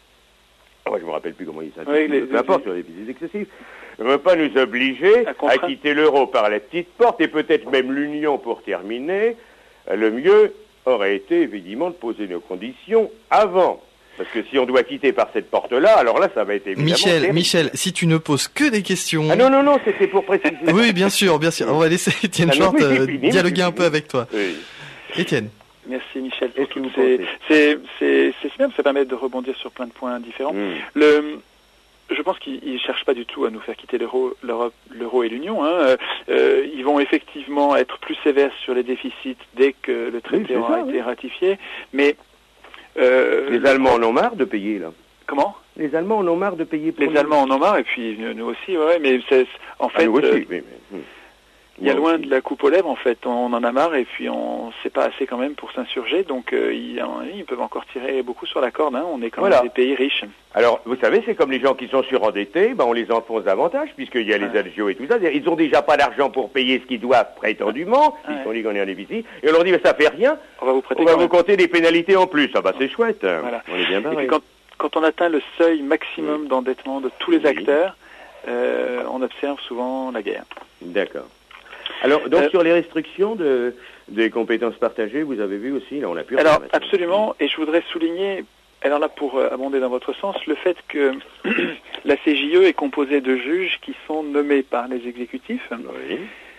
Moi, je ne me rappelle plus comment il s'appelle, oui, peu importe, sur les déficits excessifs, ne va pas nous obliger à, à quitter l'euro par la petite porte, et peut-être même l'Union pour terminer. Le mieux aurait été, évidemment, de poser nos conditions avant. Parce que si on doit quitter par cette porte-là, alors là, ça va être évidemment... Michel, terrible. Michel, si tu ne poses que des questions... Ah non, non, non, c'était pour préciser. Oui, bien sûr, bien sûr. On va laisser Étienne ah Schwartz euh, dialoguer un peu avec toi. Oui. Étienne. Merci Michel. Est-ce que vous c'est, pensez c'est, c'est, c'est bien, ça permet de rebondir sur plein de points différents. Mm. Le, je pense qu'ils ne cherchent pas du tout à nous faire quitter l'euro, l'Europe, l'euro et l'Union. Hein. Euh, ils vont effectivement être plus sévères sur les déficits dès que le traité oui, aura ça, été oui. ratifié. Mais euh, les Allemands en ont marre de payer là. Comment ? Les Allemands en ont marre de payer. Pour les nous. Allemands en ont marre et puis nous aussi, ouais. Mais c'est, en fait. Ah, nous aussi, euh, oui, mais, hum. Il y a loin de la coupe aux lèvres, en fait. On en a marre et puis on sait pas assez quand même pour s'insurger. Donc euh, ils, ils peuvent encore tirer beaucoup sur la corde. Hein. On est quand voilà. même des pays riches. Alors, vous savez, c'est comme les gens qui sont surendettés, ben on les enfonce davantage puisqu'il y a les ouais. algios et tout ça. Ils ont déjà pas d'argent pour payer ce qu'ils doivent prétendument. Ouais. Ils sont dit qu'on est en déficit. Et on leur dit, mais ça fait rien. On va vous prêter. On va vous compter des pénalités en plus. Ah bah c'est chouette. Voilà. On est bien barré. Et puis quand, quand on atteint le seuil maximum mmh. d'endettement de tous les oui. acteurs, euh, on observe souvent la guerre. D'accord. Alors, donc, euh, sur les restrictions de, des compétences partagées, vous avez vu aussi, là, on a pu... Alors, absolument, et je voudrais souligner, alors là, pour euh, abonder dans votre sens, le fait que la C J E est composée de juges qui sont nommés par les exécutifs, oui.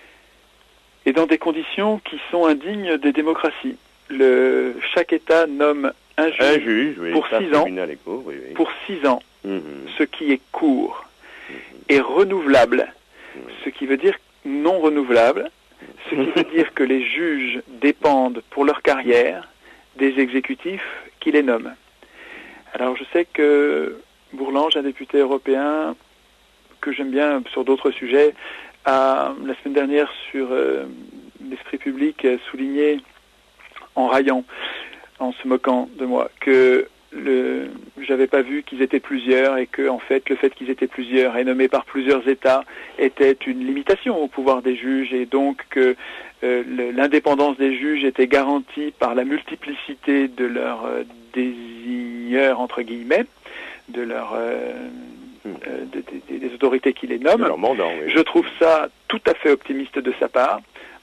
et dans des conditions qui sont indignes des démocraties. Le, chaque État nomme un juge, un juge oui, pour six ans, court, oui, oui. pour six ans, mm-hmm. ce qui est court, mm-hmm. et renouvelable, mm-hmm. ce qui veut dire non renouvelable, ce qui veut dire que les juges dépendent pour leur carrière des exécutifs qui les nomment. Alors je sais que Bourlange, un député européen que j'aime bien sur d'autres sujets, a la semaine dernière sur euh, l'esprit public souligné en raillant, en se moquant de moi, que le, j'avais pas vu qu'ils étaient plusieurs et que en fait le fait qu'ils étaient plusieurs et nommés par plusieurs États était une limitation au pouvoir des juges et donc que euh, le, l'indépendance des juges était garantie par la multiplicité de leurs euh, désigneurs entre guillemets, de leurs euh, euh, de, de, de, des autorités qui les nomment. Mandat, oui. Je trouve ça tout à fait optimiste de sa part.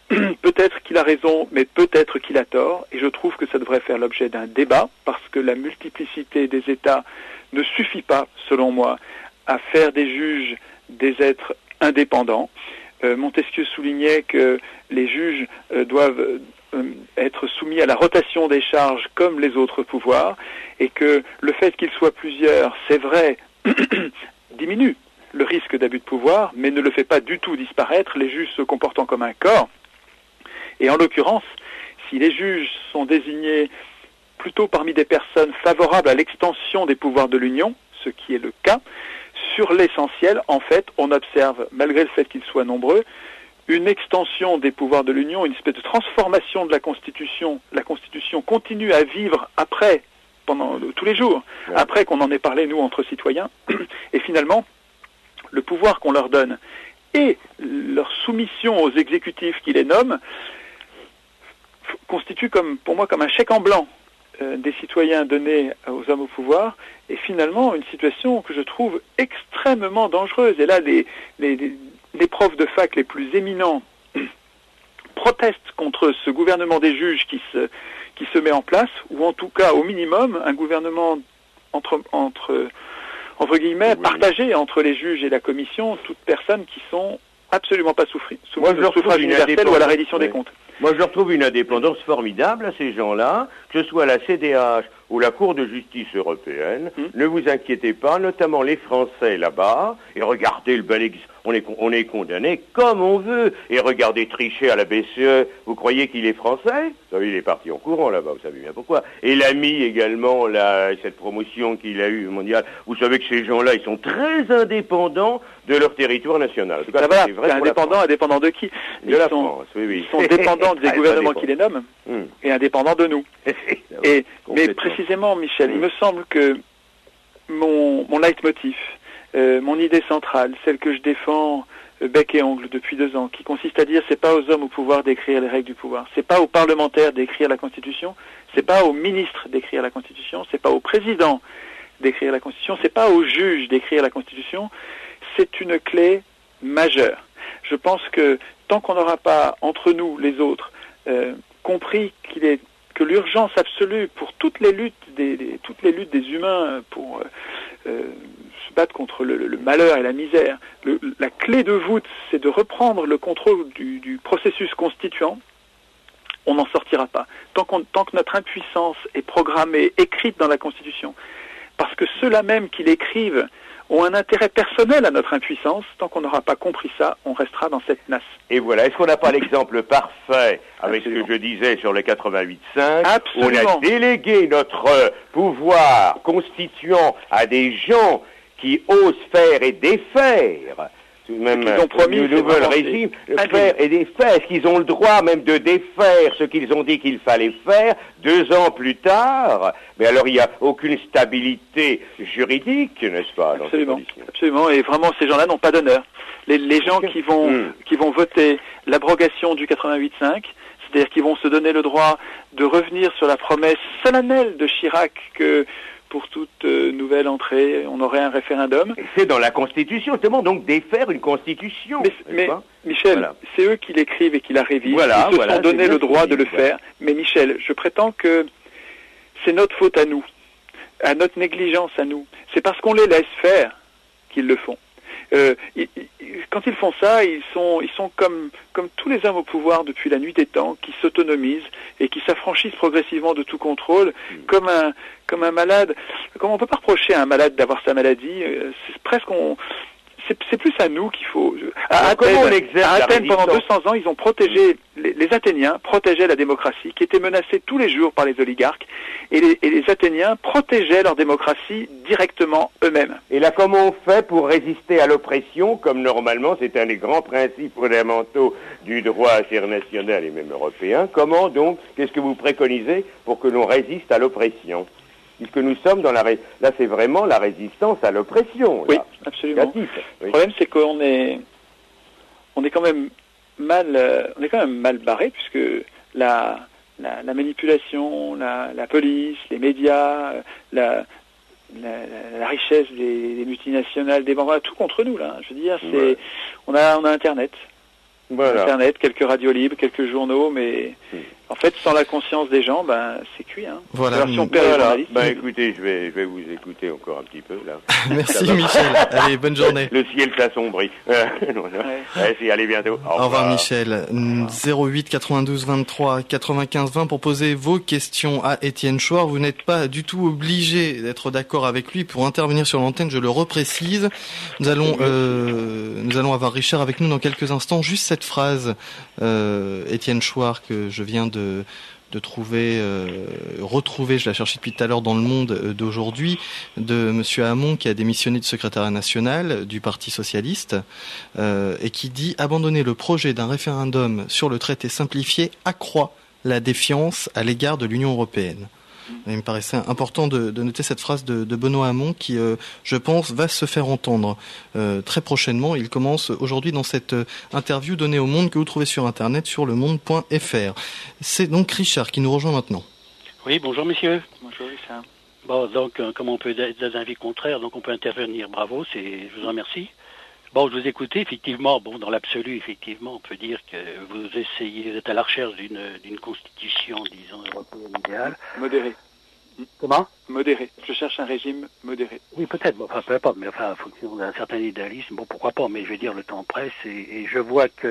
peut-être qu'il a raison, mais peut-être qu'il a tort, et je trouve que ça devrait faire l'objet d'un débat, parce que la multiplicité des États ne suffit pas, selon moi, à faire des juges des êtres indépendants. Euh, Montesquieu soulignait que les juges euh, doivent euh, être soumis à la rotation des charges comme les autres pouvoirs, et que le fait qu'ils soient plusieurs, c'est vrai, diminue le risque d'abus de pouvoir, mais ne le fait pas du tout disparaître, les juges se comportant comme un corps. Et en l'occurrence, si les juges sont désignés plutôt parmi des personnes favorables à l'extension des pouvoirs de l'Union, ce qui est le cas, sur l'essentiel, en fait, on observe, malgré le fait qu'ils soient nombreux, une extension des pouvoirs de l'Union, une espèce de transformation de la Constitution. La Constitution continue à vivre après, pendant tous les jours, ouais. après qu'on en ait parlé, nous, entre citoyens, et finalement, le pouvoir qu'on leur donne et leur soumission aux exécutifs qui les nomment constitue comme, pour moi comme un chèque en blanc euh, des citoyens donnés aux hommes au pouvoir, et finalement une situation que je trouve extrêmement dangereuse. Et là, les, les, les, les profs de fac les plus éminents protestent contre ce gouvernement des juges qui se, qui se met en place, ou en tout cas, au minimum, un gouvernement entre... entre entre guillemets, oui. partagé entre les juges et la commission, toutes personnes qui sont absolument pas souffri, soumises au suffrage universel ou à la reddition oui. des comptes. Moi, je retrouve une indépendance formidable à ces gens-là, que ce soit la C D H ou la Cour de justice européenne. Hum. Ne vous inquiétez pas, notamment les Français là-bas, et regardez le bel ex... on est, on est condamné comme on veut, et regardez Trichet à la B C E, vous croyez qu'il est français? Vous savez, il est parti en courant là-bas, vous savez bien pourquoi. Et l'ami également, là, cette promotion qu'il a eue mondiale, vous savez que ces gens-là, ils sont très indépendants de leur territoire national. En tout cas, ça va, c'est vrai, indépendants, indépendants de qui? De ils la sont, France, oui, oui. Ils sont dépendants des gouvernements qui les nomment, hum. et indépendants de nous. et, mais précisément, Michel, hum. il me semble que mon, mon leitmotiv, euh, mon idée centrale, celle que je défends euh, bec et ongle depuis deux ans, qui consiste à dire c'est pas aux hommes au pouvoir d'écrire les règles du pouvoir, c'est pas aux parlementaires d'écrire la Constitution, c'est pas aux ministres d'écrire la Constitution, c'est pas au président d'écrire la Constitution, c'est pas aux juges d'écrire la Constitution, c'est une clé majeure. Je pense que tant qu'on n'aura pas, entre nous, les autres, euh, compris qu'il est que l'urgence absolue pour toutes les luttes des, des toutes les luttes des humains pour euh, euh, se battre contre le, le malheur et la misère, le, la clé de voûte, c'est de reprendre le contrôle du, du processus constituant. On n'en sortira pas. Tant, qu'on, tant que notre impuissance est programmée, écrite dans la Constitution, parce que ceux-là même qui l'écrivent ont un intérêt personnel à notre impuissance. Tant qu'on n'aura pas compris ça, on restera dans cette nasse. Et voilà, est-ce qu'on n'a pas l'exemple parfait avec Absolument. Ce que je disais sur le quatre-vingt-huit cinq? Absolument. On a délégué notre pouvoir constituant à des gens qui osent faire et défaire. Même ils ont promis le nouvel régime, faire et défaire. Est-ce qu'ils ont le droit même de défaire ce qu'ils ont dit qu'il fallait faire deux ans plus tard? Mais alors il n'y a aucune stabilité juridique, n'est-ce pas? Absolument, absolument. Et vraiment, ces gens-là n'ont pas d'honneur. Les, les gens qui vont mmh. qui vont voter l'abrogation du quatre-vingt-huit cinq, c'est-à-dire qu'ils vont se donner le droit de revenir sur la promesse solennelle de Chirac que pour toute euh, nouvelle entrée, on aurait un référendum. Et c'est dans la Constitution, justement, donc défaire une Constitution. Mais, mais Michel, voilà. c'est eux qui l'écrivent et qui la révisent. Voilà, Ils se voilà, sont donné le droit de le voilà. faire. Mais Michel, je prétends que c'est notre faute à nous, à notre négligence à nous. C'est parce qu'on les laisse faire qu'ils le font. Euh, ils, ils, quand ils font ça, ils sont, ils sont comme, comme tous les hommes au pouvoir depuis la nuit des temps, qui s'autonomisent et qui s'affranchissent progressivement de tout contrôle, mmh. comme un, comme un malade. Comme on peut pas reprocher à un malade d'avoir sa maladie, c'est presque on. C'est, c'est plus à nous qu'il faut. À Athènes, à Athènes pendant deux cents ans, ils ont protégé les, les Athéniens protégeaient la démocratie, qui était menacée tous les jours par les oligarques, et les, et les Athéniens protégeaient leur démocratie directement eux-mêmes. Et là, comment on fait pour résister à l'oppression, comme normalement c'est un des grands principes fondamentaux du droit international et même européen? Comment donc, qu'est-ce que vous préconisez pour que l'on résiste à l'oppression? Puisque nous sommes dans la... Ré... Là, c'est vraiment la résistance à l'oppression. Oui, là. absolument. Oui. Le problème, c'est qu'on est... On est quand même mal... Euh, on est quand même mal barré, puisque la, la, la manipulation, la, la police, les médias, la, la, la richesse des, des multinationales, des banques, on a tout contre nous, là. Je veux dire, c'est... Ouais. On a, on a Internet. Voilà. Internet, quelques radios libres, quelques journaux, mais Hmm. en fait, sans la conscience des gens, ben, c'est cuit. Hein. Voilà. La version Mm. père et Voilà. journaliste. Bah écoutez, je vais, je vais vous écouter encore un petit peu là. Merci Ça va. Michel. Allez, bonne journée. Le ciel s'assombrit. Voilà. Allez, allez, bientôt. Au revoir Michel. zéro huit quatre-vingt-douze vingt-trois quatre-vingt-quinze vingt pour poser vos questions à Étienne Chouard. Vous n'êtes pas du tout obligé d'être d'accord avec lui pour intervenir sur l'antenne, je le reprécise. Nous allons euh, nous allons avoir Richard avec nous dans quelques instants. Juste cette phrase, euh, Étienne Chouard, que je viens de de trouver, euh, retrouver, je la cherchais depuis tout à l'heure dans le Monde euh, d'aujourd'hui, de Monsieur Hamon qui a démissionné de secrétariat national du Parti socialiste euh, et qui dit abandonner le projet d'un référendum sur le traité simplifié accroît la défiance à l'égard de l'Union européenne. Et il me paraissait important de, de noter cette phrase de, de Benoît Hamon qui, euh, je pense, va se faire entendre euh, très prochainement. Il commence aujourd'hui dans cette euh, interview donnée au Monde que vous trouvez sur Internet sur le monde point f r. C'est donc Richard qui nous rejoint maintenant. Oui, bonjour messieurs. Bonjour, Richard. Bon, donc, euh, comme on peut être dans un avis contraire, donc on peut intervenir. Bravo, c'est, je vous remercie. Bon, je vous écoutais, effectivement, bon, dans l'absolu, effectivement, on peut dire que vous essayez, vous êtes à la recherche d'une, d'une constitution, disons, européenne idéale. Modéré. Comment? Modéré. Je cherche un régime modéré. Oui, peut-être, bon, enfin, peu importe, mais enfin, faut qu'on ait un certain idéalisme, bon, pourquoi pas, mais je veux dire, le temps presse, et, et je vois que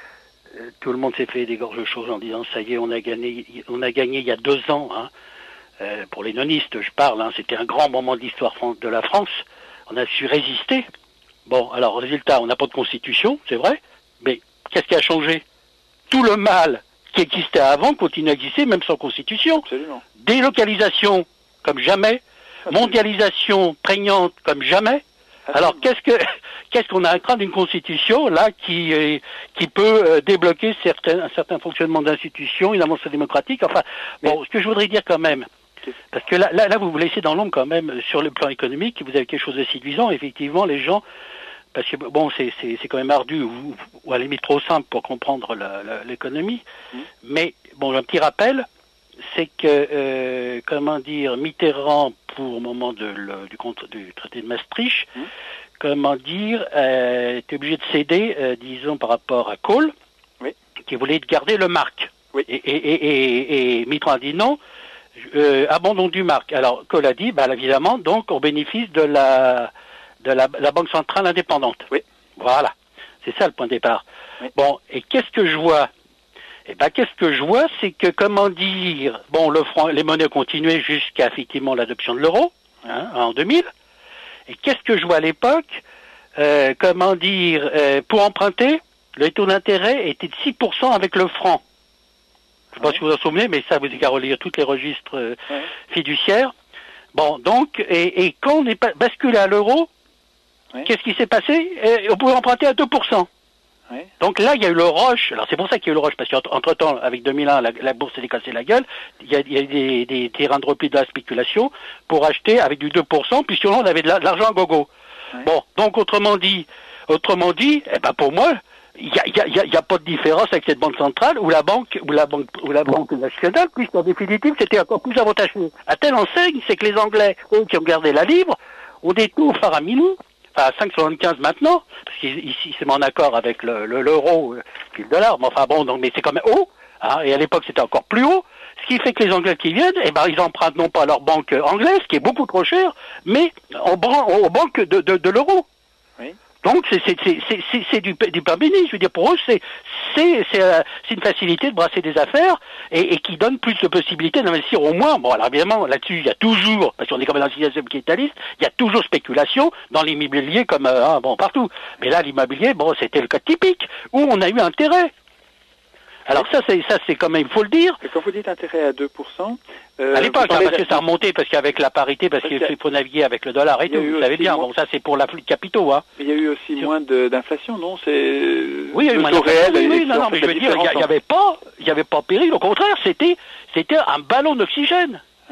euh, tout le monde s'est fait des gorges chaudes en disant, ça y est, on a gagné, on a gagné il y a deux ans, hein, euh, pour les nonistes, je parle, hein, c'était un grand moment de l'histoire de la France, on a su résister. Bon, alors, résultat, on n'a pas de constitution, c'est vrai, mais qu'est-ce qui a changé? Tout le mal qui existait avant continue à exister, même sans constitution. Absolument. Délocalisation, comme jamais. Mondialisation prégnante, comme jamais. Alors, qu'est-ce que, qu'est-ce qu'on a à craindre d'une constitution, là, qui, euh, qui peut euh, débloquer certains, un certain fonctionnement d'institutions, une avancée démocratique, enfin, bon, ce que je voudrais dire quand même, parce que là, là, là, vous vous laissez dans l'ombre quand même, sur le plan économique, vous avez quelque chose de séduisant, effectivement, les gens, parce que bon, c'est, c'est, c'est quand même ardu, ou, ou à la limite trop simple pour comprendre la, la, l'économie, mmh. mais bon, un petit rappel, c'est que, euh, comment dire, Mitterrand, pour au moment de le, du, contre, du traité de Maastricht, mmh. comment dire, euh, était obligé de céder, euh, disons, par rapport à Kohl, oui. qui voulait garder le marque. Oui. Et, et, et, et, et Mitterrand a dit non, euh, abandon du marque. Alors, Kohl a dit, bah, évidemment, donc, au bénéfice de la... de la, la Banque centrale indépendante. Oui. Voilà. C'est ça le point de départ. Oui. Bon, et qu'est-ce que je vois? Eh ben, qu'est-ce que je vois? C'est que, comment dire, bon, le franc, les monnaies continuaient jusqu'à, effectivement, l'adoption de l'euro, hein, en deux mille. Et qu'est-ce que je vois à l'époque? Euh, comment dire, euh, pour emprunter, le taux d'intérêt était de six pour cent avec le franc. Je ne sais pas si vous vous en souvenez, mais ça, vous avez qu'à relire tous les registres euh, oui. fiduciaires. Bon, donc, et, et quand on est basculé à l'euro, oui. qu'est-ce qui s'est passé? et On pouvait emprunter à deux pour cent. Oui. Donc là, il y a eu le rush. Alors c'est pour ça qu'il y a eu le rush, parce qu'entre-temps, avec deux mille un, la, la bourse s'est cassée la gueule. Il y a, il y a des, des terrains de repli de la spéculation pour acheter avec du deux pour cent, puis sinon on avait de, la, de l'argent à gogo. Oui. Bon, donc autrement dit, autrement dit, eh ben pour moi, il y a, il y a, il y a pas de différence avec cette banque centrale ou la banque ou la banque ou la banque nationale, puisqu'en définitive c'était encore plus avantageux. À telle enseigne, c'est que les Anglais, eux qui ont gardé la livre, ont des taux faramineux. À cinq virgule soixante-quinze maintenant, parce qu'ici c'est en accord avec le, le, l'euro puis le dollar, mais enfin bon, donc, mais c'est quand même haut, hein, et à l'époque c'était encore plus haut, ce qui fait que les Anglais qui viennent, eh ben ils empruntent non pas à leur banque anglaise, qui est beaucoup trop chère, mais aux, aux banques de, de, de l'euro. Oui. Donc c'est, c'est, c'est, c'est, c'est, c'est du, du pain béni, je veux dire, pour eux c'est, c'est, c'est, euh, c'est une facilité de brasser des affaires et, et qui donne plus de possibilités d'investir au moins. Bon, alors évidemment, là-dessus, il y a toujours, parce qu'on est quand même dans une situation capitaliste, il y a toujours spéculation dans l'immobilier comme, euh, hein, bon, partout. Mais là, l'immobilier, bon, c'était le cas typique, où on a eu intérêt. Alors ça, c'est ça, c'est quand même, il faut le dire. Et quand vous dites intérêt à deux pour cent... Euh, à l'époque, hein, parce que ça remontait, parce qu'avec la parité, parce, parce qu'il faut naviguer avec le dollar et tout, vous savez bien, moins... bon, ça c'est pour l'afflux de capitaux, hein. Il y a eu aussi Sur... moins de, d'inflation, non? C'est... Oui, il y a eu moins d'inflation, oui, oui, non, non, mais je veux dire, il n'y avait pas, il n'y avait pas péril, au contraire, c'était, c'était un ballon d'oxygène. Oui.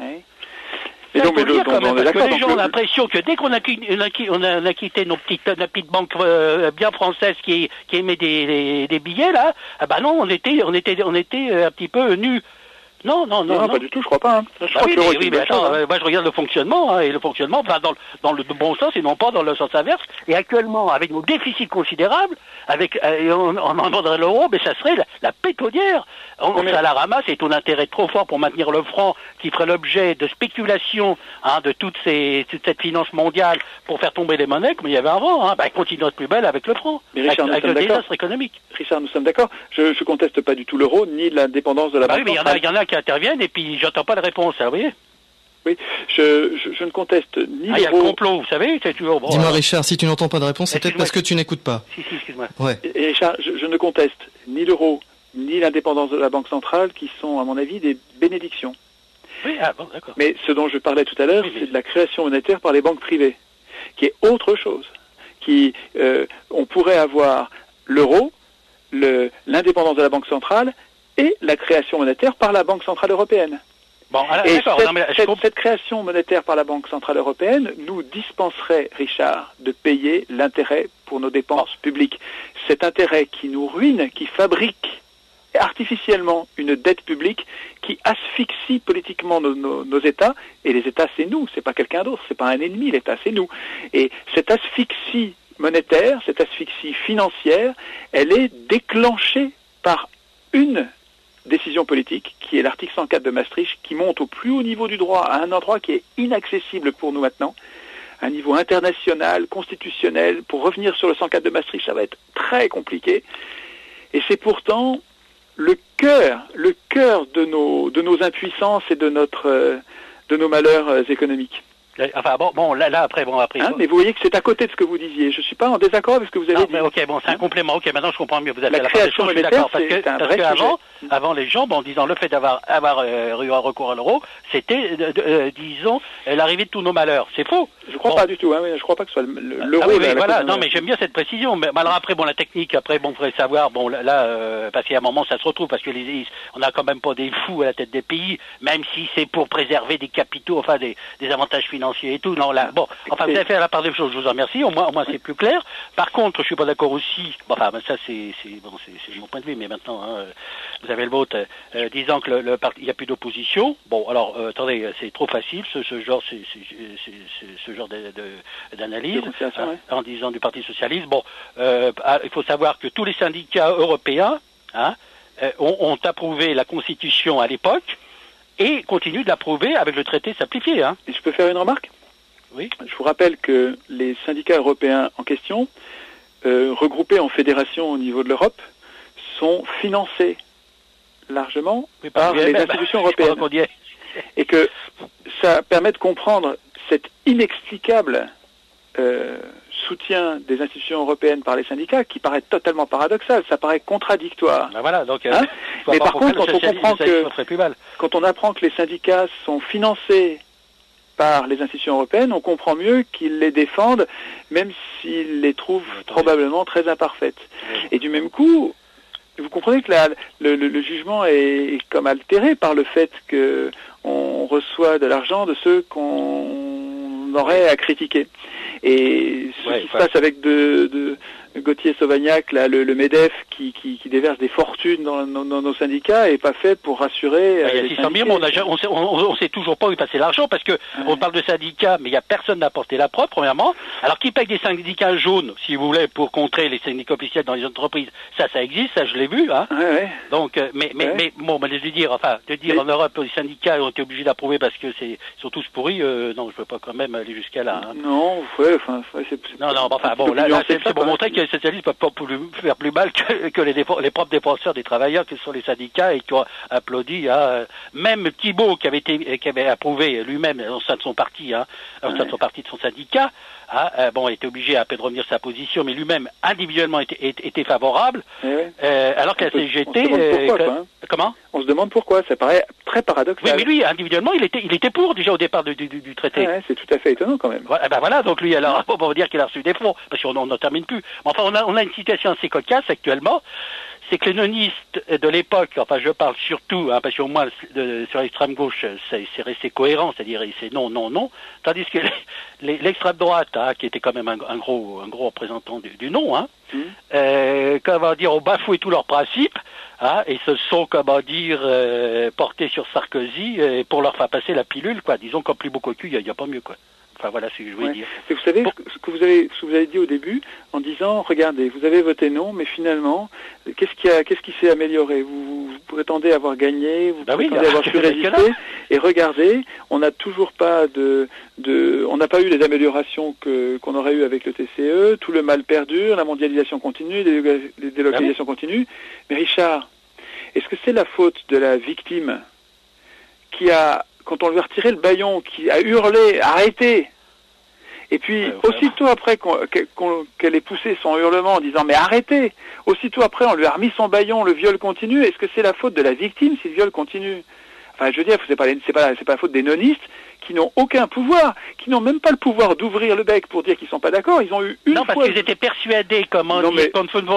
Et donc, dire quand même, parce que les gens ont l'impression que dès qu'on a, on a, on a quitté nos petites, nos petites banques euh, bien françaises qui, qui émettent des, des, des billets là, ah bah non, on était, on était, on était un petit peu nus. Non, non, non, non, non. pas du tout, je crois pas. Hein. Je bah crois oui, que l'euro mais, est oui, une mais bonne attends, chose, hein. euh, moi je regarde le fonctionnement, hein, et le fonctionnement va dans, dans le bon sens et non pas dans le sens inverse. Et actuellement, avec nos déficits considérables, avec euh, on, on en vendrait l'euro, mais ça serait la, la pétaudière. On, on ça la ramasse et ton intérêt trop fort pour maintenir le franc, qui ferait l'objet de spéculation hein, de toutes ces, toute cette finance mondiale pour faire tomber les monnaies, comme il y avait avant. Hein, bah, continue à être plus belle avec le franc, mais Richard, avec, avec le désastre économique. Richard, nous sommes d'accord. Je, je conteste pas du tout l'euro ni l'indépendance de la bah banque oui, mais centrale. il y en a qui interviennent et puis j'entends pas de réponse, hein, vous voyez. Oui, je, je, je ne conteste ni ah, il y a le l'euro. complot, vous savez, c'est toujours bon. Dis-moi alors. Richard, si tu n'entends pas de réponse, c'est peut-être parce que tu n'écoutes pas. Si, si, excuse-moi. Ouais. Et, et Richard, je, je ne conteste ni l'euro, ni l'indépendance de la Banque centrale, qui sont, à mon avis, des bénédictions. Oui, ah bon, d'accord. Mais ce dont je parlais tout à l'heure, Oui, mais... c'est de la création monétaire par les banques privées, qui est autre chose. Qui, euh, on pourrait avoir l'euro, le, l'indépendance de la Banque centrale, et la création monétaire par la Banque centrale européenne. Bon, alors, et d'accord, cette, non, mais cette, cette création monétaire par la Banque centrale européenne nous dispenserait, Richard, de payer l'intérêt pour nos dépenses bon. publiques. Cet intérêt qui nous ruine, qui fabrique artificiellement une dette publique qui asphyxie politiquement nos, nos, nos États, et les États c'est nous, c'est pas quelqu'un d'autre, c'est pas un ennemi, l'État c'est nous. Et cette asphyxie monétaire, cette asphyxie financière, elle est déclenchée par une décision politique, qui est l'article cent quatre de Maastricht, qui monte au plus haut niveau du droit, à un endroit qui est inaccessible pour nous maintenant, un niveau international, constitutionnel. Pour revenir sur le cent quatre de Maastricht, ça va être très compliqué. Et c'est pourtant le cœur, le cœur de nos, de nos impuissances et de notre, euh, de nos malheurs euh, économiques. Enfin bon, bon là, là après, bon après. Hein, mais vous voyez que c'est à côté de ce que vous disiez. Je suis pas en désaccord avec ce que vous avez non, dit. Mais ok, bon, c'est un complément. Ok, maintenant je comprends mieux. Vous avez la, la création je suis d'accord parce que parce que avant, avant les gens, bon, en disant le fait d'avoir avoir euh, eu un recours à l'euro, c'était, euh, euh, disons, l'arrivée de tous nos malheurs. C'est faux. Je crois bon. pas du tout. Hein, je crois pas que ce soit l'euro. Ah oui, oui, la, voilà. la non, mais j'aime bien cette précision. Mais alors après, bon, la technique. Après, bon, faudrait savoir. Bon, là, là euh, parce qu'il y a un moment, ça se retrouve parce que les, on a quand même pas des fous à la tête des pays, même si c'est pour préserver des capitaux, enfin des, des avantages financiers et tout. Non, là, bon, enfin, vous avez fait la part des choses. Je vous en remercie. Au moins, au moins, c'est plus clair. Par contre, je suis pas d'accord aussi. Bon, enfin, ça, c'est, c'est bon, c'est, c'est mon point de vue. Mais maintenant, hein, vous avez le vôtre, euh, disant que le, le parti, il y a plus d'opposition. Bon, alors, euh, attendez, c'est trop facile, ce, ce genre, c'est, c'est, c'est, c'est, ce genre de, de, d'analyse, hein, ouais. En disant du Parti socialiste. Bon, euh, il faut savoir que tous les syndicats européens, hein, ont, ont approuvé la Constitution à l'époque et continuent de l'approuver avec le traité simplifié. Hein. Et je peux faire une remarque ? Oui. Je vous rappelle que les syndicats européens en question, euh, regroupés en fédérations au niveau de l'Europe, sont financés largement oui, par les même, institutions bah, européennes. Et que ça permet de comprendre cet inexplicable euh, soutien des institutions européennes par les syndicats qui paraît totalement paradoxal, ça paraît contradictoire. Ben voilà, donc, euh, hein mais par contre, quand on comprend que quand on apprend que les syndicats sont financés par les institutions européennes, on comprend mieux qu'ils les défendent, même s'ils les trouvent Attendez. probablement très imparfaites. Oui. Et du même coup, vous comprenez que la, le, le, le jugement est, est comme altéré par le fait que on reçoit de l'argent de ceux qu'on aurait à critiquer. Et ce ouais, qui se passe avec de, de Gauthier-Sauvagnac, là, le, le MEDEF, qui, qui, qui déverse des fortunes dans, dans, dans nos syndicats, est pas fait pour rassurer. Il y a les six cent mille, on ne sait, on, on sait toujours pas où est passé l'argent, parce que ouais. on parle de syndicats, mais il n'y a personne n'a apporté la preuve, premièrement. Alors, qui paye des syndicats jaunes, si vous voulez, pour contrer les syndicats officiels dans les entreprises, ça, ça existe, ça, je l'ai vu, hein. Ouais, ouais. Donc, mais, mais, ouais. mais, bon, mais de dire, enfin, de dire mais... en Europe, les syndicats ont été obligés d'approuver parce que c'est, ils sont tous pourris, euh, non, je peux pas quand même aller jusqu'à là, hein. Non, ouais, enfin, ouais, c'est, c'est non, non, enfin, bon, là, là c'est, c'est pour montrer que les socialistes peuvent pas plus, faire plus mal que, que les, défense, les propres défenseurs des travailleurs, que sont les syndicats, et qui ont applaudi, hein. Même Thibault, qui avait été, qui avait approuvé lui-même au sein de son parti, hein, au sein de son parti, de son syndicat, hein, euh, bon, était obligé à peu de revenir sa position, mais lui-même, individuellement, était, était favorable, eh oui. euh, alors qu'à la C G T, euh, pourquoi, hein. Comment? On se demande pourquoi, ça paraît très paradoxal. Oui, mais lui, individuellement, il était, il était pour, déjà, au départ du, du, du traité. Ouais, c'est tout à fait étonnant, quand même. Voilà, ben voilà, donc lui, alors, on va dire qu'il a reçu des fonds, parce qu'on n'en termine plus. Mais enfin, on a, on a une situation assez cocasse, actuellement. c'est que les nonistes de l'époque, enfin je parle surtout, hein, parce qu'au moins de, sur l'extrême gauche, c'est, c'est resté cohérent, c'est-à-dire c'est non, non, non, tandis que les, les, l'extrême droite, hein, qui était quand même un, un gros, un gros représentant du, du non, hein, mmh. euh, comment dire, ont bafoué tous leurs principes, hein, et se sont, comment dire, euh, portés sur Sarkozy euh, pour leur faire passer la pilule, quoi. Disons qu'en plus beau cocu, il n'y a, a pas mieux, quoi. Enfin voilà ce que je voulais ouais. dire. Et vous savez bon. ce que vous avez, ce que vous avez dit au début, en disant, regardez, vous avez voté non, mais finalement, qu'est-ce qui a, qu'est-ce qui s'est amélioré? Vous, vous prétendez avoir gagné, vous bah prétendez oui, avoir pu résister, et regardez, on n'a toujours pas de, de, on n'a pas eu les améliorations que qu'on aurait eu avec le T C E. Tout le mal perdure, la mondialisation continue, les, les délocalisations bah oui. continuent. Mais Richard, est-ce que c'est la faute de la victime qui a, quand on lui a retiré le bâillon, qui a hurlé « Arrêtez !» Et puis, ouais, aussitôt après qu'on, qu'on, qu'elle ait poussé son hurlement en disant « Mais arrêtez !» Aussitôt après, on lui a remis son bâillon, le viol continue. Est-ce que c'est la faute de la victime si le viol continue? Enfin, je veux dire, c'est pas, c'est pas, c'est pas la faute des nonistes qui n'ont aucun pouvoir, qui n'ont même pas le pouvoir d'ouvrir le bec pour dire qu'ils sont pas d'accord. Ils ont eu une non, fois... Non, parce qu'ils étaient persuadés, comme on non, dit, mais...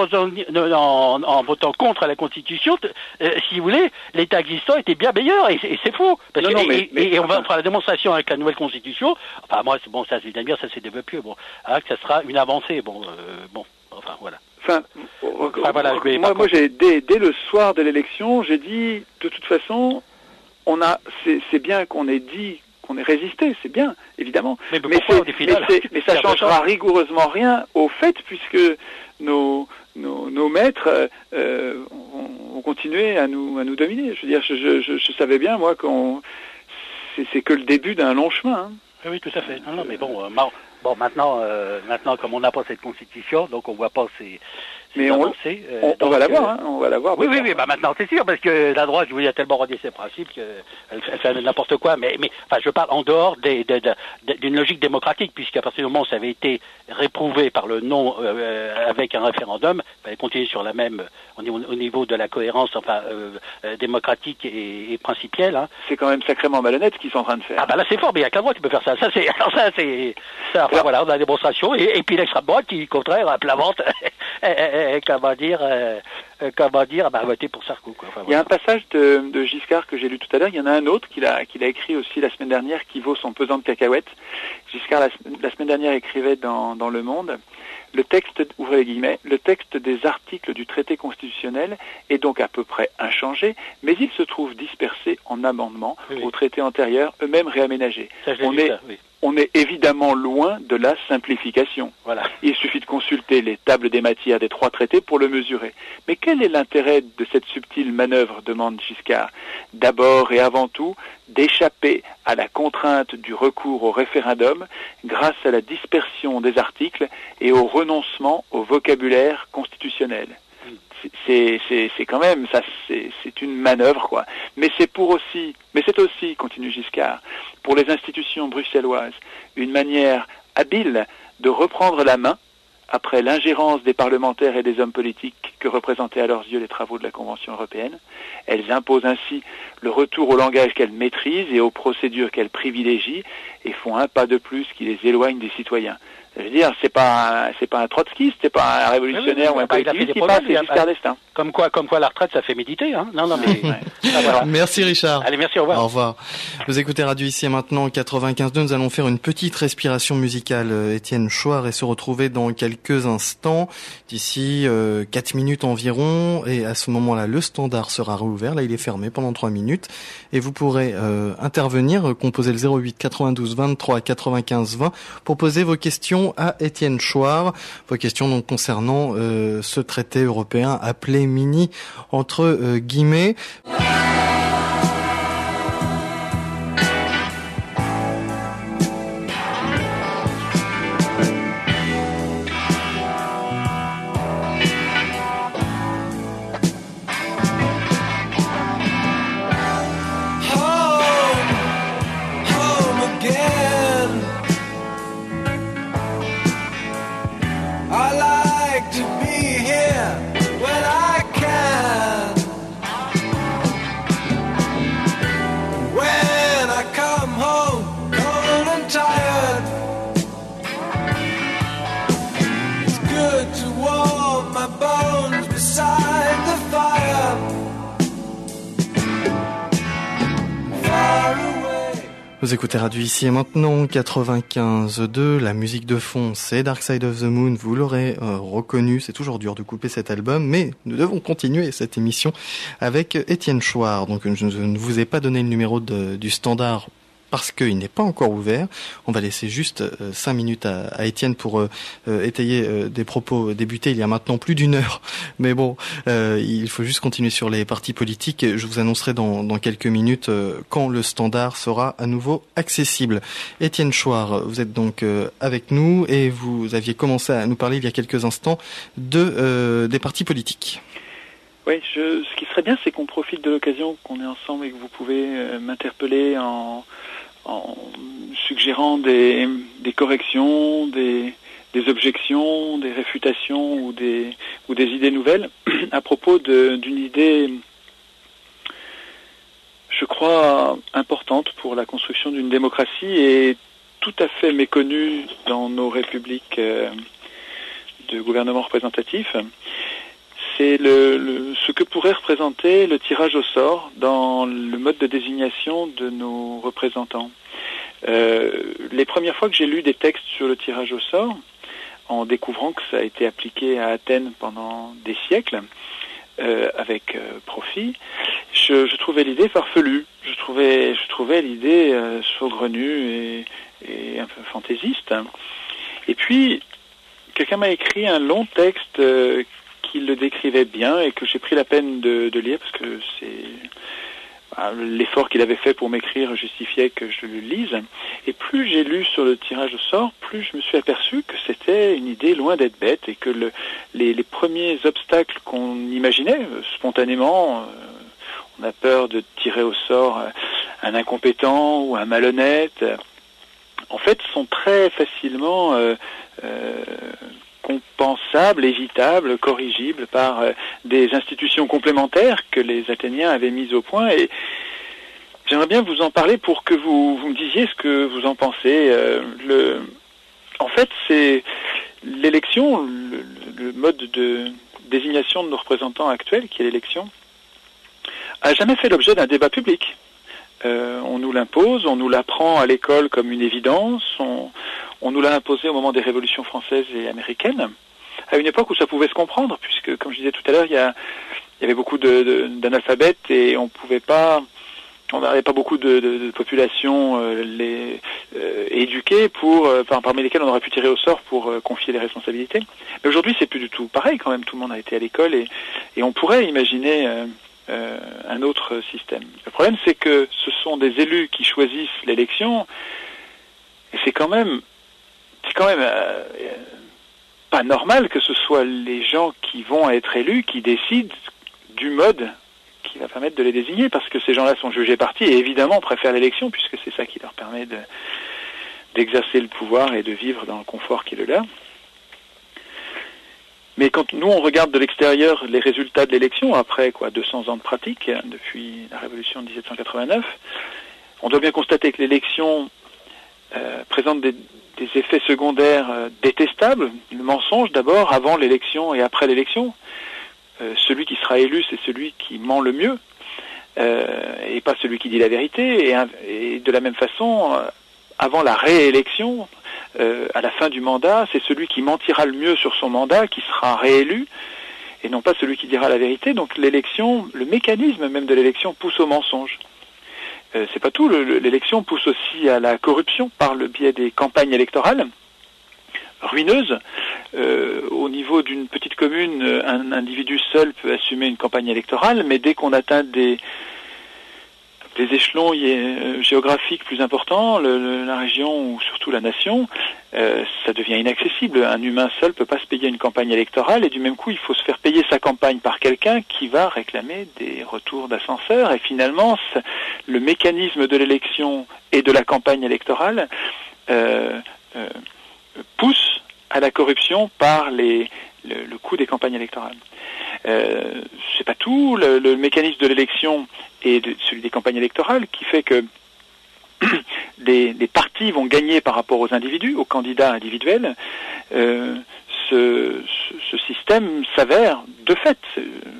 en, en, en votant contre la Constitution, euh, si vous voulez, l'État existant était bien meilleur, et, et c'est faux. Parce non, que, non, mais, et, mais, et on va faire la démonstration avec la nouvelle Constitution. Enfin, moi, c'est bon, ça, c'est bien, ça s'est développé, bon, hein, que ça sera une avancée, bon, euh, bon, enfin, voilà. Enfin, enfin voilà, je vais moi, moi j'ai, dès, dès le soir de l'élection, j'ai dit, de toute façon, on a, c'est, c'est bien qu'on ait dit, qu'on ait résisté, c'est bien, évidemment. Mais, mais, c'est, mais, c'est, mais ça changera rigoureusement rien au fait, puisque nos, nos, nos maîtres euh, ont, ont continué à nous, à nous dominer. Je veux dire, je, je, je, je savais bien, moi, qu'on c'est, c'est que le début d'un long chemin. Hein. Oui, oui, tout à fait. Non, non, mais bon, euh, bon maintenant, euh, maintenant, comme on n'a pas cette constitution, donc on voit pas ces... Mais on, avancées, euh, on, on donc, va l'avoir, hein, on va l'avoir. Oui, oui, oui, bah maintenant c'est sûr, parce que la droite, je vous dis, a tellement renié ses principes qu'elle elle fait n'importe quoi. Mais, mais, enfin, je parle en dehors des, des, des, d'une logique démocratique, puisqu'à partir du moment où ça avait été réprouvé par le non euh, avec un référendum, il fallait continuer sur la même, au niveau, au niveau de la cohérence, enfin, euh, euh, démocratique et, et principielle. Hein. C'est quand même sacrément malhonnête ce qu'ils sont en train de faire. Ah bah là c'est fort, mais il y a que la droite qui peut faire ça. Ça c'est, alors ça c'est, ça, enfin alors, voilà, on a la démonstration, et, et puis l'extrême droite qui, au contraire, à plat ventre. Et, comment dire, euh, comment dire, bah, voter pour Sarko, quoi. Enfin, il y a voilà. un passage de, de Giscard que j'ai lu tout à l'heure. Il y en a un autre qu'il a, qu'il a écrit aussi la semaine dernière, qui vaut son pesant de cacahuètes. Giscard la, la semaine dernière écrivait dans, dans Le Monde. Le texte, ouvrez les guillemets, le texte des articles du traité constitutionnel est donc à peu près inchangé, mais il se trouve dispersé en amendements oui, oui. au traité antérieur, eux-mêmes réaménagés. Ça, on est, ça, oui. on est évidemment loin de la simplification. Voilà. Il suffit de consulter les tables des matières des trois traités pour le mesurer. Mais quel est l'intérêt de cette subtile manœuvre, demande Giscard? D'abord et avant tout, d'échapper à la contrainte du recours au référendum grâce à la dispersion des articles et au renoncement au vocabulaire constitutionnel. C'est, c'est, c'est quand même, ça, c'est, c'est une manœuvre, quoi. Mais c'est pour aussi, mais c'est aussi, continue Giscard, pour les institutions bruxelloises, une manière habile de reprendre la main après l'ingérence des parlementaires et des hommes politiques que représentaient à leurs yeux les travaux de la Convention européenne. Elles imposent ainsi le retour au langage qu'elles maîtrisent et aux procédures qu'elles privilégient et font un pas de plus qui les éloigne des citoyens. Je veux dire, c'est pas un, c'est pas un trotskiste, c'est pas un révolutionnaire oui, oui, oui, ou un politique qui passe, c'est Giscard d'Estaing. Comme quoi, comme quoi la retraite, ça fait méditer, hein. Non, non, mais. Ouais. Ah, voilà. Merci Richard. Allez, merci, au revoir. Au revoir. Vous écoutez Radio Ici et Maintenant quatre-vingt-quinze deux. Nous allons faire une petite respiration musicale, Étienne Chouard, et se retrouver dans quelques instants, d'ici euh, quatre minutes environ. Et à ce moment-là, le standard sera rouvert. Là, il est fermé pendant trois minutes. Et vous pourrez euh, intervenir, composer le zéro huit quatre-vingt-douze vingt-trois quatre-vingt-quinze vingt pour poser vos questions à Étienne Chouard. Vos questions donc concernant euh, ce traité européen appelé mini entre euh, guillemets. Vous écoutez Radio Ici et Maintenant, quatre-vingt-quinze deux, la musique de fond, c'est Dark Side of the Moon, vous l'aurez euh, reconnu, c'est toujours dur de couper cet album, mais nous devons continuer cette émission avec Étienne Chouard. Donc je, je ne vous ai pas donné le numéro de, du standard parce qu'il n'est pas encore ouvert. On va laisser juste euh, cinq minutes à, à Étienne pour euh, euh, étayer euh, des propos débutés il y a maintenant plus d'une heure. Mais bon, euh, il faut juste continuer sur les partis politiques. Je vous annoncerai dans, dans quelques minutes euh, quand le standard sera à nouveau accessible. Étienne Chouard, vous êtes donc euh, avec nous et vous aviez commencé à nous parler il y a quelques instants de euh, des partis politiques. Oui, je, ce qui serait bien, c'est qu'on profite de l'occasion qu'on est ensemble et que vous pouvez euh, m'interpeller en, en suggérant des, des corrections, des, des objections, des réfutations ou des, ou des idées nouvelles à propos de, d'une idée, je crois, importante pour la construction d'une démocratie et tout à fait méconnue dans nos républiques euh, de gouvernement représentatif. C'est le, le, ce que pourrait représenter le tirage au sort dans le mode de désignation de nos représentants. Euh, les premières fois que j'ai lu des textes sur le tirage au sort, en découvrant que ça a été appliqué à Athènes pendant des siècles, euh, avec euh, profit, je, je trouvais l'idée farfelue. Je trouvais, je trouvais l'idée euh, saugrenue et, et un peu fantaisiste. Et puis, quelqu'un m'a écrit un long texte euh, qui le décrivait bien et que j'ai pris la peine de, de lire parce que c'est bah, l'effort qu'il avait fait pour m'écrire justifiait que je le lise. Et plus j'ai lu sur le tirage au sort, plus je me suis aperçu que c'était une idée loin d'être bête et que le, les, les premiers obstacles qu'on imaginait euh, spontanément, euh, on a peur de tirer au sort euh, un incompétent ou un malhonnête, euh, en fait sont très facilement euh, euh, compensables, évitables, corrigibles par euh, des institutions complémentaires que les Athéniens avaient mises au point. Et j'aimerais bien vous en parler pour que vous, vous me disiez ce que vous en pensez. Euh, le, en fait, c'est l'élection, le, le mode de désignation de nos représentants actuels, qui est l'élection, a jamais fait l'objet d'un débat public. Euh, on nous l'impose, on nous l'apprend à l'école comme une évidence, on, on nous l'a imposé au moment des révolutions françaises et américaines, à une époque où ça pouvait se comprendre, puisque, comme je disais tout à l'heure, il y, a, il y avait beaucoup de, de, d'analphabètes et on pouvait pas, on n'avait pas beaucoup de, de, de population euh, les, euh, éduquée pour, euh, enfin, parmi lesquelles on aurait pu tirer au sort pour euh, confier les responsabilités. Mais aujourd'hui, c'est plus du tout pareil quand même. Tout le monde a été à l'école et, et on pourrait imaginer euh, euh, un autre système. Le problème, c'est que ce sont des élus qui choisissent l'élection et c'est quand même, c'est quand même euh, pas normal que ce soit les gens qui vont être élus qui décident du mode qui va permettre de les désigner, parce que ces gens-là sont jugés partis et évidemment préfèrent l'élection puisque c'est ça qui leur permet de, d'exercer le pouvoir et de vivre dans le confort qui est le leur. Mais quand nous on regarde de l'extérieur les résultats de l'élection après quoi deux cents ans de pratique hein, depuis la révolution de dix-sept cent quatre-vingt-neuf, on doit bien constater que l'élection euh, présente des, des effets secondaires euh, détestables. Le mensonge d'abord avant l'élection et après l'élection. Euh, celui qui sera élu, c'est celui qui ment le mieux, euh, et pas celui qui dit la vérité. Et, et de la même façon, euh, avant la réélection, euh, à la fin du mandat, c'est celui qui mentira le mieux sur son mandat qui sera réélu, et non pas celui qui dira la vérité. Donc l'élection, le mécanisme même de l'élection pousse au mensonge. Euh, c'est pas tout, le, le, l'élection pousse aussi à la corruption par le biais des campagnes électorales ruineuses. Euh, au niveau d'une petite commune, un individu seul peut assumer une campagne électorale, mais dès qu'on atteint des, des échelons euh, géographiques plus importants, le, le, la région ou surtout la nation, euh, ça devient inaccessible. Un humain seul peut pas se payer une campagne électorale et du même coup, il faut se faire payer sa campagne par quelqu'un qui va réclamer des retours d'ascenseur. Et finalement, le mécanisme de l'élection et de la campagne électorale euh, euh, pousse à la corruption par les, le, le coût des campagnes électorales. Euh, c'est pas tout, le, le mécanisme de l'élection et de, celui des campagnes électorales qui fait que les, les partis vont gagner par rapport aux individus, aux candidats individuels. Euh, ce, ce, ce système s'avère, de fait,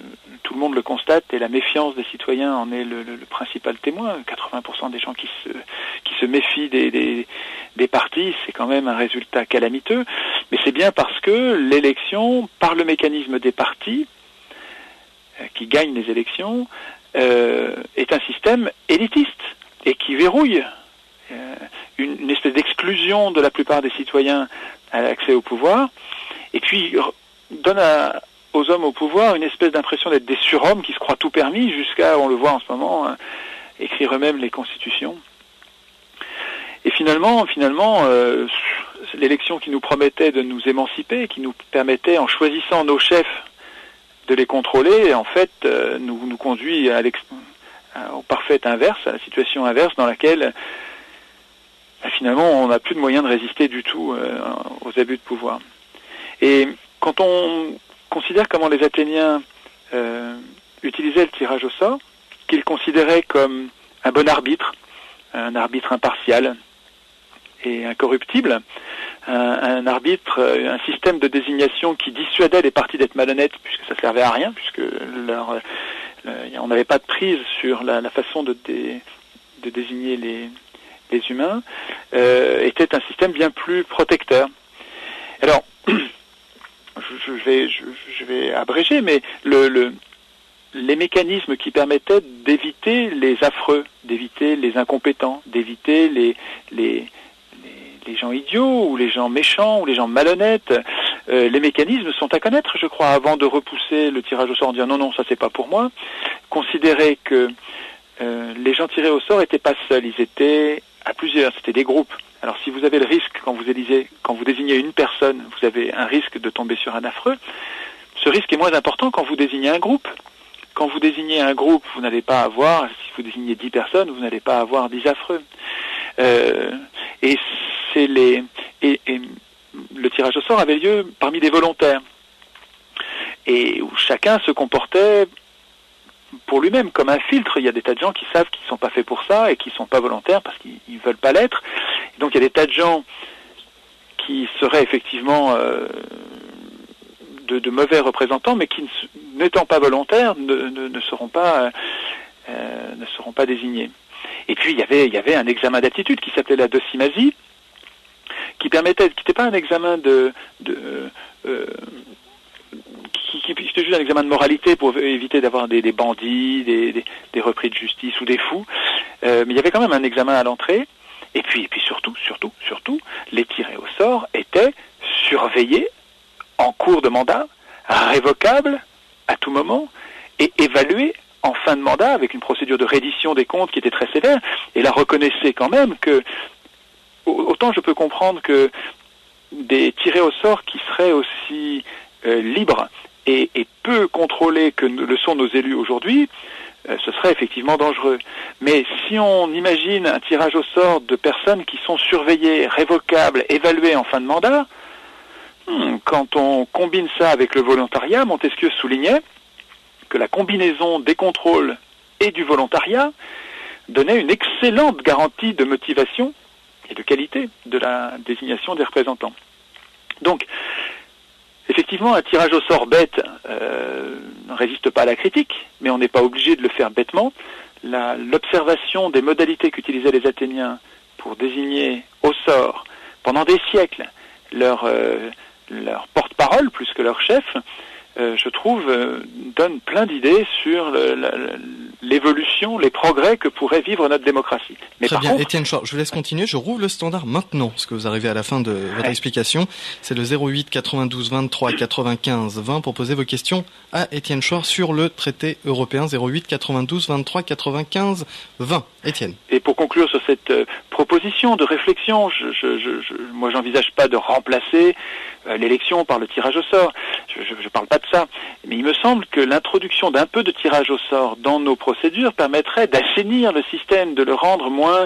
tout le monde le constate, et la méfiance des citoyens en est le, le, le principal témoin. quatre-vingts pour cent des gens qui se, qui se méfient des, des, des partis, c'est quand même un résultat calamiteux. Mais c'est bien parce que l'élection, par le mécanisme des partis, euh, qui gagnent les élections, euh, est un système élitiste et qui verrouille euh, une, une espèce d'exclusion de la plupart des citoyens à l'accès au pouvoir, et puis donne à, aux hommes au pouvoir une espèce d'impression d'être des surhommes qui se croient tout permis, jusqu'à, on le voit en ce moment, hein, écrire eux-mêmes les constitutions. Et finalement, finalement, euh, l'élection qui nous promettait de nous émanciper, qui nous permettait, en choisissant nos chefs, de les contrôler, en fait, euh, nous, nous conduit à au parfait inverse, à la situation inverse dans laquelle, bah, finalement, on n'a plus de moyens de résister du tout euh, aux abus de pouvoir. Et quand on considère comment les Athéniens euh, utilisaient le tirage au sort, qu'ils considéraient comme un bon arbitre, un arbitre impartial et incorruptible, un, un arbitre, un système de désignation qui dissuadait les partis d'être malhonnêtes, puisque ça servait à rien, puisque leur, leur, on n'avait pas de prise sur la, la façon de, dé, de désigner les, les humains, euh, était un système bien plus protecteur. Alors, je, je, vais, je, je vais abréger, mais le, le, les mécanismes qui permettaient d'éviter les affreux, d'éviter les incompétents, d'éviter les, les les gens idiots, ou les gens méchants, ou les gens malhonnêtes, euh, les mécanismes sont à connaître, je crois, avant de repousser le tirage au sort en disant non, non, ça c'est pas pour moi. Considérer que euh, les gens tirés au sort n'étaient pas seuls, ils étaient à plusieurs, c'était des groupes. Alors si vous avez le risque, quand vous élisez, quand vous désignez une personne, vous avez un risque de tomber sur un affreux. Ce risque est moins important quand vous désignez un groupe. Quand vous désignez un groupe, vous n'allez pas avoir, si vous désignez dix personnes, vous n'allez pas avoir dix affreux. Euh, et c'est les et, et le tirage au sort avait lieu parmi des volontaires, et où chacun se comportait pour lui-même comme un filtre. Il y a des tas de gens qui savent qu'ils ne sont pas faits pour ça et qui ne sont pas volontaires parce qu'ils ne veulent pas l'être. Et donc il y a des tas de gens qui seraient effectivement euh, de, de mauvais représentants, mais qui, n'étant pas volontaires, ne, ne, ne seront pas euh, ne seront pas désignés. Et puis il y avait il y avait un examen d'aptitude qui s'appelait la docimasie, qui permettait, qui n'était pas un examen de, de euh, qui, qui était juste un examen de moralité pour éviter d'avoir des, des bandits, des, des, des repris de justice ou des fous, euh, mais il y avait quand même un examen à l'entrée. Et puis, et puis surtout, surtout, surtout, les tirés au sort étaient surveillés en cours de mandat, révocables à tout moment et évalués en fin de mandat avec une procédure de reddition des comptes qui était très sévère. Et là, reconnaissez quand même que autant je peux comprendre que des tirés au sort qui seraient aussi euh, libres et, et peu contrôlés que le sont nos élus aujourd'hui, euh, ce serait effectivement dangereux. Mais si on imagine un tirage au sort de personnes qui sont surveillées, révocables, évaluées en fin de mandat, hmm, quand on combine ça avec le volontariat, Montesquieu soulignait que la combinaison des contrôles et du volontariat donnait une excellente garantie de motivation et de qualité de la désignation des représentants. Donc, effectivement, un tirage au sort bête euh, ne résiste pas à la critique, mais on n'est pas obligé de le faire bêtement. La, l'observation des modalités qu'utilisaient les Athéniens pour désigner au sort, pendant des siècles, leur, euh, leur porte-parole plus que leur chef, euh, je trouve, euh, donne plein d'idées sur le, la, l'évolution, les progrès que pourrait vivre notre démocratie. Mais Très par bien, contre... Étienne Chouard, je vous laisse continuer. Je rouvre le standard maintenant, parce que vous arrivez à la fin de votre ouais. explication. C'est le zéro huit quatre-vingt-douze vingt-trois quatre-vingt-quinze vingt pour poser vos questions à Étienne Chouard sur le traité européen. Zéro huit quatre-vingt-douze vingt-trois quatre-vingt-quinze vingt. Étienne. Et pour conclure sur cette euh, proposition de réflexion, je, je, je, je, moi j'envisage pas de remplacer euh, l'élection par le tirage au sort. Je ne parle pas de ça. Mais il me semble que l'introduction d'un peu de tirage au sort dans nos procédures permettrait d'assainir le système, de le rendre moins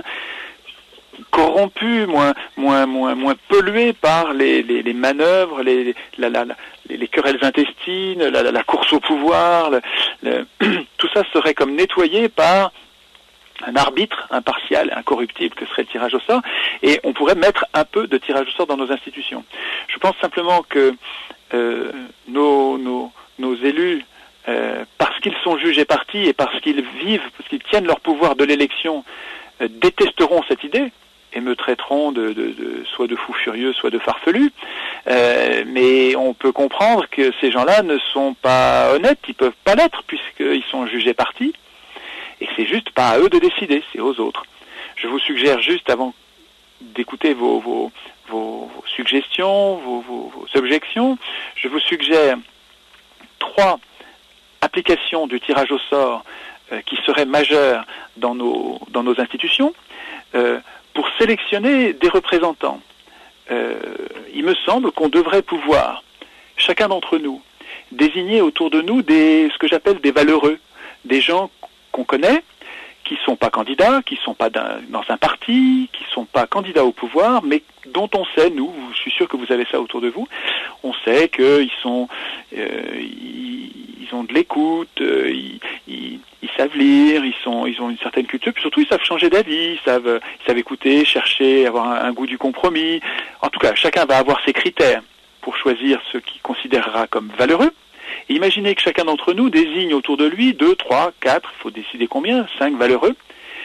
corrompu, moins moins moins moins pollué par les les, les manœuvres, les la, la, la, les, les querelles intestines, la, la, la course au pouvoir. Le, le, tout ça serait comme nettoyé par un arbitre impartial, incorruptible que serait le tirage au sort, et on pourrait mettre un peu de tirage au sort dans nos institutions. Je pense simplement que euh, nos, nos, nos élus euh, parce qu'ils sont jugés partis et parce qu'ils vivent, parce qu'ils tiennent leur pouvoir de l'élection, euh, détesteront cette idée et me traiteront de, de, de soit de fou furieux, soit de farfelu. Euh, mais on peut comprendre que ces gens-là ne sont pas honnêtes, ils peuvent pas l'être puisqu'ils sont jugés partis, et que c'est juste pas à eux de décider, c'est aux autres. Je vous suggère juste, avant d'écouter vos, vos, vos, vos suggestions, vos, vos, vos objections, je vous suggère trois applications du tirage au sort euh, qui seraient majeures dans nos, dans nos institutions, euh, pour sélectionner des représentants. Euh, il me semble qu'on devrait pouvoir, chacun d'entre nous, désigner autour de nous des, ce que j'appelle des valeureux, des gens qu'on connaît, qui sont pas candidats, qui sont pas d'un, dans un parti, qui sont pas candidats au pouvoir, mais dont on sait, nous, je suis sûr que vous avez ça autour de vous, on sait qu'ils sont, euh, ils, ils ont de l'écoute, euh, ils, ils, ils savent lire, ils sont, ils ont une certaine culture, puis surtout ils savent changer d'avis, ils savent, ils savent écouter, chercher, avoir un, un goût du compromis. En tout cas, chacun va avoir ses critères pour choisir ce qu'il considérera comme valeureux. Et imaginez que chacun d'entre nous désigne autour de lui deux, trois, quatre, il faut décider combien, cinq valeureux,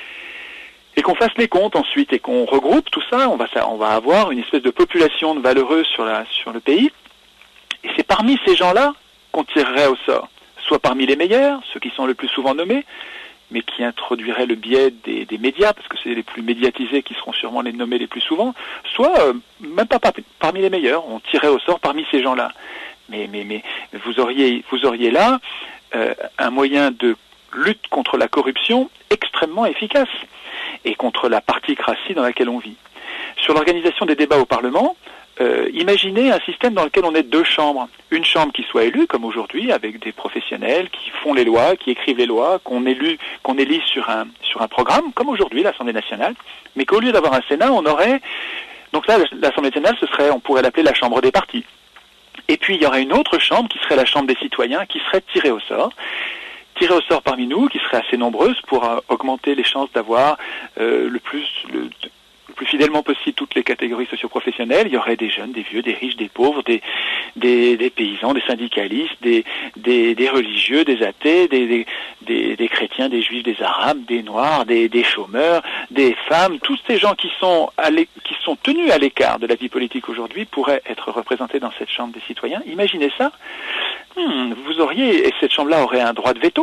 et qu'on fasse les comptes ensuite et qu'on regroupe tout ça. On va, on va avoir une espèce de population de valeureux sur, la, sur le pays. Et c'est parmi ces gens-là qu'on tirerait au sort, soit parmi les meilleurs, ceux qui sont le plus souvent nommés, mais qui introduiraient le biais des, des médias, parce que c'est les plus médiatisés qui seront sûrement les nommés les plus souvent, soit euh, même pas par, parmi les meilleurs, on tirerait au sort parmi ces gens-là. Mais, mais, mais vous auriez, vous auriez là euh, un moyen de lutte contre la corruption extrêmement efficace et contre la particratie dans laquelle on vit. Sur l'organisation des débats au Parlement, euh, imaginez un système dans lequel on ait deux chambres. Une chambre qui soit élue, comme aujourd'hui, avec des professionnels qui font les lois, qui écrivent les lois, qu'on élu, qu'on élit sur un, sur un programme, comme aujourd'hui l'Assemblée nationale, mais qu'au lieu d'avoir un Sénat, on aurait... Donc là, l'Assemblée nationale, ce serait, on pourrait l'appeler la chambre des partis. Et puis il y aurait une autre chambre qui serait la chambre des citoyens, qui serait tirée au sort, tirée au sort parmi nous, qui serait assez nombreuse pour euh, augmenter les chances d'avoir euh, le plus le, le plus fidèlement possible toutes les catégories socio-professionnelles. Il y aurait des jeunes, des vieux, des riches, des pauvres, des des, des paysans, des syndicalistes, des, des des religieux, des athées, des des, des des chrétiens, des juifs, des arabes, des noirs, des des chômeurs, des femmes. Tous ces gens qui sont à l'é- qui sont tenus à l'écart de la vie politique aujourd'hui pourraient être représentés dans cette chambre des citoyens. Imaginez ça. Hmm, vous auriez, et cette chambre-là aurait un droit de veto.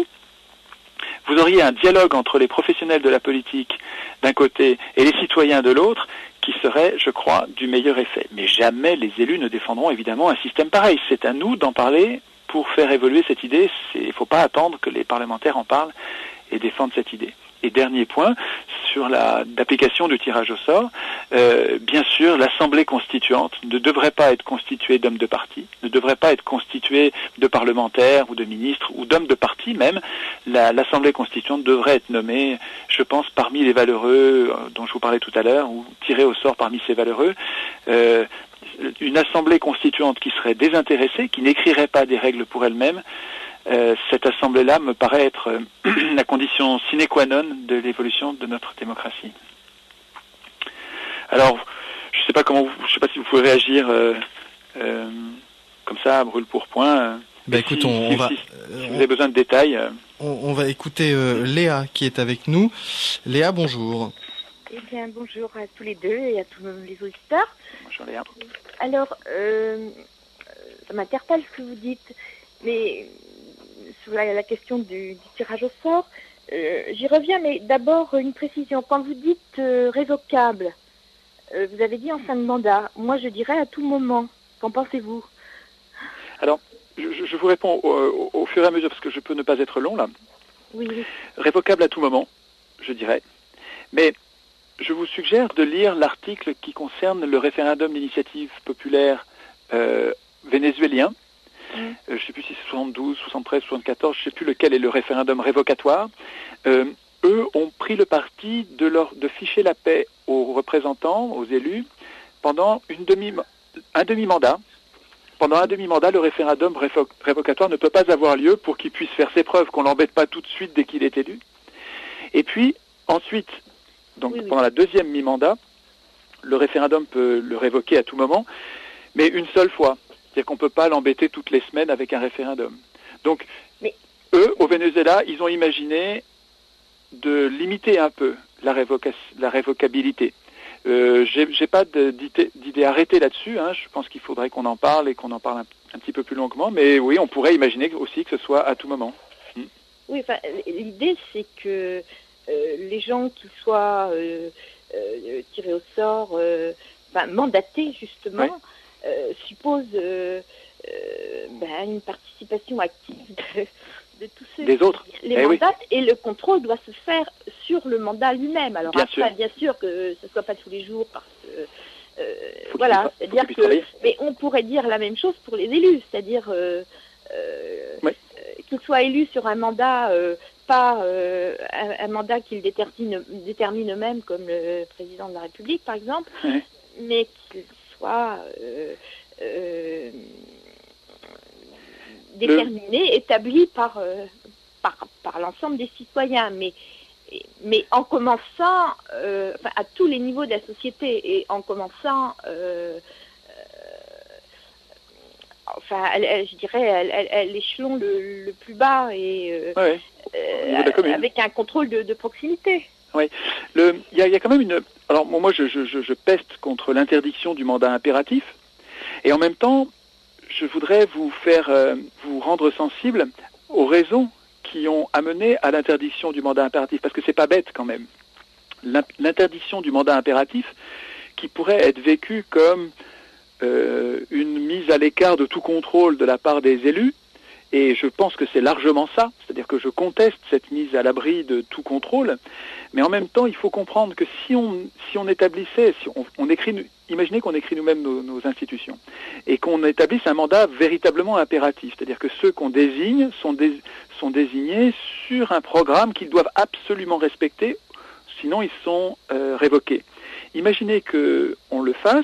Vous auriez un dialogue entre les professionnels de la politique d'un côté et les citoyens de l'autre qui serait, je crois, du meilleur effet. Mais jamais les élus ne défendront évidemment un système pareil. C'est à nous d'en parler pour faire évoluer cette idée. Il ne faut pas attendre que les parlementaires en parlent et défendent cette idée. Et dernier point, sur la l'application du tirage au sort, euh, bien sûr, l'Assemblée constituante ne devrait pas être constituée d'hommes de parti, ne devrait pas être constituée de parlementaires ou de ministres ou d'hommes de parti même. La, L'Assemblée constituante devrait être nommée, je pense, parmi les valeureux euh, dont je vous parlais tout à l'heure, ou tirée au sort parmi ces valeureux. Euh, une Assemblée constituante qui serait désintéressée, qui n'écrirait pas des règles pour elle-même. Euh, cette assemblée-là me paraît être euh, la condition sine qua non de l'évolution de notre démocratie. Alors, je ne sais pas comment, vous, je sais pas si vous pouvez réagir euh, euh, comme ça, à brûle pour point. Bah écoute, si, on, si, on va. Si, si vous avez besoin de détails. Euh... On, on va écouter euh, Léa qui est avec nous. Léa, bonjour. Eh bien, bonjour à tous les deux et à tous les auditeurs. Bonjour Léa. Alors, euh, ça m'interpelle ce que vous dites, mais sur la, la question du, du tirage au sort, euh, j'y reviens, mais d'abord une précision. Quand vous dites euh, révocable, euh, vous avez dit en fin de mandat. Moi, je dirais à tout moment. Qu'en pensez-vous? Alors, je, je vous réponds au, au, au fur et à mesure, parce que je peux ne pas être long, là. Oui, oui. Révocable à tout moment, je dirais. Mais je vous suggère de lire l'article qui concerne le référendum d'initiative populaire euh, vénézuélien. Mmh. Euh, je ne sais plus si c'est soixante-douze, soixante-treize, soixante-quatorze, je ne sais plus lequel est le référendum révocatoire. Euh, eux ont pris le parti de, leur, de ficher la paix aux représentants, aux élus, pendant une demi, un demi-mandat. Pendant un demi-mandat, le référendum révo- révocatoire ne peut pas avoir lieu pour qu'il puisse faire ses preuves, qu'on ne l'embête pas tout de suite dès qu'il est élu. Et puis, ensuite, donc oui, oui. pendant la deuxième mi-mandat, le référendum peut le révoquer à tout moment, mais une seule fois. C'est-à-dire qu'on ne peut pas l'embêter toutes les semaines avec un référendum. Donc, mais eux, au Venezuela, ils ont imaginé de limiter un peu la, révoca- la révocabilité. Euh, j'ai, j'ai pas d'idée, d'idée arrêtée là-dessus. Hein. Je pense qu'il faudrait qu'on en parle et qu'on en parle un, un petit peu plus longuement. Mais oui, on pourrait imaginer aussi que ce soit à tout moment. Mm. Oui, enfin, l'idée, c'est que euh, les gens qui soient euh, euh, tirés au sort, euh, enfin, mandatés justement, ouais. euh, supposent euh, euh, ben, une participation active de, de tous ceux des autres. Les eh mandats, oui. Et le contrôle doit se faire sur le mandat lui-même. Alors bien après, sûr. bien sûr que ce ne soit pas tous les jours parce que euh, voilà, c'est-à-dire que travailler. mais on pourrait dire la même chose pour les élus, c'est-à-dire euh, euh, oui. euh, qu'ils soient élus sur un mandat, euh, pas euh, un, un mandat qu'ils déterminent, déterminent eux-mêmes, comme le président de la République par exemple, oui. mais qu'ils soient euh, euh, déterminés, le... établis par, euh, par, par l'ensemble des citoyens, mais, mais en commençant euh, enfin, à tous les niveaux de la société, et en commençant, euh, euh, enfin, elle, elle, je dirais, elle, elle, elle, l'échelon le, le plus bas, et euh, ouais, euh, avec un contrôle de, de proximité. Oui, il y, y a quand même une... Alors moi, je, je, je peste contre l'interdiction du mandat impératif, et en même temps, je voudrais vous faire euh, vous rendre sensible aux raisons qui ont amené à l'interdiction du mandat impératif, parce que c'est pas bête quand même. L'interdiction du mandat impératif, qui pourrait être vécue comme euh, une mise à l'écart de tout contrôle de la part des élus, et je pense que c'est largement ça, c'est-à-dire que je conteste cette mise à l'abri de tout contrôle, mais en même temps, il faut comprendre que si on, si on établissait, si on, on écrit, imaginez qu'on écrit nous-mêmes nos, nos institutions, et qu'on établisse un mandat véritablement impératif, c'est-à-dire que ceux qu'on désigne sont, dé, sont désignés sur un programme qu'ils doivent absolument respecter, sinon ils sont euh, révoqués. Imaginez qu'on le fasse,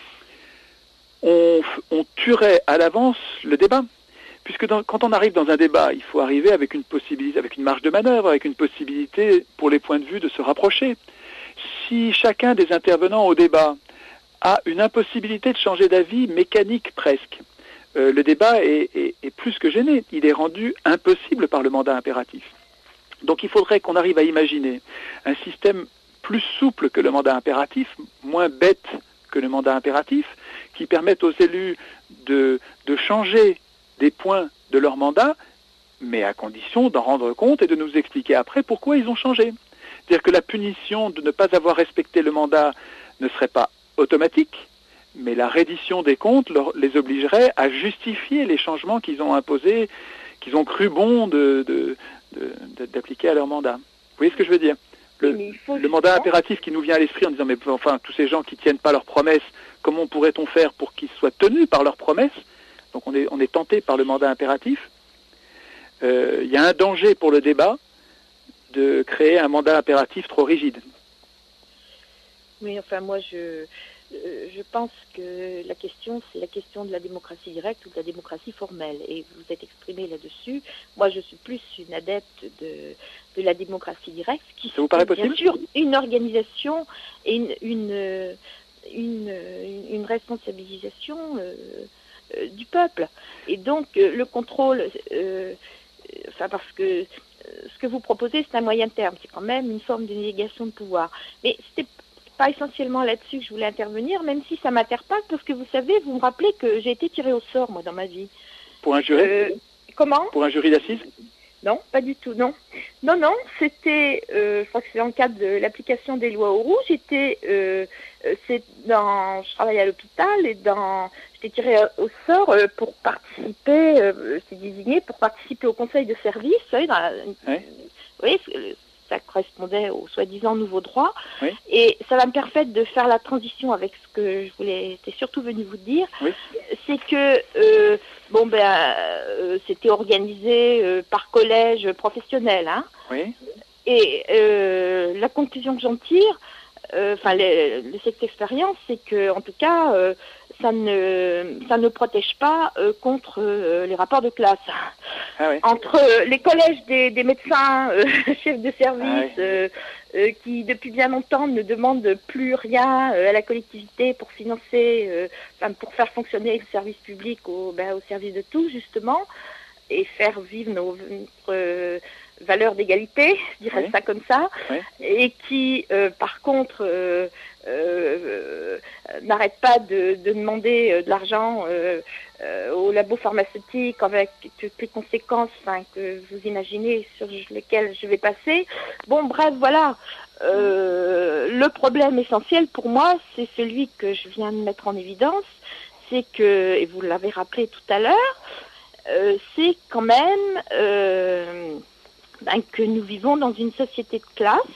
on, on tuerait à l'avance le débat. Puisque dans, quand on arrive dans un débat, il faut arriver avec une possibilité, avec une marge de manœuvre, avec une possibilité pour les points de vue de se rapprocher. Si chacun des intervenants au débat a une impossibilité de changer d'avis mécanique presque, euh, le débat est, est, est plus que gêné. Il est rendu impossible par le mandat impératif. Donc il faudrait qu'on arrive à imaginer un système plus souple que le mandat impératif, moins bête que le mandat impératif, qui permette aux élus de, de changer des points de leur mandat, mais à condition d'en rendre compte et de nous expliquer après pourquoi ils ont changé. C'est-à-dire que la punition de ne pas avoir respecté le mandat ne serait pas automatique, mais la reddition des comptes leur, les obligerait à justifier les changements qu'ils ont imposés, qu'ils ont cru bon de, de, de, de, d'appliquer à leur mandat. Vous voyez ce que je veux dire ? Le, le mandat impératif qui nous vient à l'esprit en disant mais enfin tous ces gens qui tiennent pas leurs promesses, comment pourrait-on faire pour qu'ils soient tenus par leurs promesses ? Donc on est, on est tenté par le mandat impératif. Euh, il y a un danger pour le débat de créer un mandat impératif trop rigide. Oui, enfin moi je, euh, je pense que la question c'est la question de la démocratie directe ou de la démocratie formelle. Et vous vous êtes exprimé là-dessus. Moi je suis plus une adepte de, de la démocratie directe, qui Ça vous paraît possible ? Bien sûr une organisation et une, une, une, une responsabilisation euh, euh, du peuple. Et donc euh, le contrôle, euh, enfin parce que ce que vous proposez, c'est un moyen terme, c'est quand même une forme de délégation de pouvoir. Mais c'était pas essentiellement là-dessus que je voulais intervenir, même si ça m'interpelle, parce que vous savez, vous me rappelez que j'ai été tirée au sort, moi, dans ma vie. Pour un jury euh, Comment Pour un jury d'assises Non, pas du tout, non. Non, non, c'était, euh, je crois que c'est dans le cadre de l'application des lois Auroux, j'étais, euh, c'est dans, je travaillais à l'hôpital, et dans, j'étais tirée au sort euh, pour participer, euh, c'est désigné pour participer au conseil de service, vous savez, dans la, oui. Oui, ça correspondait au soi-disant nouveau droit, oui. Et ça va me permettre de faire la transition avec ce que je voulais, j'étais surtout venue vous dire, oui. C'est que, euh, bon ben, euh, c'était organisé euh, par collège professionnel, hein, oui. Et euh, la conclusion que j'en tire, enfin, euh, cette expérience, c'est que, en tout cas, euh, ça ne, ça ne protège pas euh, contre euh, les rapports de classe. Ah oui. Entre euh, les collèges des, des médecins, euh, chefs de service, ah oui. euh, euh, qui depuis bien longtemps ne demandent plus rien euh, à la collectivité pour financer, euh, enfin, pour faire fonctionner le service public au, ben, au service de tous, justement. et faire vivre nos euh, valeurs d'égalité, je dirais oui. ça comme ça, oui. et qui, euh, par contre, euh, euh, n'arrête pas de, de demander euh, de l'argent euh, euh, aux labos pharmaceutiques avec toutes les conséquences enfin, que vous imaginez sur lesquelles je vais passer. Bon, bref, voilà. Euh, le problème essentiel pour moi, c'est celui que je viens de mettre en évidence, c'est que, et vous l'avez rappelé tout à l'heure, euh, c'est quand même euh, ben, que nous vivons dans une société de classe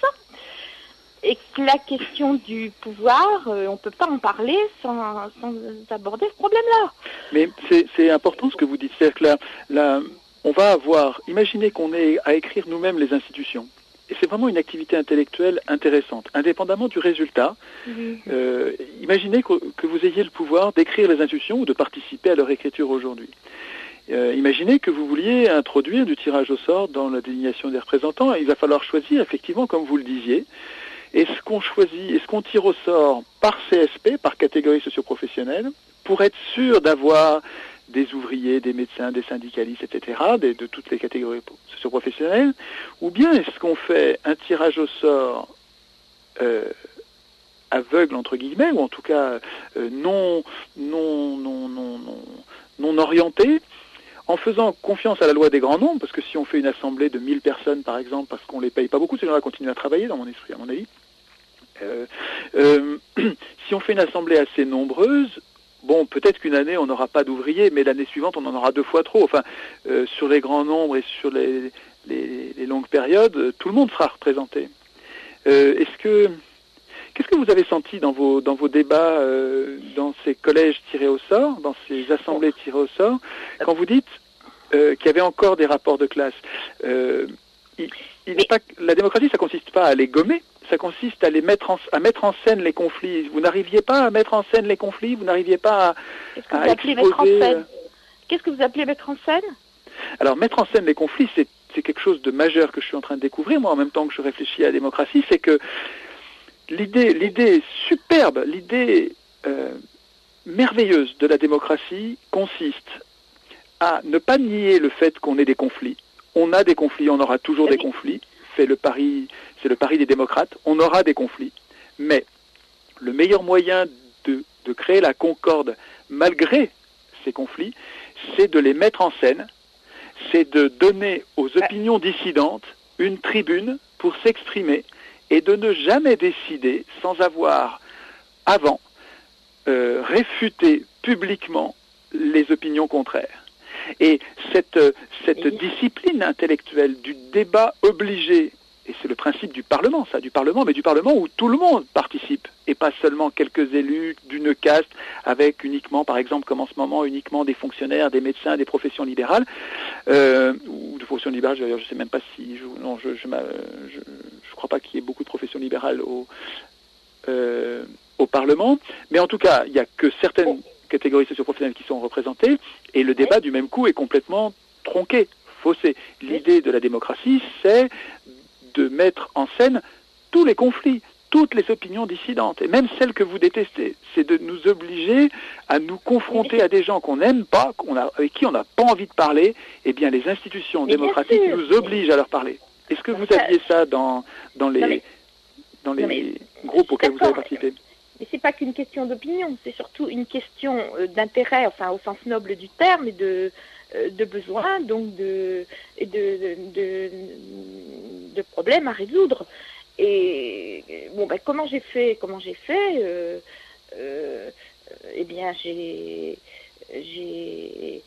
et que la question du pouvoir, euh, on ne peut pas en parler sans, sans aborder ce problème-là. Mais c'est, c'est important ce que vous dites, c'est-à-dire que là, là, on va avoir, imaginez qu'on ait à écrire nous-mêmes les institutions. Et c'est vraiment une activité intellectuelle intéressante, indépendamment du résultat. Mmh. Euh, imaginez que, que vous ayez le pouvoir d'écrire les institutions ou de participer à leur écriture aujourd'hui. Euh, imaginez que vous vouliez introduire du tirage au sort dans la désignation des représentants, et il va falloir choisir, effectivement, comme vous le disiez, est-ce qu'on choisit, est-ce qu'on tire au sort par C S P, par catégorie socio-professionnelle, pour être sûr d'avoir des ouvriers, des médecins, des syndicalistes, et cetera, des, de toutes les catégories socio-professionnelles, ou bien est-ce qu'on fait un tirage au sort euh, aveugle, entre guillemets, ou en tout cas euh, non, non, non, non, non, non orienté, en faisant confiance à la loi des grands nombres, parce que si on fait une assemblée de mille personnes, par exemple, parce qu'on les paye pas beaucoup, ces gens-là continuent à travailler, dans mon esprit, à mon avis, euh, euh, si on fait une assemblée assez nombreuse, bon, peut-être qu'une année, on n'aura pas d'ouvriers, mais l'année suivante, on en aura deux fois trop. Enfin, euh, sur les grands nombres et sur les, les, les longues périodes, tout le monde sera représenté. Euh, est-ce que, qu'est-ce que vous avez senti dans vos, dans vos débats, euh, dans ces collèges tirés au sort, dans ces assemblées tirées au sort, quand vous dites euh, qu'il y avait encore des rapports de classe? euh, il, il n'est pas, la démocratie, ça consiste pas à les gommer. Ça consiste à les mettre en, à mettre en scène les conflits. Vous n'arriviez pas à mettre en scène les conflits, vous n'arriviez pas à, Qu'est-ce que à vous appelez exposer... mettre en scène Qu'est-ce que vous appelez mettre en scène Alors, mettre en scène les conflits, c'est, c'est quelque chose de majeur que je suis en train de découvrir, moi, en même temps que je réfléchis à la démocratie, c'est que l'idée, l'idée superbe, l'idée euh, merveilleuse de la démocratie consiste à ne pas nier le fait qu'on ait des conflits. On a des conflits, on aura toujours oui. des conflits. C'est le pari, c'est le pari des démocrates. On aura des conflits, mais le meilleur moyen de, de créer la concorde malgré ces conflits, c'est de les mettre en scène, c'est de donner aux opinions dissidentes une tribune pour s'exprimer et de ne jamais décider sans avoir avant euh, réfuté publiquement les opinions contraires. Et cette, cette discipline intellectuelle du débat obligé, et c'est le principe du Parlement, ça, du Parlement, mais du Parlement où tout le monde participe, et pas seulement quelques élus d'une caste, avec uniquement, par exemple, comme en ce moment, uniquement des fonctionnaires, des médecins, des professions libérales, euh, ou de professions libérales, d'ailleurs, je ne sais même pas si, je, non, je, je, je, je crois pas qu'il y ait beaucoup de professions libérales au, euh, au Parlement, mais en tout cas, il n'y a que certaines catégories socio-professionnelles qui sont représentées, et le débat du même coup est complètement tronqué, faussé. L'idée de la démocratie, c'est de mettre en scène tous les conflits, toutes les opinions dissidentes, et même celles que vous détestez. C'est de nous obliger à nous confronter à des gens qu'on n'aime pas, qu'on a, avec qui on n'a pas envie de parler. Eh bien, les institutions démocratiques nous obligent à leur parler. Est-ce que vous aviez ça dans, dans les, mais, dans les mais, groupes auxquels vous avez participé? Mais c'est pas qu'une question d'opinion, c'est surtout une question d'intérêt, enfin au sens noble du terme, et de, de besoin, donc de, de, de, de, de problèmes à résoudre. Et bon, ben comment j'ai fait Comment j'ai fait euh, euh, Eh bien, j'ai, j'ai,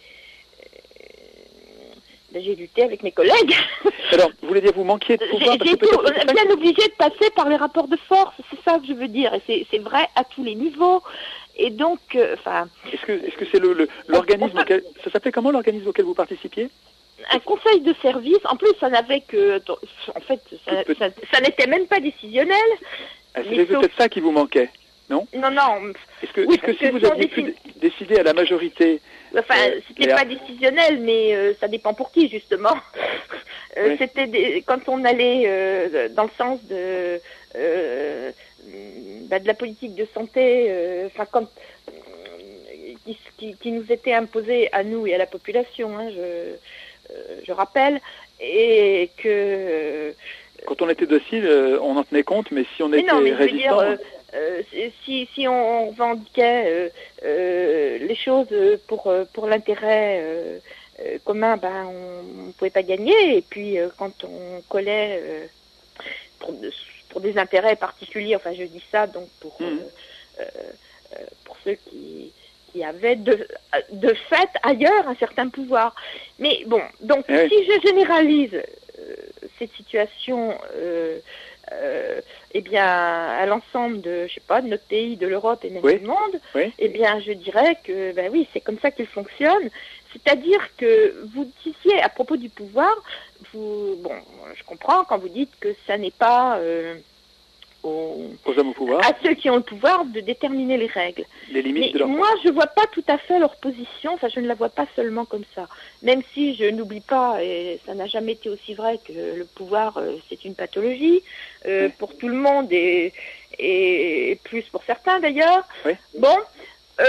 ben, j'ai lutté avec mes collègues. Alors, vous voulez dire vous manquiez de pouvoir? J'ai été bien obligée de passer par les rapports de force, c'est ça que je veux dire, et c'est, c'est vrai à tous les niveaux. Et donc, enfin... Euh, est-ce que, est-ce que c'est le, le, l'organisme peut... auquel... Ça s'appelait comment l'organisme auquel vous participiez? Un conseil de service. En plus, ça n'avait que... En fait, ça, ça, ça n'était même pas décisionnel. Ah, c'est sauf... peut-être ça qui vous manquait, non? Non, non. Est-ce que, oui, est-ce que si vous aviez pu décid... décider à la majorité... Enfin, euh, c'était pas décisionnel, mais euh, ça dépend pour qui, justement. euh, oui. C'était des... quand on allait euh, dans le sens de... Euh, bah, de la politique de santé, enfin, euh, quand... Qui, qui, qui nous était imposée à nous et à la population, hein, je... je rappelle, et que... Quand on était docile, euh, on en tenait compte, mais si on était mais non, mais résistant... Je veux dire, euh, euh, si, si on revendiquait euh, euh, les choses pour, pour l'intérêt euh, euh, commun, ben, on ne pouvait pas gagner. Et puis, euh, quand on collait euh, pour, pour des intérêts particuliers, enfin, je dis ça donc pour, mmh. euh, euh, pour ceux qui... qui avait de, de fait ailleurs un certain pouvoir. Mais bon, donc oui. si je généralise euh, cette situation euh, euh, eh bien, à l'ensemble de, je sais pas, de notre pays, de l'Europe et même oui. du monde, oui. eh bien je dirais que ben oui, c'est comme ça qu'il fonctionne. C'est-à-dire que vous disiez à propos du pouvoir, vous, bon, je comprends quand vous dites que ça n'est pas... Euh, Aux, aux hommes au pouvoir, à ceux qui ont le pouvoir de déterminer les règles. Les limites Mais de leur moi, pouvoir. Je ne vois pas tout à fait leur position, enfin, je ne la vois pas seulement comme ça. Même si je n'oublie pas, et ça n'a jamais été aussi vrai, que le pouvoir, euh, c'est une pathologie, euh, oui. pour tout le monde, et, et plus pour certains d'ailleurs. Oui. Bon, euh,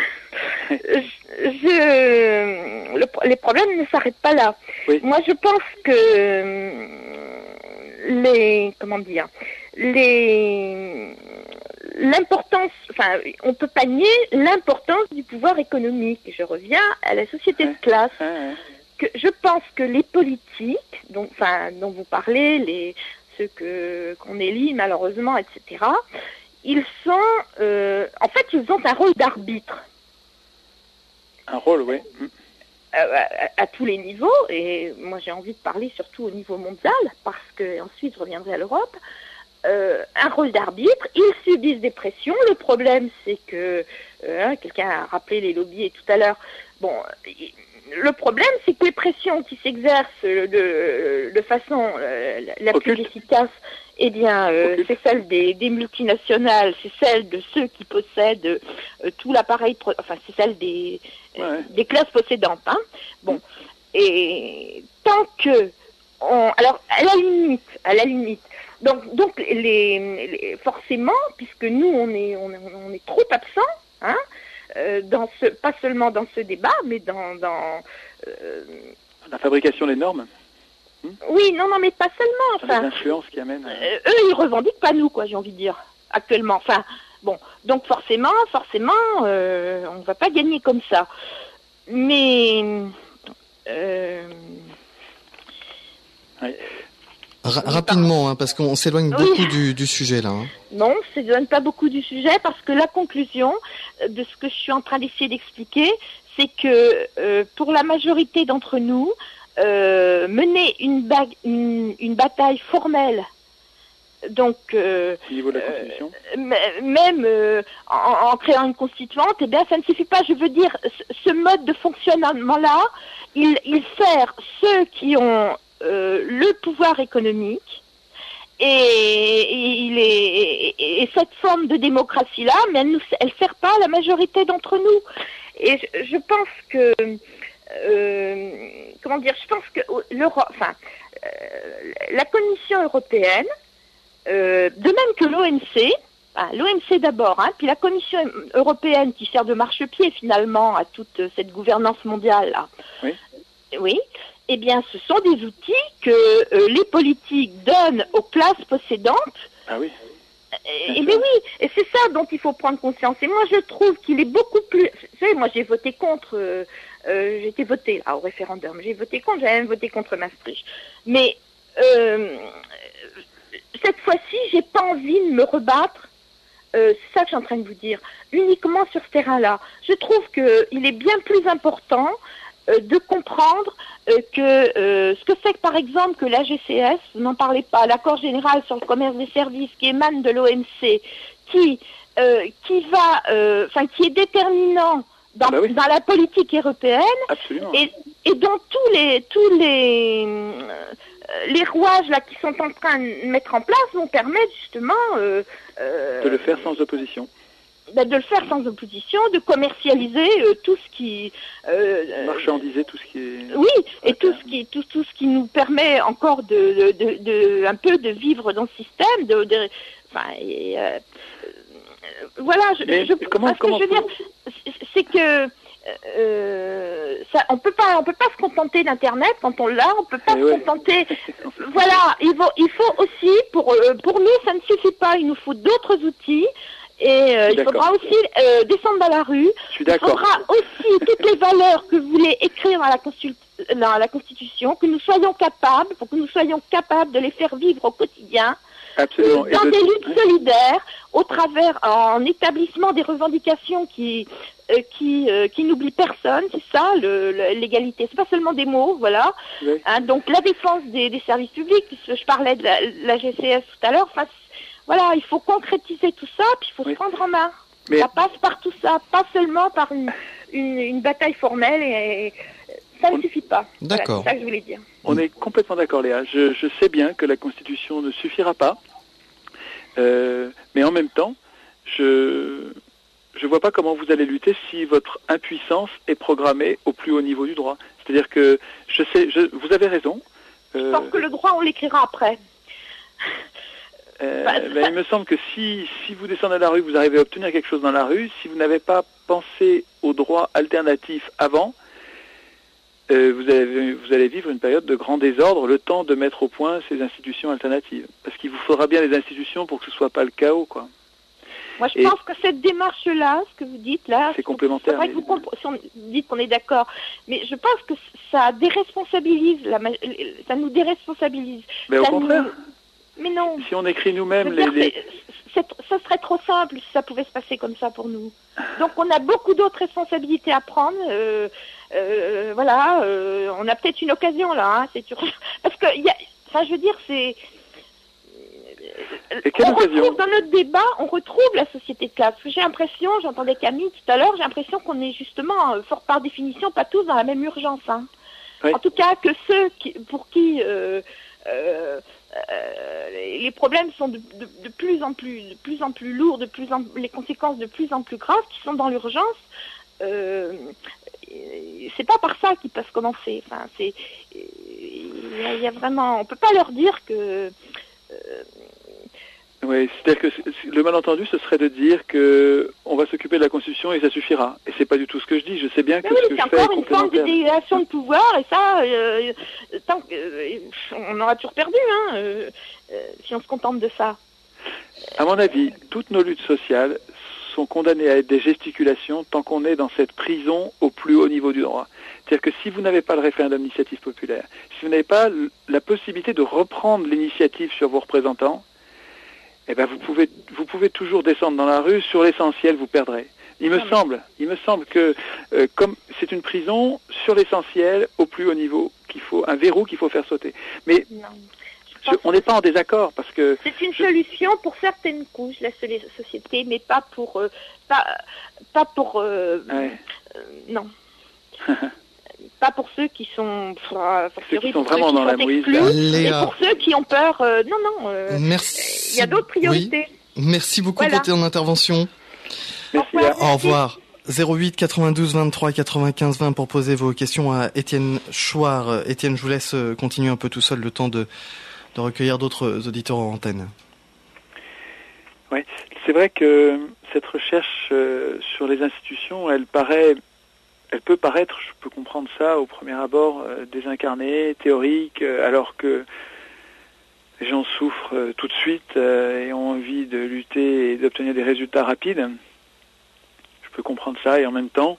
je, le, les problèmes ne s'arrêtent pas là. Oui. Moi, je pense que euh, les... comment dire Les, l'importance, enfin, on peut pas nier l'importance du pouvoir économique. Je reviens à la société de classe. Que je pense que les politiques, dont, enfin, dont vous parlez, les ceux que qu'on élit malheureusement, et cetera. Ils sont, euh, en fait, ils ont un rôle d'arbitre. Un rôle, oui. À, à, à tous les niveaux, et moi j'ai envie de parler surtout au niveau mondial, parce que ensuite je reviendrai à l'Europe. Euh, un rôle d'arbitre, ils subissent des pressions. Le problème, c'est que, euh, hein, quelqu'un a rappelé les lobbies tout à l'heure, bon, le problème, c'est que les pressions qui s'exercent de, de façon euh, la plus Occulte. efficace, eh bien, euh, c'est celle des, des multinationales, c'est celle de ceux qui possèdent euh, tout l'appareil, pro- enfin, c'est celle des, ouais. euh, des classes possédantes, hein. Bon, mmh. Et tant que, on, alors, à la limite, à la limite, Donc, donc les, les, forcément, puisque nous, on est, on, on est trop absents, hein, euh, dans ce, pas seulement dans ce débat, mais dans... dans euh, la fabrication des normes. Hmm oui, non, non, mais pas seulement. Enfin, les influences qui amènent... À... Euh, eux, ils revendiquent pas nous, quoi, j'ai envie de dire, actuellement. Enfin, bon, donc forcément, forcément, euh, on ne va pas gagner comme ça. Mais... Euh, oui. Ra- rapidement, hein, parce qu'on s'éloigne oui. beaucoup du, du sujet là. Hein. Non, on ne s'éloigne pas beaucoup du sujet parce que la conclusion de ce que je suis en train d'essayer d'expliquer, c'est que euh, pour la majorité d'entre nous, euh, mener une, ba- une, une bataille formelle, donc euh, au niveau de la Constitution, euh, même euh, en, en créant une constituante, eh bien, ça ne suffit pas. Je veux dire, ce mode de fonctionnement-là, il, il sert ceux qui ont Euh, le pouvoir économique et, et, il est, et, et cette forme de démocratie-là, mais elle ne elle sert pas à la majorité d'entre nous. Et je, je pense que, euh, comment dire, je pense que l'Europe, enfin, euh, la Commission européenne, euh, de même que l'O M C, enfin, l'O M C d'abord, hein, puis la Commission européenne qui sert de marchepied finalement à toute cette gouvernance mondiale là. Oui. Oui. Eh bien, ce sont des outils que euh, les politiques donnent aux classes possédantes. Ah oui. Et, et bien oui, et c'est ça dont il faut prendre conscience. Et moi, je trouve qu'il est beaucoup plus... Vous savez, moi, j'ai voté contre... Euh, euh, j'ai été votée là, au référendum. J'ai voté contre, j'ai même voté contre Maastricht. Mais euh, cette fois-ci, j'ai pas envie de me rebattre. Euh, c'est ça que je suis en train de vous dire. Uniquement sur ce terrain-là. Je trouve qu'il est bien plus important de comprendre euh, que euh, ce que c'est que par exemple que l'A G C S, vous n'en parlez pas, l'accord général sur le commerce des services qui émane de l'O M C, qui euh, qui va, enfin euh, qui est déterminant dans, bah oui. dans la politique européenne, absolument, et, et dont tous les tous les euh, les rouages là qui sont en train de mettre en place vont permettre justement euh, euh, de le faire sans opposition. De le faire sans opposition, de commercialiser euh, tout ce qui euh, marchandiser tout ce qui est oui et tout ce qui tout tout ce qui nous permet encore de de, de, de un peu de vivre dans ce système de, de enfin et, euh, voilà je, Mais je comment, parce comment que je veux dire c'est que euh, ça, on peut pas, on peut pas se contenter d'Internet quand on l'a. On peut pas Et se ouais. contenter. Voilà, il faut, il faut aussi pour euh, pour nous, ça ne suffit pas. Il nous faut d'autres outils. Et euh, il faudra aussi euh, descendre dans la rue. Je suis d'accord. Il faudra aussi toutes les valeurs que vous voulez écrire dans la, consul- dans la Constitution, que nous soyons capables, pour que nous soyons capables de les faire vivre au quotidien. Absolument. Euh, dans de... des luttes solidaires, au travers, en établissement des revendications qui euh, qui euh, qui n'oublient personne, c'est ça, le, le, l'égalité. C'est pas seulement des mots, voilà. Oui. Hein, donc la défense des, des services publics, puisque je parlais de la, la G C S tout à l'heure. Enfin, voilà, il faut concrétiser tout ça, puis il faut oui. se prendre en main. Mais... Ça passe par tout ça, pas seulement par une une, une bataille formelle et, et ça ne On... suffit pas. D'accord. Voilà, c'est ça que je voulais dire. On est complètement d'accord, Léa. Je, je sais bien que la Constitution ne suffira pas, euh, mais en même temps, je je vois pas comment vous allez lutter si votre impuissance est programmée au plus haut niveau du droit. C'est-à-dire que je sais, je, vous avez raison. Euh... Je pense que le droit, on l'écrira après. Euh, ben, il me semble que si, si vous descendez à la rue, vous arrivez à obtenir quelque chose dans la rue, si vous n'avez pas pensé au droit alternatif avant, euh, vous, avez, vous allez vivre une période de grand désordre, le temps de mettre au point ces institutions alternatives. Parce qu'il vous faudra bien des institutions pour que ce soit pas le chaos, quoi. Moi, je Et pense que cette démarche-là, ce que vous dites là, c'est complémentaire. C'est vrai que vous, comp- si on dit qu'on est d'accord, mais je pense que ça déresponsabilise, la, ça nous déresponsabilise. Mais au ça contraire. Nous... Mais non. Si on écrit nous-mêmes les, les... C'est, c'est, ça serait trop simple si ça pouvait se passer comme ça pour nous. Donc on a beaucoup d'autres responsabilités à prendre. Euh, euh, voilà, euh, on a peut-être une occasion là. Hein, c'est sûr. Parce que, y a, enfin, je veux dire, c'est. Et quelle on occasion retrouve dans notre débat, on retrouve la société de classe. J'ai l'impression, j'entendais Camille tout à l'heure, j'ai l'impression qu'on est justement, fort par définition, pas tous dans la même urgence. Hein. Oui. En tout cas, que ceux qui, pour qui euh, euh, euh, les problèmes sont de, de, de plus en plus, de plus en plus lourds, de plus en, les conséquences de plus en plus graves, qui sont dans l'urgence. Euh, c'est pas par ça qu'ils peuvent commencer. Enfin, c'est, il y a vraiment, on peut pas leur dire que. Euh, Oui, c'est-à-dire que le malentendu, ce serait de dire que on va s'occuper de la Constitution et ça suffira. Et c'est pas du tout ce que je dis. Je sais bien que oui, ce que c'est je fais est encore une forme de complémentaire. délégation de pouvoir et ça, euh, tant, euh, on aura toujours perdu, hein, euh, euh, si on se contente de ça. À mon avis, toutes nos luttes sociales sont condamnées à être des gesticulations tant qu'on est dans cette prison au plus haut niveau du droit. C'est-à-dire que si vous n'avez pas le référendum d'initiative populaire, si vous n'avez pas la possibilité de reprendre l'initiative sur vos représentants, eh ben vous pouvez vous pouvez toujours descendre dans la rue, sur l'essentiel vous perdrez. Il me non, semble, mais... il me semble que euh, comme c'est une prison sur l'essentiel au plus haut niveau qu'il faut un verrou qu'il faut faire sauter. Mais non, je, on n'est pas en désaccord parce que c'est une je... solution pour certaines couches de la société, mais pas pour euh, pas pas pour euh, ouais. euh, non. Pas pour ceux qui sont, pour ceux qui sont vraiment dans la mouise. Et pour ceux qui ont peur. Euh, non, non. Euh, Merci. Il y a d'autres priorités. Oui. Merci beaucoup voilà. pour ton intervention. Merci. Au revoir. Au revoir. zéro huit quatre-vingt-douze vingt-trois quatre-vingt-quinze vingt pour poser vos questions à Étienne Chouard. Étienne, je vous laisse continuer un peu tout seul le temps de, de recueillir d'autres auditeurs en antenne. Oui, c'est vrai que cette recherche euh, sur les institutions, elle paraît... Elle peut paraître, je peux comprendre ça, au premier abord, euh, désincarnée, théorique, euh, alors que les gens souffrent euh, tout de suite euh, et ont envie de lutter et d'obtenir des résultats rapides. Je peux comprendre ça et en même temps,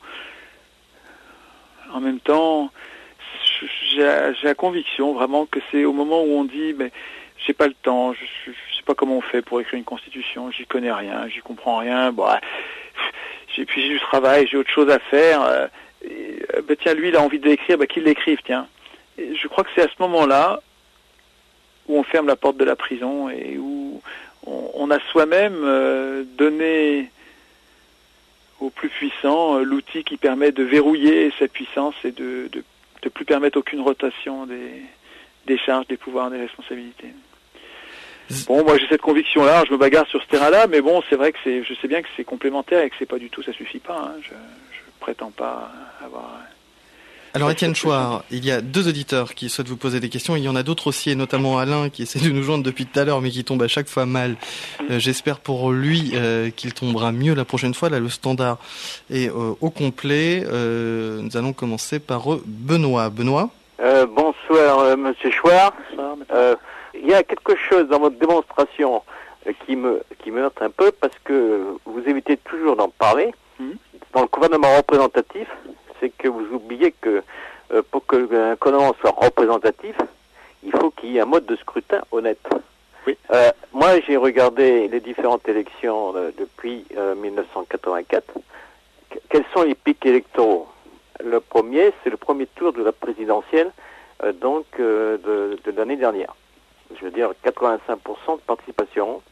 en même temps, j'ai, j'ai la conviction vraiment que c'est au moment où on dit, mais j'ai pas le temps, je, je, je sais pas comment on fait pour écrire une constitution, j'y connais rien, j'y comprends rien, bon. J'ai, puis j'ai du travail, j'ai autre chose à faire. Euh, et, euh, bah, tiens, lui, il a envie de l'écrire, bah, qu'il l'écrive, tiens. Et je crois que c'est à ce moment-là où on ferme la porte de la prison et où on, on a soi-même euh, donné aux plus puissants euh, l'outil qui permet de verrouiller cette puissance et de de, de plus permettre aucune rotation des, des charges, des pouvoirs, des responsabilités. Bon, moi j'ai cette conviction-là, je me bagarre sur ce terrain-là, mais bon, c'est vrai que c'est, je sais bien que c'est complémentaire et que c'est pas du tout, ça suffit pas. Hein. Je, je prétends pas avoir Alors Étienne Chouard, il y a deux auditeurs qui souhaitent vous poser des questions. Il y en a d'autres aussi, et notamment Alain qui essaie de nous joindre depuis tout à l'heure, mais qui tombe à chaque fois mal. Euh, j'espère pour lui euh, qu'il tombera mieux la prochaine fois. Là, le standard est euh, au complet. Euh, nous allons commencer par euh, Benoît. Benoît. Euh, bonsoir, euh, Monsieur Chouard. Bonsoir, euh, il y a quelque chose dans votre démonstration euh, qui me qui me heurte un peu parce que vous évitez toujours d'en parler. Mmh. Dans le gouvernement représentatif, c'est que vous oubliez que euh, pour que un gouvernement soit représentatif, il faut qu'il y ait un mode de scrutin honnête. Oui. Euh, moi, j'ai regardé les différentes élections euh, depuis euh, mille neuf cent quatre-vingt-quatre. Qu- quels sont les pics électoraux? Le premier, c'est le premier tour de la présidentielle, euh, donc euh, de, de l'année dernière. Je veux dire quatre-vingt-cinq pour cent de participation,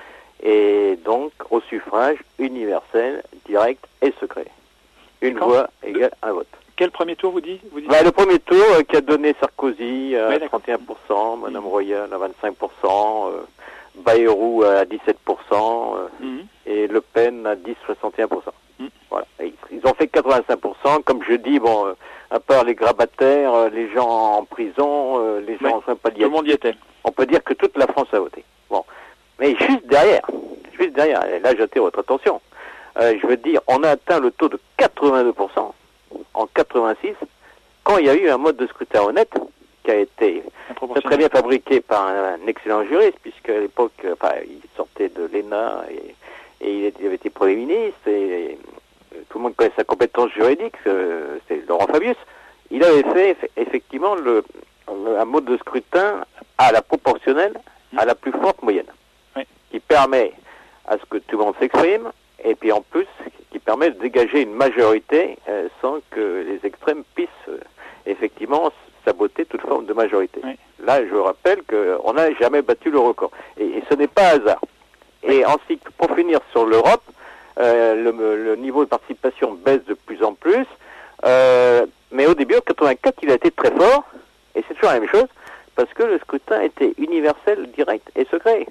et donc au suffrage universel, direct et secret. Une voix égale un vote. Quel premier tour vous dites, vous dites bah, Le premier tour euh, qui a donné Sarkozy à ouais, trente et un pour cent, Madame Royal à vingt-cinq pour cent, euh, Bayrou à dix-sept pour cent euh, mmh. et Le Pen à dix virgule soixante et un pour cent. Mmh. Voilà. Et ils ont fait quatre-vingt-cinq pour cent. Comme je dis, bon, euh, à part les grabataires, euh, les gens en prison, euh, les gens ouais. en soins palliatifs, tout le monde y était. On peut dire que toute la France a voté. Bon, mais juste derrière, juste derrière, et là j'attire votre attention. Euh, je veux dire, on a atteint le taux de quatre-vingt-deux pour cent en quatre-vingt-six, quand il y a eu un mode de scrutin honnête qui a été très, très bien fabriqué par un, un excellent juriste, puisqu'à l'époque, enfin, il sortait de l'E N A et, et il avait été Premier ministre, et, et tout le monde connaît sa compétence juridique, euh, c'est Laurent Fabius. Il avait fait effectivement le, le, un mode de scrutin à la proportionnelle, à la plus forte moyenne, oui. qui permet à ce que tout le monde s'exprime, et puis en plus, qui permet de dégager une majorité euh, sans que les extrêmes puissent euh, effectivement saboter toute forme de majorité. Oui. Là, je rappelle qu'on n'a jamais battu le record. Et, et ce n'est pas hasard. Et ensuite, pour finir sur l'Europe, euh, le, le niveau de participation baisse de plus en plus. Euh, mais au début, en quatre-vingt-quatre, il a été très fort. Et c'est toujours la même chose, parce que le scrutin était universel, direct et secret.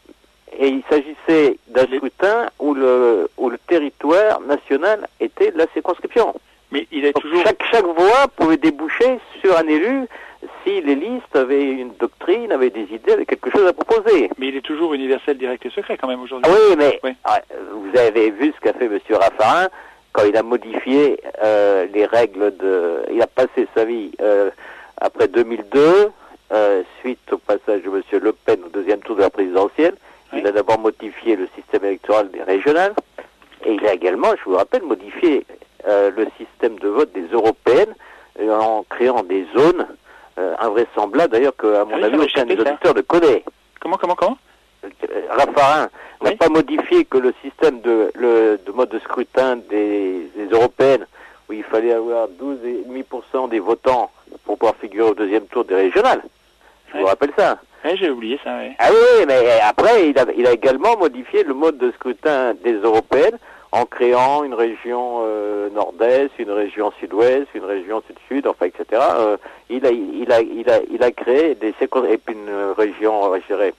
Et il s'agissait d'un scrutin où le, où le territoire national était la circonscription. Mais il est Donc toujours... chaque, chaque voix pouvait déboucher sur un élu si les listes avaient une doctrine, avaient des idées, avaient quelque chose à proposer. Mais il est toujours universel, direct et secret quand même aujourd'hui. Ah oui, mais oui. Vous avez vu ce qu'a fait M. Raffarin quand il a modifié euh, les règles de... Il a passé sa vie euh, après deux mille deux, euh, suite au passage de M. Le Pen au deuxième tour de la présidentielle. Oui. Il a d'abord modifié le système électoral des régionales et il a également, je vous rappelle, modifié euh, le système de vote des européennes euh, en créant des zones euh, invraisemblables, d'ailleurs qu'à mon ah oui, avis aucun des auditeurs ne connaît. Comment, comment, comment euh, Raffarin oui. n'a pas modifié que le système de, le, de mode de scrutin des, des européennes où il fallait avoir douze virgule cinq pour cent des votants pour pouvoir figurer au deuxième tour des régionales. Je oui. vous rappelle ça. Oui, j'ai oublié ça, oui. Ah oui, mais après, il a, il a également modifié le mode de scrutin des européennes en créant une région euh, nord-est, une région sud-ouest, une région sud-sud, enfin, et cetera. Euh, il, a, il, a, il, a, il a créé des circonscriptions, et puis une région, je dirais,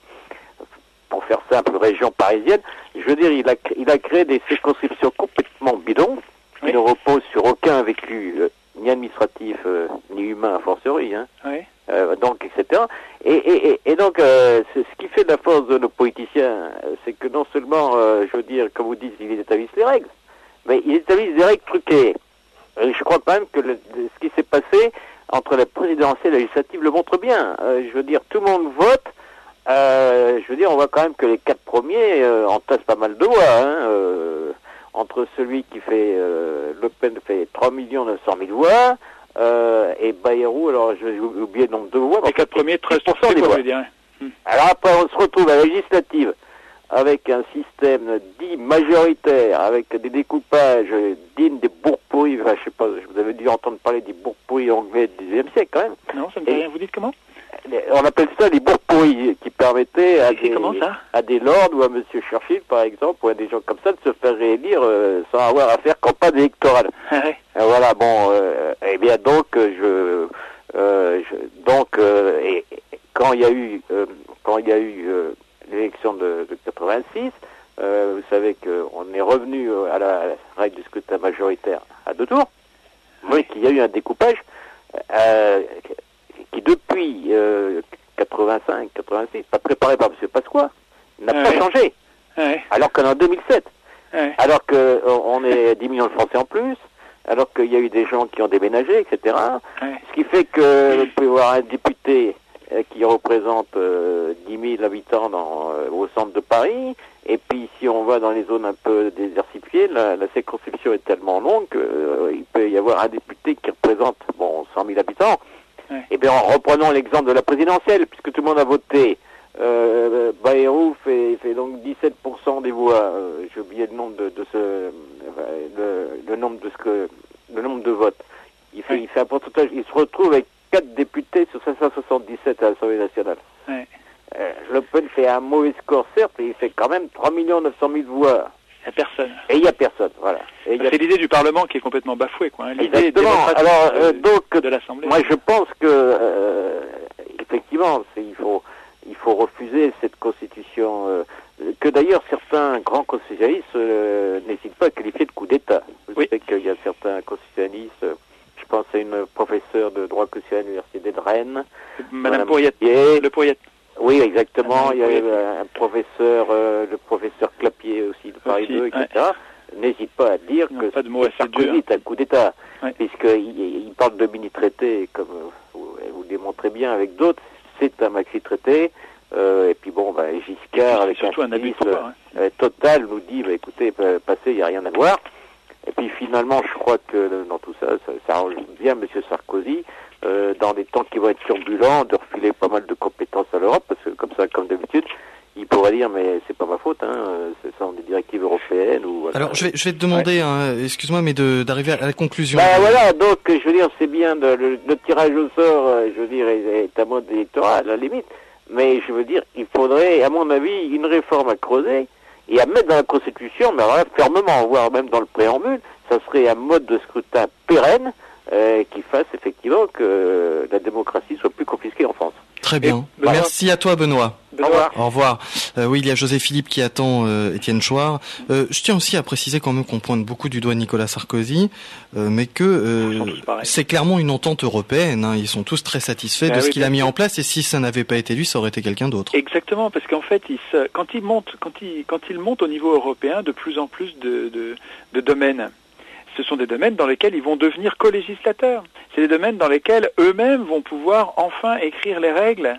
pour faire simple, une région parisienne. Je veux dire, il a, il a créé des circonscriptions complètement bidons, qui oui. ne reposent sur aucun vécu, euh, ni administratif, euh, ni humain, a fortiori, hein. Oui. Euh, donc, et cetera. Et, et, et donc, euh, c'est ce qui fait la force de nos politiciens, c'est que non seulement, euh, je veux dire, comme vous dites, ils établissent les règles, mais ils établissent des règles truquées. Et je crois quand même que le, ce qui s'est passé entre la présidentielle et la législative le montre bien. Euh, je veux dire, tout le monde vote. Euh, je veux dire, on voit quand même que les quatre premiers euh, entassent pas mal de voix. Hein, euh, entre celui qui fait, euh, Le Pen fait trois millions neuf cent mille voix, Euh, et Bayrou, alors j'ai oublié le nombre de voix. Les quatre premiers, treize pour cent des voix. Hum. Alors après, on se retrouve à la législative avec un système dit majoritaire, avec des découpages dignes des bourgs pourris. Enfin, je sais pas, je vous avais dû entendre parler des bourgs pourris anglais du dix-neuvième siècle, quand même. Non, ça ne me dit rien. Vous dites comment? On appelle ça les bourgs pourris, qui permettaient à des, comment, ça à des lords ou à M. Churchill, par exemple, ou à des gens comme ça, de se faire réélire euh, sans avoir à faire campagne électorale. Ah ouais. Euh, voilà, bon, euh, eh bien donc, je, euh, je donc, euh, et, et quand il y a eu, euh, quand il y a eu euh, l'élection de, de quatre-vingt-six, euh, vous savez qu'on est revenu à la, à la règle du scrutin majoritaire à deux tours, mais qu'il y a eu un découpage euh, qui depuis euh, quatre-vingt-cinq quatre-vingt-six, pas préparé par M. Pasqua, n'a ouais. pas changé. Ouais. Alors qu'en deux mille sept, ouais. alors qu'on est dix millions de Français en plus, alors qu'il y a eu des gens qui ont déménagé, et cetera. Ouais. Ce qui fait que vous pouvez voir un député euh, qui représente euh, dix mille habitants dans, euh, au centre de Paris, et puis si on va dans les zones un peu désertifiées, la, la circonscription est tellement longue qu'il euh, peut y avoir un député qui représente bon cent mille habitants. Ouais. Et bien en reprenant l'exemple de la présidentielle, puisque tout le monde a voté, euh, Bayrou fait, fait donc dix-sept pour cent des voix. Euh, j'ai oublié le nombre de, de ce, euh, le, le nombre de ce que, le nombre de votes. Il fait, ouais. il fait un pourcentage. Il se retrouve avec quatre députés sur cinq cent soixante-dix-sept à l'Assemblée nationale. Ouais. Euh, Le Pen fait un mauvais score certes, mais il fait quand même trois millions neuf cent mille voix. Il n'y a personne. Et il n'y a personne, voilà. Et C'est a... l'idée du Parlement qui est complètement bafouée, quoi. Hein. L'idée Exactement. Alors, euh, de, donc, de l'Assemblée. Moi, je pense que, euh, effectivement, c'est, il faut, il faut refuser cette constitution, euh, que d'ailleurs certains grands constitutionnalistes euh, n'hésitent pas à qualifier de coup d'État. Vous oui. savez qu'il y a certains constitutionnalistes, euh, je pense à une professeure de droit constitutionnel à l'Université de Rennes. Madame, Madame Pouriette. Le Pouriette. Oui, exactement. Il y a euh, un professeur, euh, le professeur Clapier aussi de Paris deux, et cetera. Ouais. N'hésite pas à dire non, que pas de mots assez Sarkozy est un coup d'État, ouais. puisqu'il il parle de mini-traité, comme vous, vous le démontrez bien avec d'autres, c'est un maxi-traité. Euh, et puis bon, bah, Giscard, avec un cynisme hein. euh, total, nous dit, bah, écoutez, passez, il n'y a rien à voir. Et puis finalement, je crois que dans tout ça, ça, ça arrange bien M. Sarkozy, euh, dans des temps qui vont être turbulents, de refiler pas mal de compétences à l'Europe, parce que comme ça, comme d'habitude, il pourrait dire, mais c'est pas ma faute, hein, ce sont des directives européennes. Ou, voilà. Alors, je vais, je vais te demander, ouais. hein, excuse-moi, mais de, d'arriver à la conclusion. Ben voilà, donc, je veux dire, c'est bien, de, le, le tirage au sort, je veux dire, est, est un mode électoral, à la limite, mais je veux dire, il faudrait, à mon avis, une réforme à creuser, et à mettre dans la Constitution, mais alors là, fermement, voire même dans le préambule, ça serait un mode de scrutin pérenne euh, qui fasse effectivement que la démocratie soit plus confisquée en France. Très bien. Et, merci à toi, Benoît. Benoît. Au revoir. Au revoir. Euh, oui, il y a José Philippe qui attend euh, Étienne Chouard. Euh, je tiens aussi à préciser quand même qu'on pointe beaucoup du doigt Nicolas Sarkozy, euh, mais que euh, c'est clairement une entente européenne. Hein. Ils sont tous très satisfaits bah de oui, ce qu'il a mis en place, et si ça n'avait pas été lui, ça aurait été quelqu'un d'autre. Exactement, parce qu'en fait, il se, quand il monte, quand il, quand il monte au niveau européen, de plus en plus de, de, de domaines. Ce sont des domaines dans lesquels ils vont devenir co-législateurs. C'est des domaines dans lesquels eux-mêmes vont pouvoir enfin écrire les règles.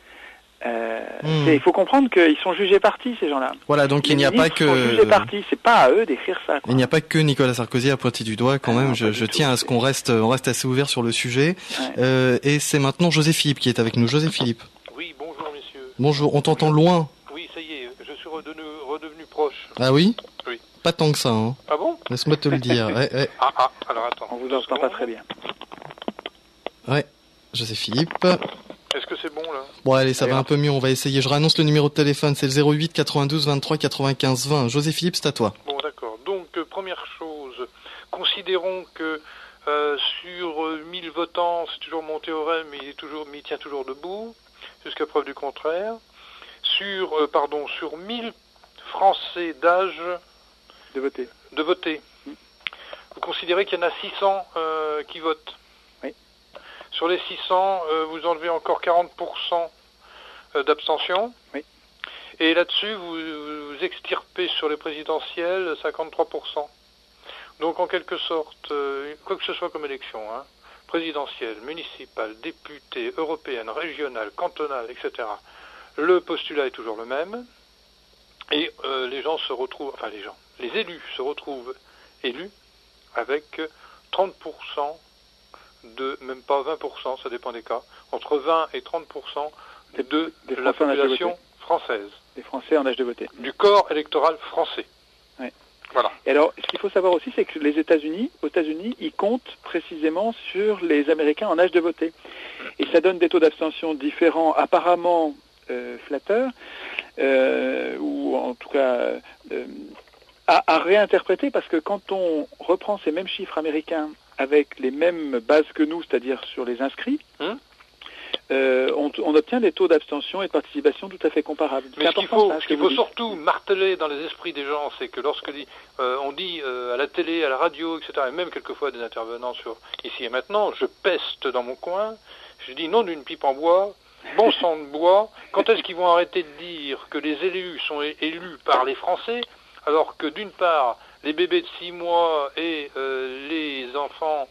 Euh, mmh. Il faut comprendre qu'ils sont jugés partis, ces gens-là. Voilà, donc les il n'y a pas que... sont jugés partis, c'est pas à eux d'écrire ça. Quoi. Il n'y a pas que Nicolas Sarkozy à pointer du doigt, quand ah même. Non, je je tiens tout. à ce qu'on reste, on reste assez ouvert sur le sujet. Ouais. Euh, et c'est maintenant José Philippe qui est avec nous. José Philippe. Oui, bonjour, messieurs. Bonjour, on t'entend loin. Oui, ça y est, je suis redevenu, redevenu proche. Ah oui ? Oui. Pas tant que ça, hein. Ah bon ? Laisse-moi te le dire. ouais, ouais. Ah, ah, alors attends. On vous entend pas très bien. Ouais, José Philippe. Est-ce que c'est bon, là ? Bon, allez, ça va un peu mieux, on va essayer. Je réannonce le numéro de téléphone, c'est le zéro huit quatre-vingt-douze vingt-trois quatre-vingt-quinze vingt. José Philippe, c'est à toi. Bon, d'accord. Donc, euh, première chose, considérons que euh, sur euh, mille votants, c'est toujours mon théorème, mais il, est toujours, mais il tient toujours debout, jusqu'à preuve du contraire. Sur, euh, pardon, sur mille Français d'âge... De voter. De voter. Mmh. Vous considérez qu'il y en a six cents euh, qui votent. Oui. Sur les six cents, euh, vous enlevez encore quarante pour cent d'abstention. Oui. Et là-dessus, vous, vous extirpez sur les présidentielles cinquante-trois pour cent. Donc en quelque sorte, euh, quoi que ce soit comme élection, hein, présidentielle, municipale, députée, européenne, régionale, cantonale, et cetera, le postulat est toujours le même. Et euh, les gens se retrouvent, enfin les gens, les élus se retrouvent élus avec trente pour cent de, même pas vingt pour cent, ça dépend des cas, entre vingt et trente pour cent de, de, de la population française. Des Français en âge de voter. Du corps électoral français. Oui. Voilà. Et alors, ce qu'il faut savoir aussi, c'est que les États-Unis, aux États-Unis, ils comptent précisément sur les Américains en âge de voter. Et ça donne des taux d'abstention différents, apparemment euh, flatteurs. Euh, ou en tout cas euh, à, à réinterpréter, parce que quand on reprend ces mêmes chiffres américains avec les mêmes bases que nous, c'est-à-dire sur les inscrits, hum. euh, on, on obtient des taux d'abstention et de participation tout à fait comparables. Mais ce qu'il faut, ça, ce qu'il faut surtout marteler dans les esprits des gens, c'est que lorsque euh, on dit euh, à la télé, à la radio, et cetera, et même quelquefois des intervenants sur Ici et Maintenant, je peste dans mon coin, je dis non d'une pipe en bois, bon sang de bois, quand est-ce qu'ils vont arrêter de dire que les élus sont élus par les Français, alors que d'une part, les bébés de six mois et euh, les enfants,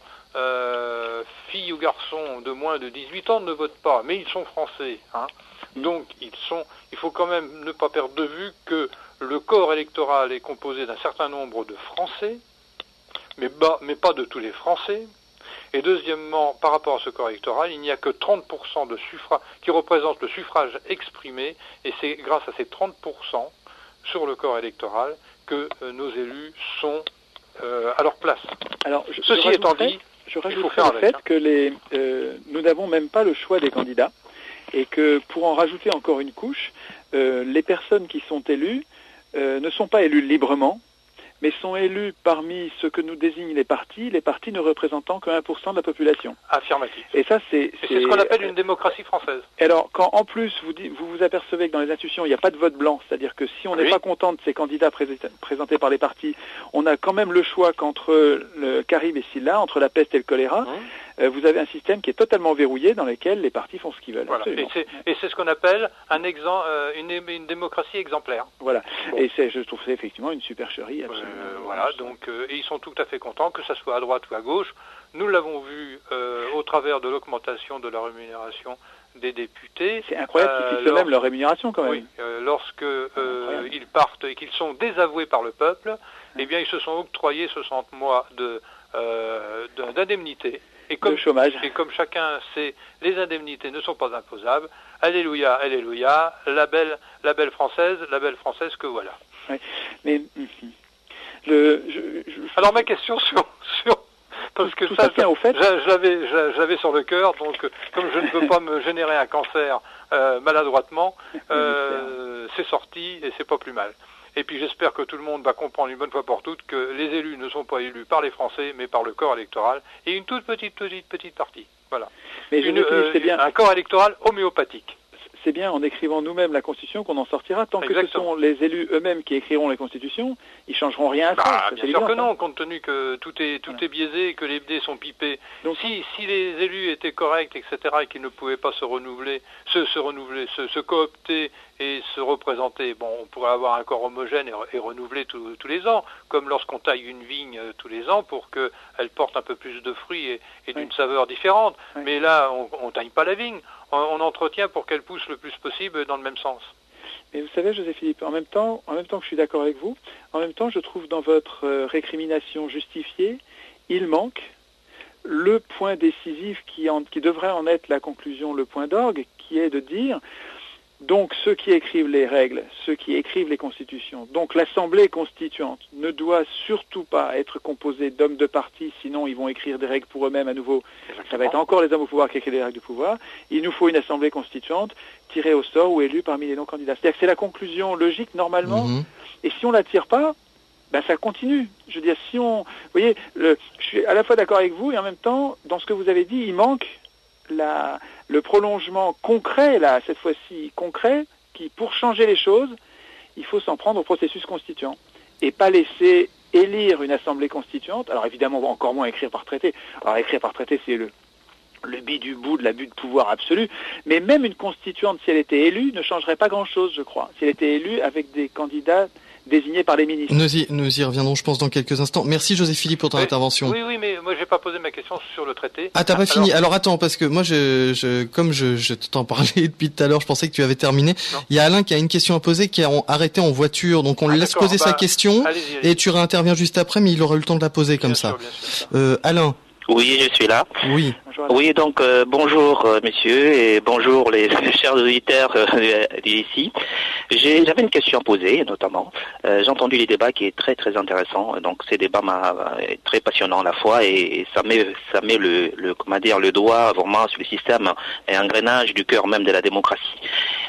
euh, filles ou garçons de moins de dix-huit ans ne votent pas, mais ils sont français. Hein. Donc ils sont, il faut quand même ne pas perdre de vue que le corps électoral est composé d'un certain nombre de Français, mais, bah, mais pas de tous les Français. Et deuxièmement, par rapport à ce corps électoral, il n'y a que trente pour cent de suffrages qui représentent le suffrage exprimé, et c'est grâce à ces trente pour cent sur le corps électoral que euh, nos élus sont euh, à leur place. Alors, je, Ceci je étant dit, je rajouterai le fait hein. que les, euh, nous n'avons même pas le choix des candidats, et que pour en rajouter encore une couche, euh, les personnes qui sont élues euh, ne sont pas élues librement, mais sont élus parmi ce que nous désignent les partis, les partis ne représentant que un pour cent de la population. Affirmatif. Et ça, c'est... C'est ce qu'on appelle une démocratie française. Alors, quand en plus, vous vous, vous apercevez que dans les institutions, il n'y a pas de vote blanc, c'est-à-dire que si on n'est oui. pas content de ces candidats pré présentés par les partis, on a quand même le choix qu'entre le Carib et Scylla, entre la peste et le choléra, mmh. euh, vous avez un système qui est totalement verrouillé dans lequel les partis font ce qu'ils veulent. Voilà. Et c'est ce qu'on appelle un exem euh, une, une démocratie exemplaire. Voilà. Bon. Et je trouve ça effectivement une supercherie. Absolument. Euh, voilà, donc euh, et ils sont tout à fait contents, que ce soit à droite ou à gauche. Nous l'avons vu euh, au travers de l'augmentation de la rémunération des députés. C'est incroyable qu'ils fixent eux-mêmes leur rémunération quand même. Oui, euh, lorsque euh, ils partent et qu'ils sont désavoués par le peuple, ouais. eh bien ils se sont octroyés soixante mois de euh, d'indemnité. Et comme, de chômage. Et comme chacun sait, les indemnités ne sont pas imposables. Alléluia, alléluia, la belle, la belle française, la belle française que voilà. Ouais. Mais le, je, je... alors ma question sur sur parce que tout ça, ça au fait. je l'avais je l'avais sur le cœur, donc comme je ne veux pas me générer un cancer euh, maladroitement, euh, c'est sorti et c'est pas plus mal. Et puis j'espère que tout le monde va comprendre une bonne fois pour toutes que les élus ne sont pas élus par les Français, mais par le corps électoral et une toute petite petite petite partie. Voilà. Mais une, je euh, bien. Un corps électoral homéopathique. C'est bien en écrivant nous-mêmes la Constitution qu'on en sortira. Tant Exactement. que ce sont les élus eux-mêmes qui écriront les Constitutions, ils changeront rien à ça. Bah, bien sûr que non, compte tenu que tout est tout voilà. est biaisé, que les dés sont pipés. Donc, si si les élus étaient corrects, et cetera, et qu'ils ne pouvaient pas se renouveler, se se renouveler, se, se coopter et se représenter, bon, on pourrait avoir un corps homogène et, et renouvelé tout, tous les ans, comme lorsqu'on taille une vigne euh, tous les ans pour qu'elle porte un peu plus de fruits et, et d'une oui. saveur différente. Oui. Mais là, on, on taille pas la vigne. On entretient pour qu'elle pousse le plus possible dans le même sens. Mais vous savez, José Philippe, en même temps, en même temps que je suis d'accord avec vous, en même temps, je trouve dans votre euh, récrimination justifiée, il manque le point décisif qui, en, qui devrait en être la conclusion, le point d'orgue, qui est de dire, donc ceux qui écrivent les règles, ceux qui écrivent les constitutions, donc l'Assemblée constituante ne doit surtout pas être composée d'hommes de parti, sinon ils vont écrire des règles pour eux-mêmes à nouveau. Exactement. Ça va être encore les hommes au pouvoir qui écrivent des règles du pouvoir. Il nous faut une Assemblée constituante tirée au sort ou élue parmi les non-candidats. C'est-à-dire que c'est la conclusion logique normalement, mmh. et si on la tire pas, ben ça continue. Je veux dire, si on... Vous voyez, le... je suis à la fois d'accord avec vous, et en même temps, dans ce que vous avez dit, il manque la... le prolongement concret, là, cette fois-ci concret, qui, pour changer les choses, il faut s'en prendre au processus constituant, et pas laisser élire une assemblée constituante. Alors évidemment, on va encore moins écrire par traité. Alors écrire par traité, c'est le... le but du bout de l'abus de pouvoir absolu, mais même une constituante, si elle était élue, ne changerait pas grand-chose, je crois. Si elle était élue avec des candidats désignés par les ministres. Nous y, nous y reviendrons, je pense, dans quelques instants. Merci, José Philippe, pour ton oui, intervention. Oui, oui, mais moi, j'ai pas posé ma question sur le traité. Ah, t'as pas Alors... fini. Alors, attends, parce que moi, je, je, comme je, je t'en parlais depuis tout à l'heure, je pensais que tu avais terminé. Non. Il y a Alain qui a une question à poser, qui a arrêté en voiture, donc on ah, le laisse poser bah, sa question, allez-y, allez-y. Et tu réinterviens juste après, mais il aura eu le temps de la poser bien comme sûr, ça. Bien sûr. Euh, Alain. Oui, je suis là. Oui. Oui, donc euh, bonjour euh, messieurs et bonjour les chers auditeurs euh, d'ici. J'avais une question à poser, notamment. Euh, j'ai entendu les débats qui est très très intéressant. Donc ces débats m'a très passionnant à la fois et ça met ça met le, le comment dire le doigt vraiment sur le système et engrenage du cœur même de la démocratie.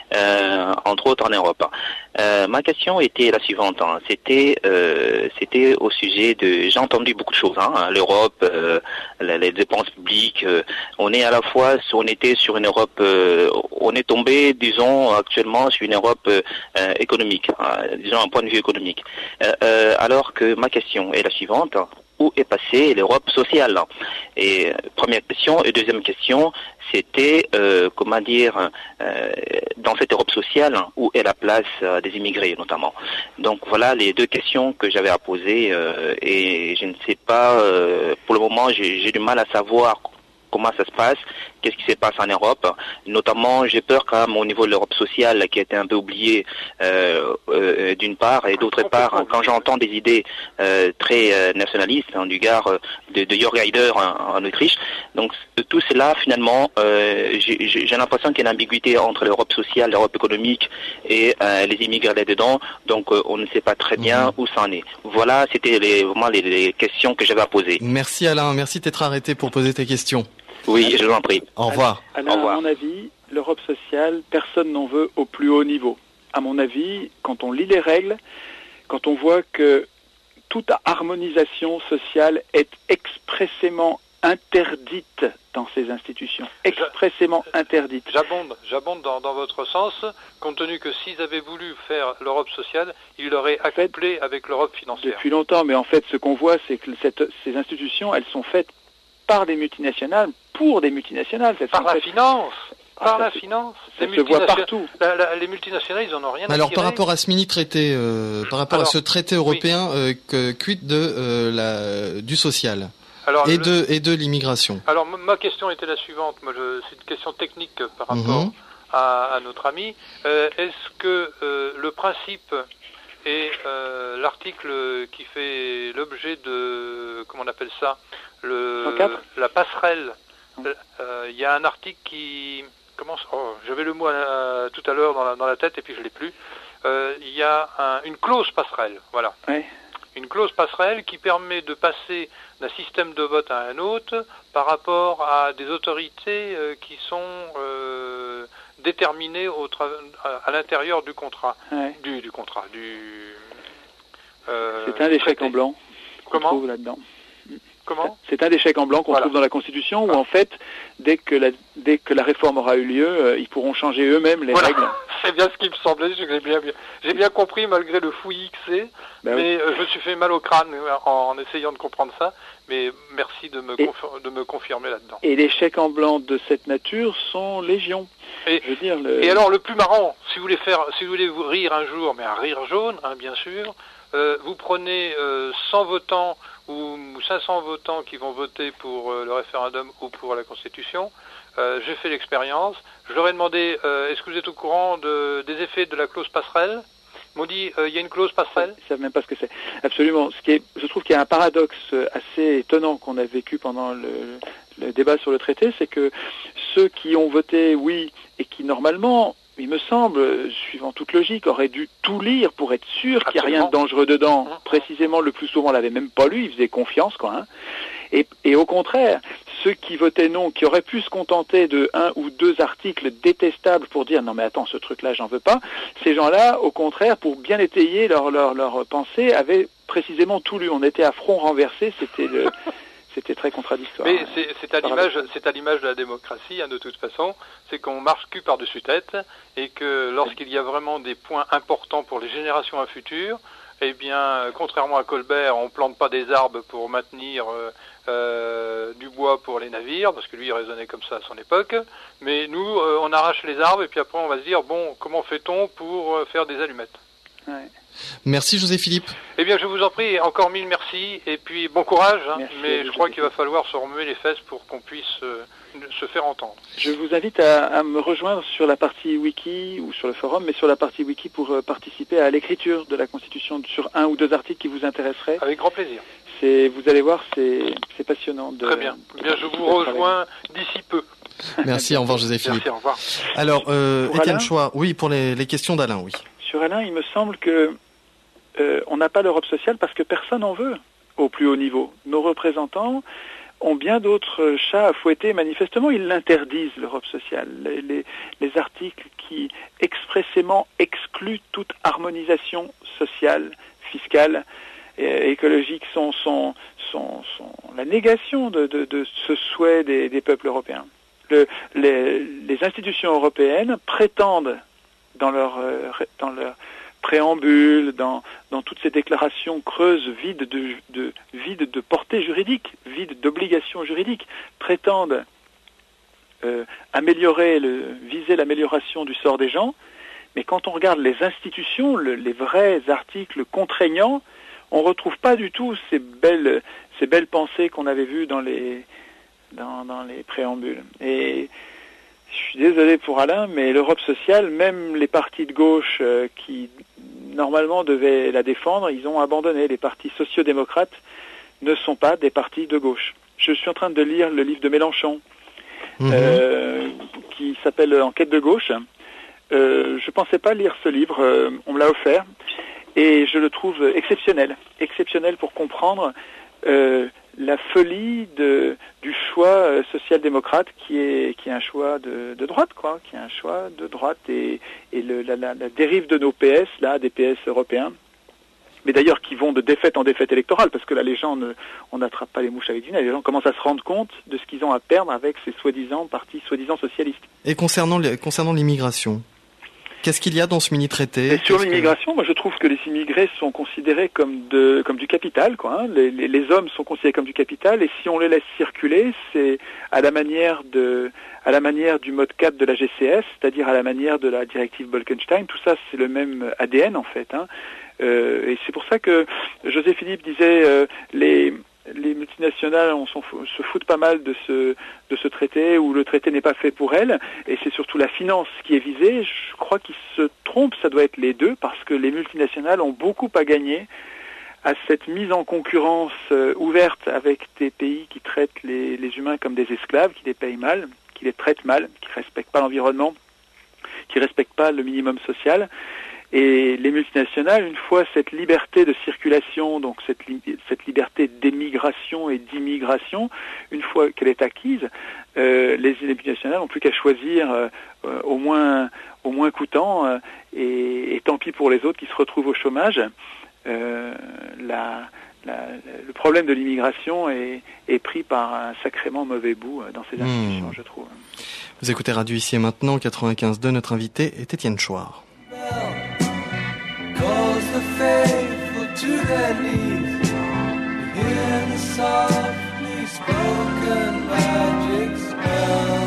euh, entre autres en Europe. Euh, ma question était la suivante. Hein. C'était, euh, c'était au sujet de. J'ai entendu beaucoup de choses. Hein. L'Europe, euh, les, les dépenses publiques. Euh, on est à la fois, on était sur une Europe. Euh, on est tombé, disons, actuellement sur une Europe euh, économique. Hein, disons un point de vue économique. Euh, euh, alors que ma question est la suivante. Où est passée l'Europe sociale? Et première question. Et deuxième question, c'était, euh, comment dire, euh, dans cette Europe sociale, où est la place euh, des immigrés notamment? Donc voilà les deux questions que j'avais à poser euh, et je ne sais pas, euh, pour le moment j'ai, j'ai du mal à savoir comment ça se passe, qu'est-ce qui se passe en Europe. Notamment, j'ai peur quand même au niveau de l'Europe sociale qui a été un peu oubliée euh, euh, d'une part, et d'autre part, hein, quand j'entends des idées euh, très euh, nationalistes, hein, du gars euh, de, de Jörg Haider en, en Autriche. Donc tout cela, finalement, euh, j'ai, j'ai l'impression qu'il y a une ambiguïté entre l'Europe sociale, l'Europe économique et euh, les immigrés là-dedans. Donc euh, on ne sait pas très bien mmh. où ça en est. Voilà, c'était les, vraiment les, les questions que j'avais à poser. Merci Alain, merci d'être arrêté pour poser tes questions. Oui, je vous en prie. Au revoir. Alain, Au revoir. À mon avis, l'Europe sociale, personne n'en veut au plus haut niveau. À mon avis, quand on lit les règles, quand on voit que toute harmonisation sociale est expressément interdite dans ces institutions, expressément interdite. J'abonde, j'abonde dans, dans votre sens, compte tenu que s'ils avaient voulu faire l'Europe sociale, ils l'auraient accouplé avec l'Europe financière. Depuis longtemps, mais en fait, ce qu'on voit, c'est que cette, ces institutions, elles sont faites par des multinationales, pour des multinationales. Par la faites... finance Par ah, la ça finance Ça se voit partout. La, la, les multinationales, ils en ont rien à Alors tirer. par rapport à ce mini-traité, euh, par rapport Alors, à ce traité européen, oui. euh, que, quid de, euh, la, du social Alors, et, le... de, et de l'immigration? Alors ma question était la suivante, moi, je... c'est une question technique par rapport mmh. à, à notre ami. Euh, est-ce que euh, le principe et euh, l'article qui fait l'objet de, comment on appelle ça, le, la passerelle, il euh, y a un article qui commence, oh, j'avais le mot euh, tout à l'heure dans la, dans la tête et puis je l'ai plus, il euh, y a un, une clause passerelle, voilà. Ouais. Une clause passerelle qui permet de passer d'un système de vote à un autre par rapport à des autorités euh, qui sont euh, déterminées au tra- à, à l'intérieur du contrat, ouais. du, du contrat, du. Euh, C'est un des chèques en blanc qu'on Comment trouve là-dedans. Comment C'est un des chèques en blanc qu'on voilà. trouve dans la Constitution, où en fait, dès que la, dès que la réforme aura eu lieu, euh, ils pourront changer eux-mêmes les voilà. règles. C'est bien ce qui me semblait, j'ai bien, bien, j'ai bien compris malgré le fouillis que c'est, ben mais oui. euh, je me suis fait mal au crâne en, en essayant de comprendre ça, mais merci de me, et, confir- de me confirmer là-dedans. Et les chèques en blanc de cette nature sont légion. Et, je veux dire, le... et alors le plus marrant, si vous voulez faire, si vous voulez vous rire un jour, mais un rire jaune, hein, bien sûr, euh, vous prenez euh, cent votants ou cinq cents votants qui vont voter pour euh, le référendum ou pour la Constitution. Euh, j'ai fait l'expérience. Je leur ai demandé, euh, est-ce que vous êtes au courant de, des effets de la clause passerelle? Ils m'ont dit, il euh, y a une clause passerelle. Ils ne savent même pas ce que c'est. Absolument. Ce qui est, je trouve qu'il y a un paradoxe assez étonnant qu'on a vécu pendant le, le débat sur le traité, c'est que ceux qui ont voté oui et qui normalement, il me semble, suivant toute logique, auraient dû tout lire pour être sûr qu'il n'y a rien de dangereux dedans. Mmh. Précisément, le plus souvent, on l'avait même pas lu, ils faisaient confiance, quoi. Hein. Et, et au contraire, ceux qui votaient non, qui auraient pu se contenter de un ou deux articles détestables pour dire non mais attends, ce truc-là, j'en veux pas, ces gens-là, au contraire, pour bien étayer leur, leur, leur pensée, avaient précisément tout lu. On était à front renversé, c'était le... C'était très contradictoire. Mais c'est, c'est, à l'image, c'est à l'image de la démocratie, hein, de toute façon, c'est qu'on marche cul par-dessus tête, et que lorsqu'il y a vraiment des points importants pour les générations à futur, eh bien, contrairement à Colbert, on plante pas des arbres pour maintenir euh, euh, du bois pour les navires, parce que lui, il raisonnait comme ça à son époque, mais nous, euh, on arrache les arbres, et puis après, on va se dire, bon, comment fait-on pour euh, faire des allumettes? Ouais. Merci José-Philippe. Eh bien, je vous en prie, encore mille merci, et puis bon courage, hein, mais je crois qu'il va falloir se remuer les fesses pour qu'on puisse euh, se faire entendre. Je vous invite à, à me rejoindre sur la partie wiki, ou sur le forum, mais sur la partie wiki pour euh, participer à l'écriture de la Constitution sur un ou deux articles qui vous intéresseraient. Avec grand plaisir. C'est, vous allez voir, c'est, c'est passionnant. De, Très bien. Eh bien, je vous rejoins d'ici peu. Merci, au revoir José-Philippe. Merci, au revoir. Alors, euh, Étienne Chouard, oui, pour les, les questions d'Alain, oui. Sur Alain, il me semble que euh, on n'a pas l'Europe sociale parce que personne n'en veut au plus haut niveau. Nos représentants ont bien d'autres chats à fouetter. Manifestement, ils l'interdisent, l'Europe sociale. Les, les, les articles qui expressément excluent toute harmonisation sociale, fiscale et écologique sont, sont, sont, sont la négation de, de, de ce souhait des, des peuples européens. Le, les, les institutions européennes prétendent dans leur, dans leur préambule, dans, dans toutes ces déclarations creuses, vides de, de, vides de portée juridique, vides d'obligations juridiques, prétendent euh, améliorer, le, viser l'amélioration du sort des gens, mais quand on regarde les institutions, le, les vrais articles contraignants, on ne retrouve pas du tout ces belles, ces belles pensées qu'on avait vues dans les, dans, dans les préambules. Et je suis désolé pour Alain, mais l'Europe sociale, même les partis de gauche euh, qui normalement devaient la défendre, ils ont abandonné. Les partis sociodémocrates ne sont pas des partis de gauche. Je suis en train de lire le livre de Mélenchon, mmh. euh, qui s'appelle Enquête de gauche. Euh, je ne pensais pas lire ce livre, euh, on me l'a offert, et je le trouve exceptionnel. Exceptionnel pour comprendre euh, la folie de, du choix euh, social-démocrate qui est, qui est un choix de, de droite, quoi, qui est un choix de droite, et, et le, la, la, la dérive de nos P S, là, des P S européens, mais d'ailleurs qui vont de défaite en défaite électorale, parce que là, les gens, ne, on n'attrape pas les mouches avec du nez, les gens commencent à se rendre compte de ce qu'ils ont à perdre avec ces soi-disant partis soi-disant socialistes. Et concernant, les, concernant l'immigration, qu'est-ce qu'il y a dans ce mini-traité? Et sur l'immigration, que... moi je trouve que les immigrés sont considérés comme, de, comme du capital, quoi. Hein. Les, les, les hommes sont considérés comme du capital, et si on les laisse circuler, c'est à la manière de, à la manière du mode quatre de la G C S, c'est-à-dire à la manière de la directive Bolkestein. Tout ça, c'est le même A D N en fait. Hein. Euh, et c'est pour ça que José Philippe disait euh, les les multinationales on se foutent pas mal de ce de ce traité, où le traité n'est pas fait pour elles, et c'est surtout la finance qui est visée. Je crois qu'ils se trompent, ça doit être les deux, parce que les multinationales ont beaucoup à gagner à cette mise en concurrence euh, ouverte avec des pays qui traitent les, les humains comme des esclaves, qui les payent mal, qui les traitent mal, qui respectent pas l'environnement, qui respectent pas le minimum social. Et les multinationales, une fois cette liberté de circulation, donc cette, li- cette liberté d'émigration et d'immigration, une fois qu'elle est acquise, euh, les, les multinationales n'ont plus qu'à choisir euh, euh, au moins au moins coûtant, euh, et, et tant pis pour les autres qui se retrouvent au chômage. Euh, la, la, le problème de l'immigration est, est pris par un sacrément mauvais bout dans ces institutions, mmh. je trouve. Vous écoutez Radio Ici et Maintenant, quatre-vingt-quinze deux, notre invité est Étienne Chouard. Calls the faithful to their knees. You hear the softly spoken magic spell.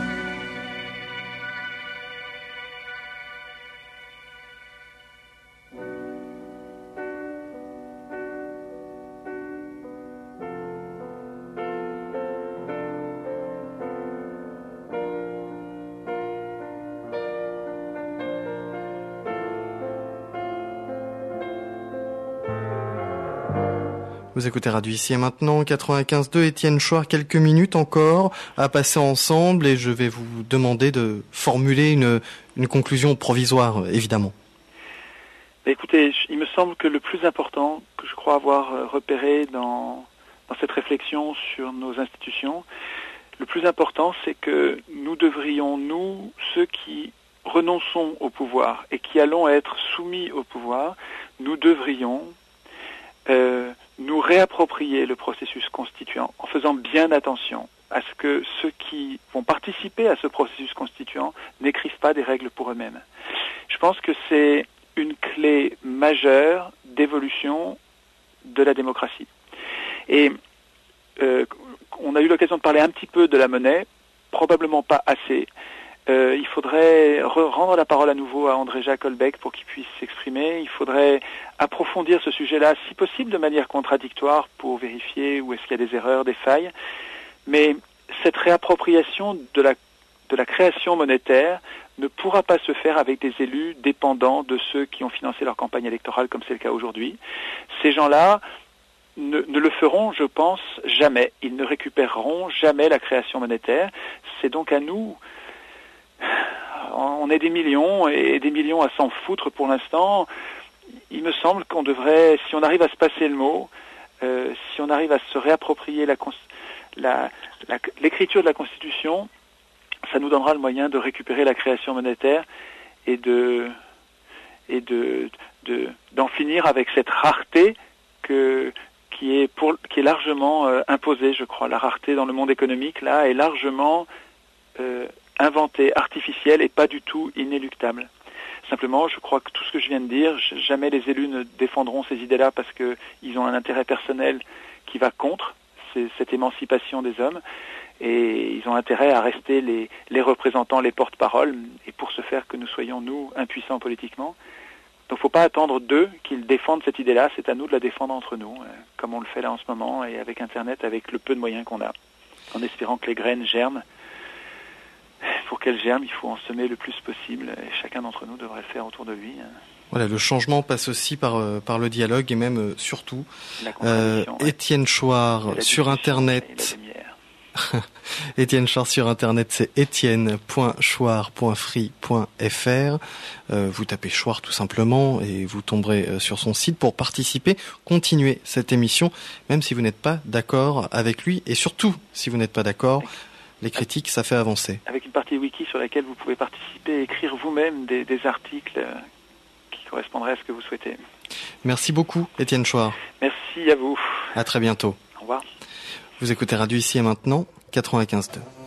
Vous écoutez Radio Ici et Maintenant, quatre-vingt-quinze deux, Étienne Chouard, quelques minutes encore à passer ensemble, et je vais vous demander de formuler une, une conclusion provisoire, évidemment. Écoutez, il me semble que le plus important que je crois avoir repéré dans, dans cette réflexion sur nos institutions, le plus important, c'est que nous devrions, nous, ceux qui renonçons au pouvoir et qui allons être soumis au pouvoir, nous devrions euh, nous réapproprier le processus constituant en faisant bien attention à ce que ceux qui vont participer à ce processus constituant n'écrivent pas des règles pour eux-mêmes. Je pense que c'est une clé majeure d'évolution de la démocratie. Et euh, on a eu l'occasion de parler un petit peu de la monnaie, probablement pas assez. Euh, il faudrait re- rendre la parole à nouveau à André-Jacques Holbeck pour qu'il puisse s'exprimer. Il faudrait approfondir ce sujet-là, si possible de manière contradictoire, pour vérifier où est-ce qu'il y a des erreurs, des failles. Mais cette réappropriation de la, de la création monétaire ne pourra pas se faire avec des élus dépendants de ceux qui ont financé leur campagne électorale, comme c'est le cas aujourd'hui. Ces gens-là ne, ne le feront, je pense, jamais. Ils ne récupéreront jamais la création monétaire. C'est donc à nous... On est des millions et des millions à s'en foutre pour l'instant. Il me semble qu'on devrait, si on arrive à se passer le mot, euh, si on arrive à se réapproprier la, la, la, l'écriture de la Constitution, ça nous donnera le moyen de récupérer la création monétaire et de et de, de d'en finir avec cette rareté que qui est pour qui est largement euh, imposée, je crois. La rareté dans le monde économique là est largement euh, inventée, artificielle et pas du tout inéluctable. Simplement, je crois que tout ce que je viens de dire, jamais les élus ne défendront ces idées-là parce que ils ont un intérêt personnel qui va contre cette émancipation des hommes. Et ils ont intérêt à rester les, les représentants, les porte-paroles, et pour ce faire que nous soyons, nous, impuissants politiquement. Donc il ne faut pas attendre d'eux qu'ils défendent cette idée-là, c'est à nous de la défendre entre nous, euh, comme on le fait là en ce moment, et avec Internet, avec le peu de moyens qu'on a, en espérant que les graines germent. Pour qu'elles germent, il faut en semer le plus possible, et chacun d'entre nous devrait le faire autour de lui. Voilà, le changement passe aussi par euh, par le dialogue, et même euh, surtout, euh, Étienne Chouard sur Internet... Étienne Chouard sur Internet, c'est étienne point chouard point free point f r. Euh, vous tapez Chouard tout simplement et vous tomberez euh, sur son site pour participer, continuer cette émission, même si vous n'êtes pas d'accord avec lui. Et surtout, si vous n'êtes pas d'accord, les critiques, ça fait avancer. Avec une partie wiki sur laquelle vous pouvez participer et écrire vous-même des, des articles euh, qui correspondraient à ce que vous souhaitez. Merci beaucoup, Étienne Chouard. Merci à vous. À très bientôt. Au revoir. Vous écoutez Radio Ici et Maintenant, quatre-vingt-quinze deux.